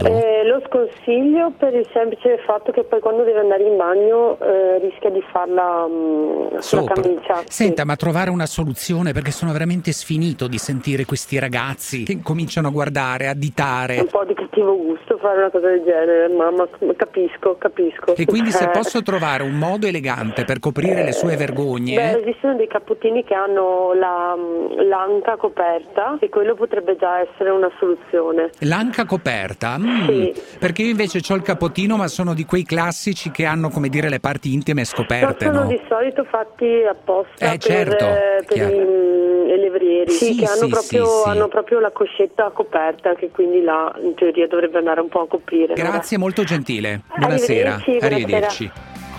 lo sconsiglio per il semplice fatto che poi quando deve andare in bagno eh, rischia di farla mh, sulla Sopra. camicia. Senta, sì. Ma trovare una soluzione, perché sono veramente sfinito di sentire questi ragazzi che cominciano a guardare, a ditare. È un po' di cattivo gusto fare una cosa del genere, mamma, capisco, capisco. E quindi se Eh. posso trovare un modo elegante per coprire le sue vergogne. Beh, esistono dei cappottini che hanno la, l'anca coperta e quello potrebbe già essere una soluzione. L'anca coperta? Mm, Sì. Perché io invece ho il cappottino, ma sono di quei classici che hanno, come dire, le parti intime scoperte, No, sono no? di solito fatti apposta Eh, certo, per, eh, per chiaro. i, mm, i levrieri, sì, Sì, che hanno, sì, proprio, sì, sì. hanno proprio la coscetta coperta, che quindi là in teoria dovrebbe andare un po' a coprire. Grazie, molto gentile. Buonasera. Arrivederci, Arrivederci.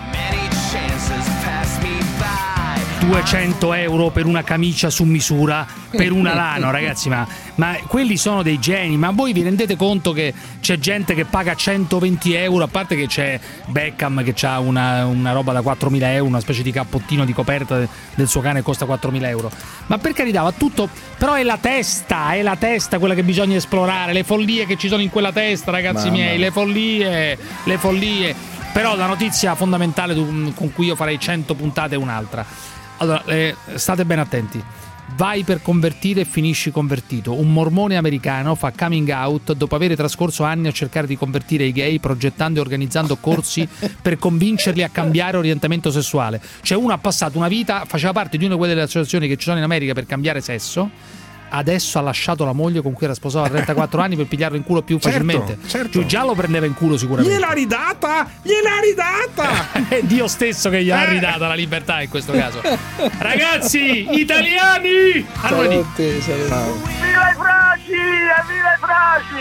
duecento euro per una camicia su misura per un alano, ragazzi, ma, ma quelli sono dei geni. Ma voi vi rendete conto che c'è gente che paga centoventi euro, a parte che c'è Beckham che ha una, una roba da quattromila euro, una specie di cappottino di coperta del suo cane che costa quattromila euro. Ma per carità, va tutto, però è la testa, è la testa quella che bisogna esplorare, le follie che ci sono in quella testa, ragazzi Mamma. miei, le follie, le follie. Però la notizia fondamentale con cui io farei cento puntate è un'altra. Allora, eh, state ben attenti. Vai per convertire e finisci convertito. Un mormone americano fa coming out dopo aver trascorso anni a cercare di convertire i gay, progettando e organizzando corsi per convincerli a cambiare orientamento sessuale. Cioè uno ha passato una vita, faceva parte di una di quelle associazioni che ci sono in America per cambiare sesso. Adesso ha lasciato la moglie con cui era sposato a trentaquattro anni per pigliarlo in culo più Certo, facilmente. certo. Cioè, già lo prendeva in culo sicuramente. Gliel'ha ridata! Gliel'ha ridata! È Dio stesso che gli ha ridata la libertà in questo caso. Ragazzi, italiani! A lunedì. Viva i frasi! Viva i frasi!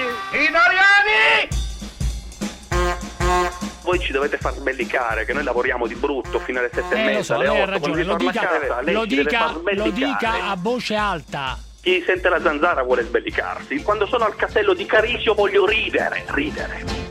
Italiani! Voi ci dovete far sbellicare, che noi lavoriamo di brutto fino alle sette e Eh, mezza, lo so, alle lei ha otto, quando ragione, lo ritorna a dica, casa, lei lo, ci deve far dica, lo sbellicare. dica a voce alta. Chi sente la zanzara vuole sbellicarsi. Quando sono al castello di Carisio voglio ridere, ridere.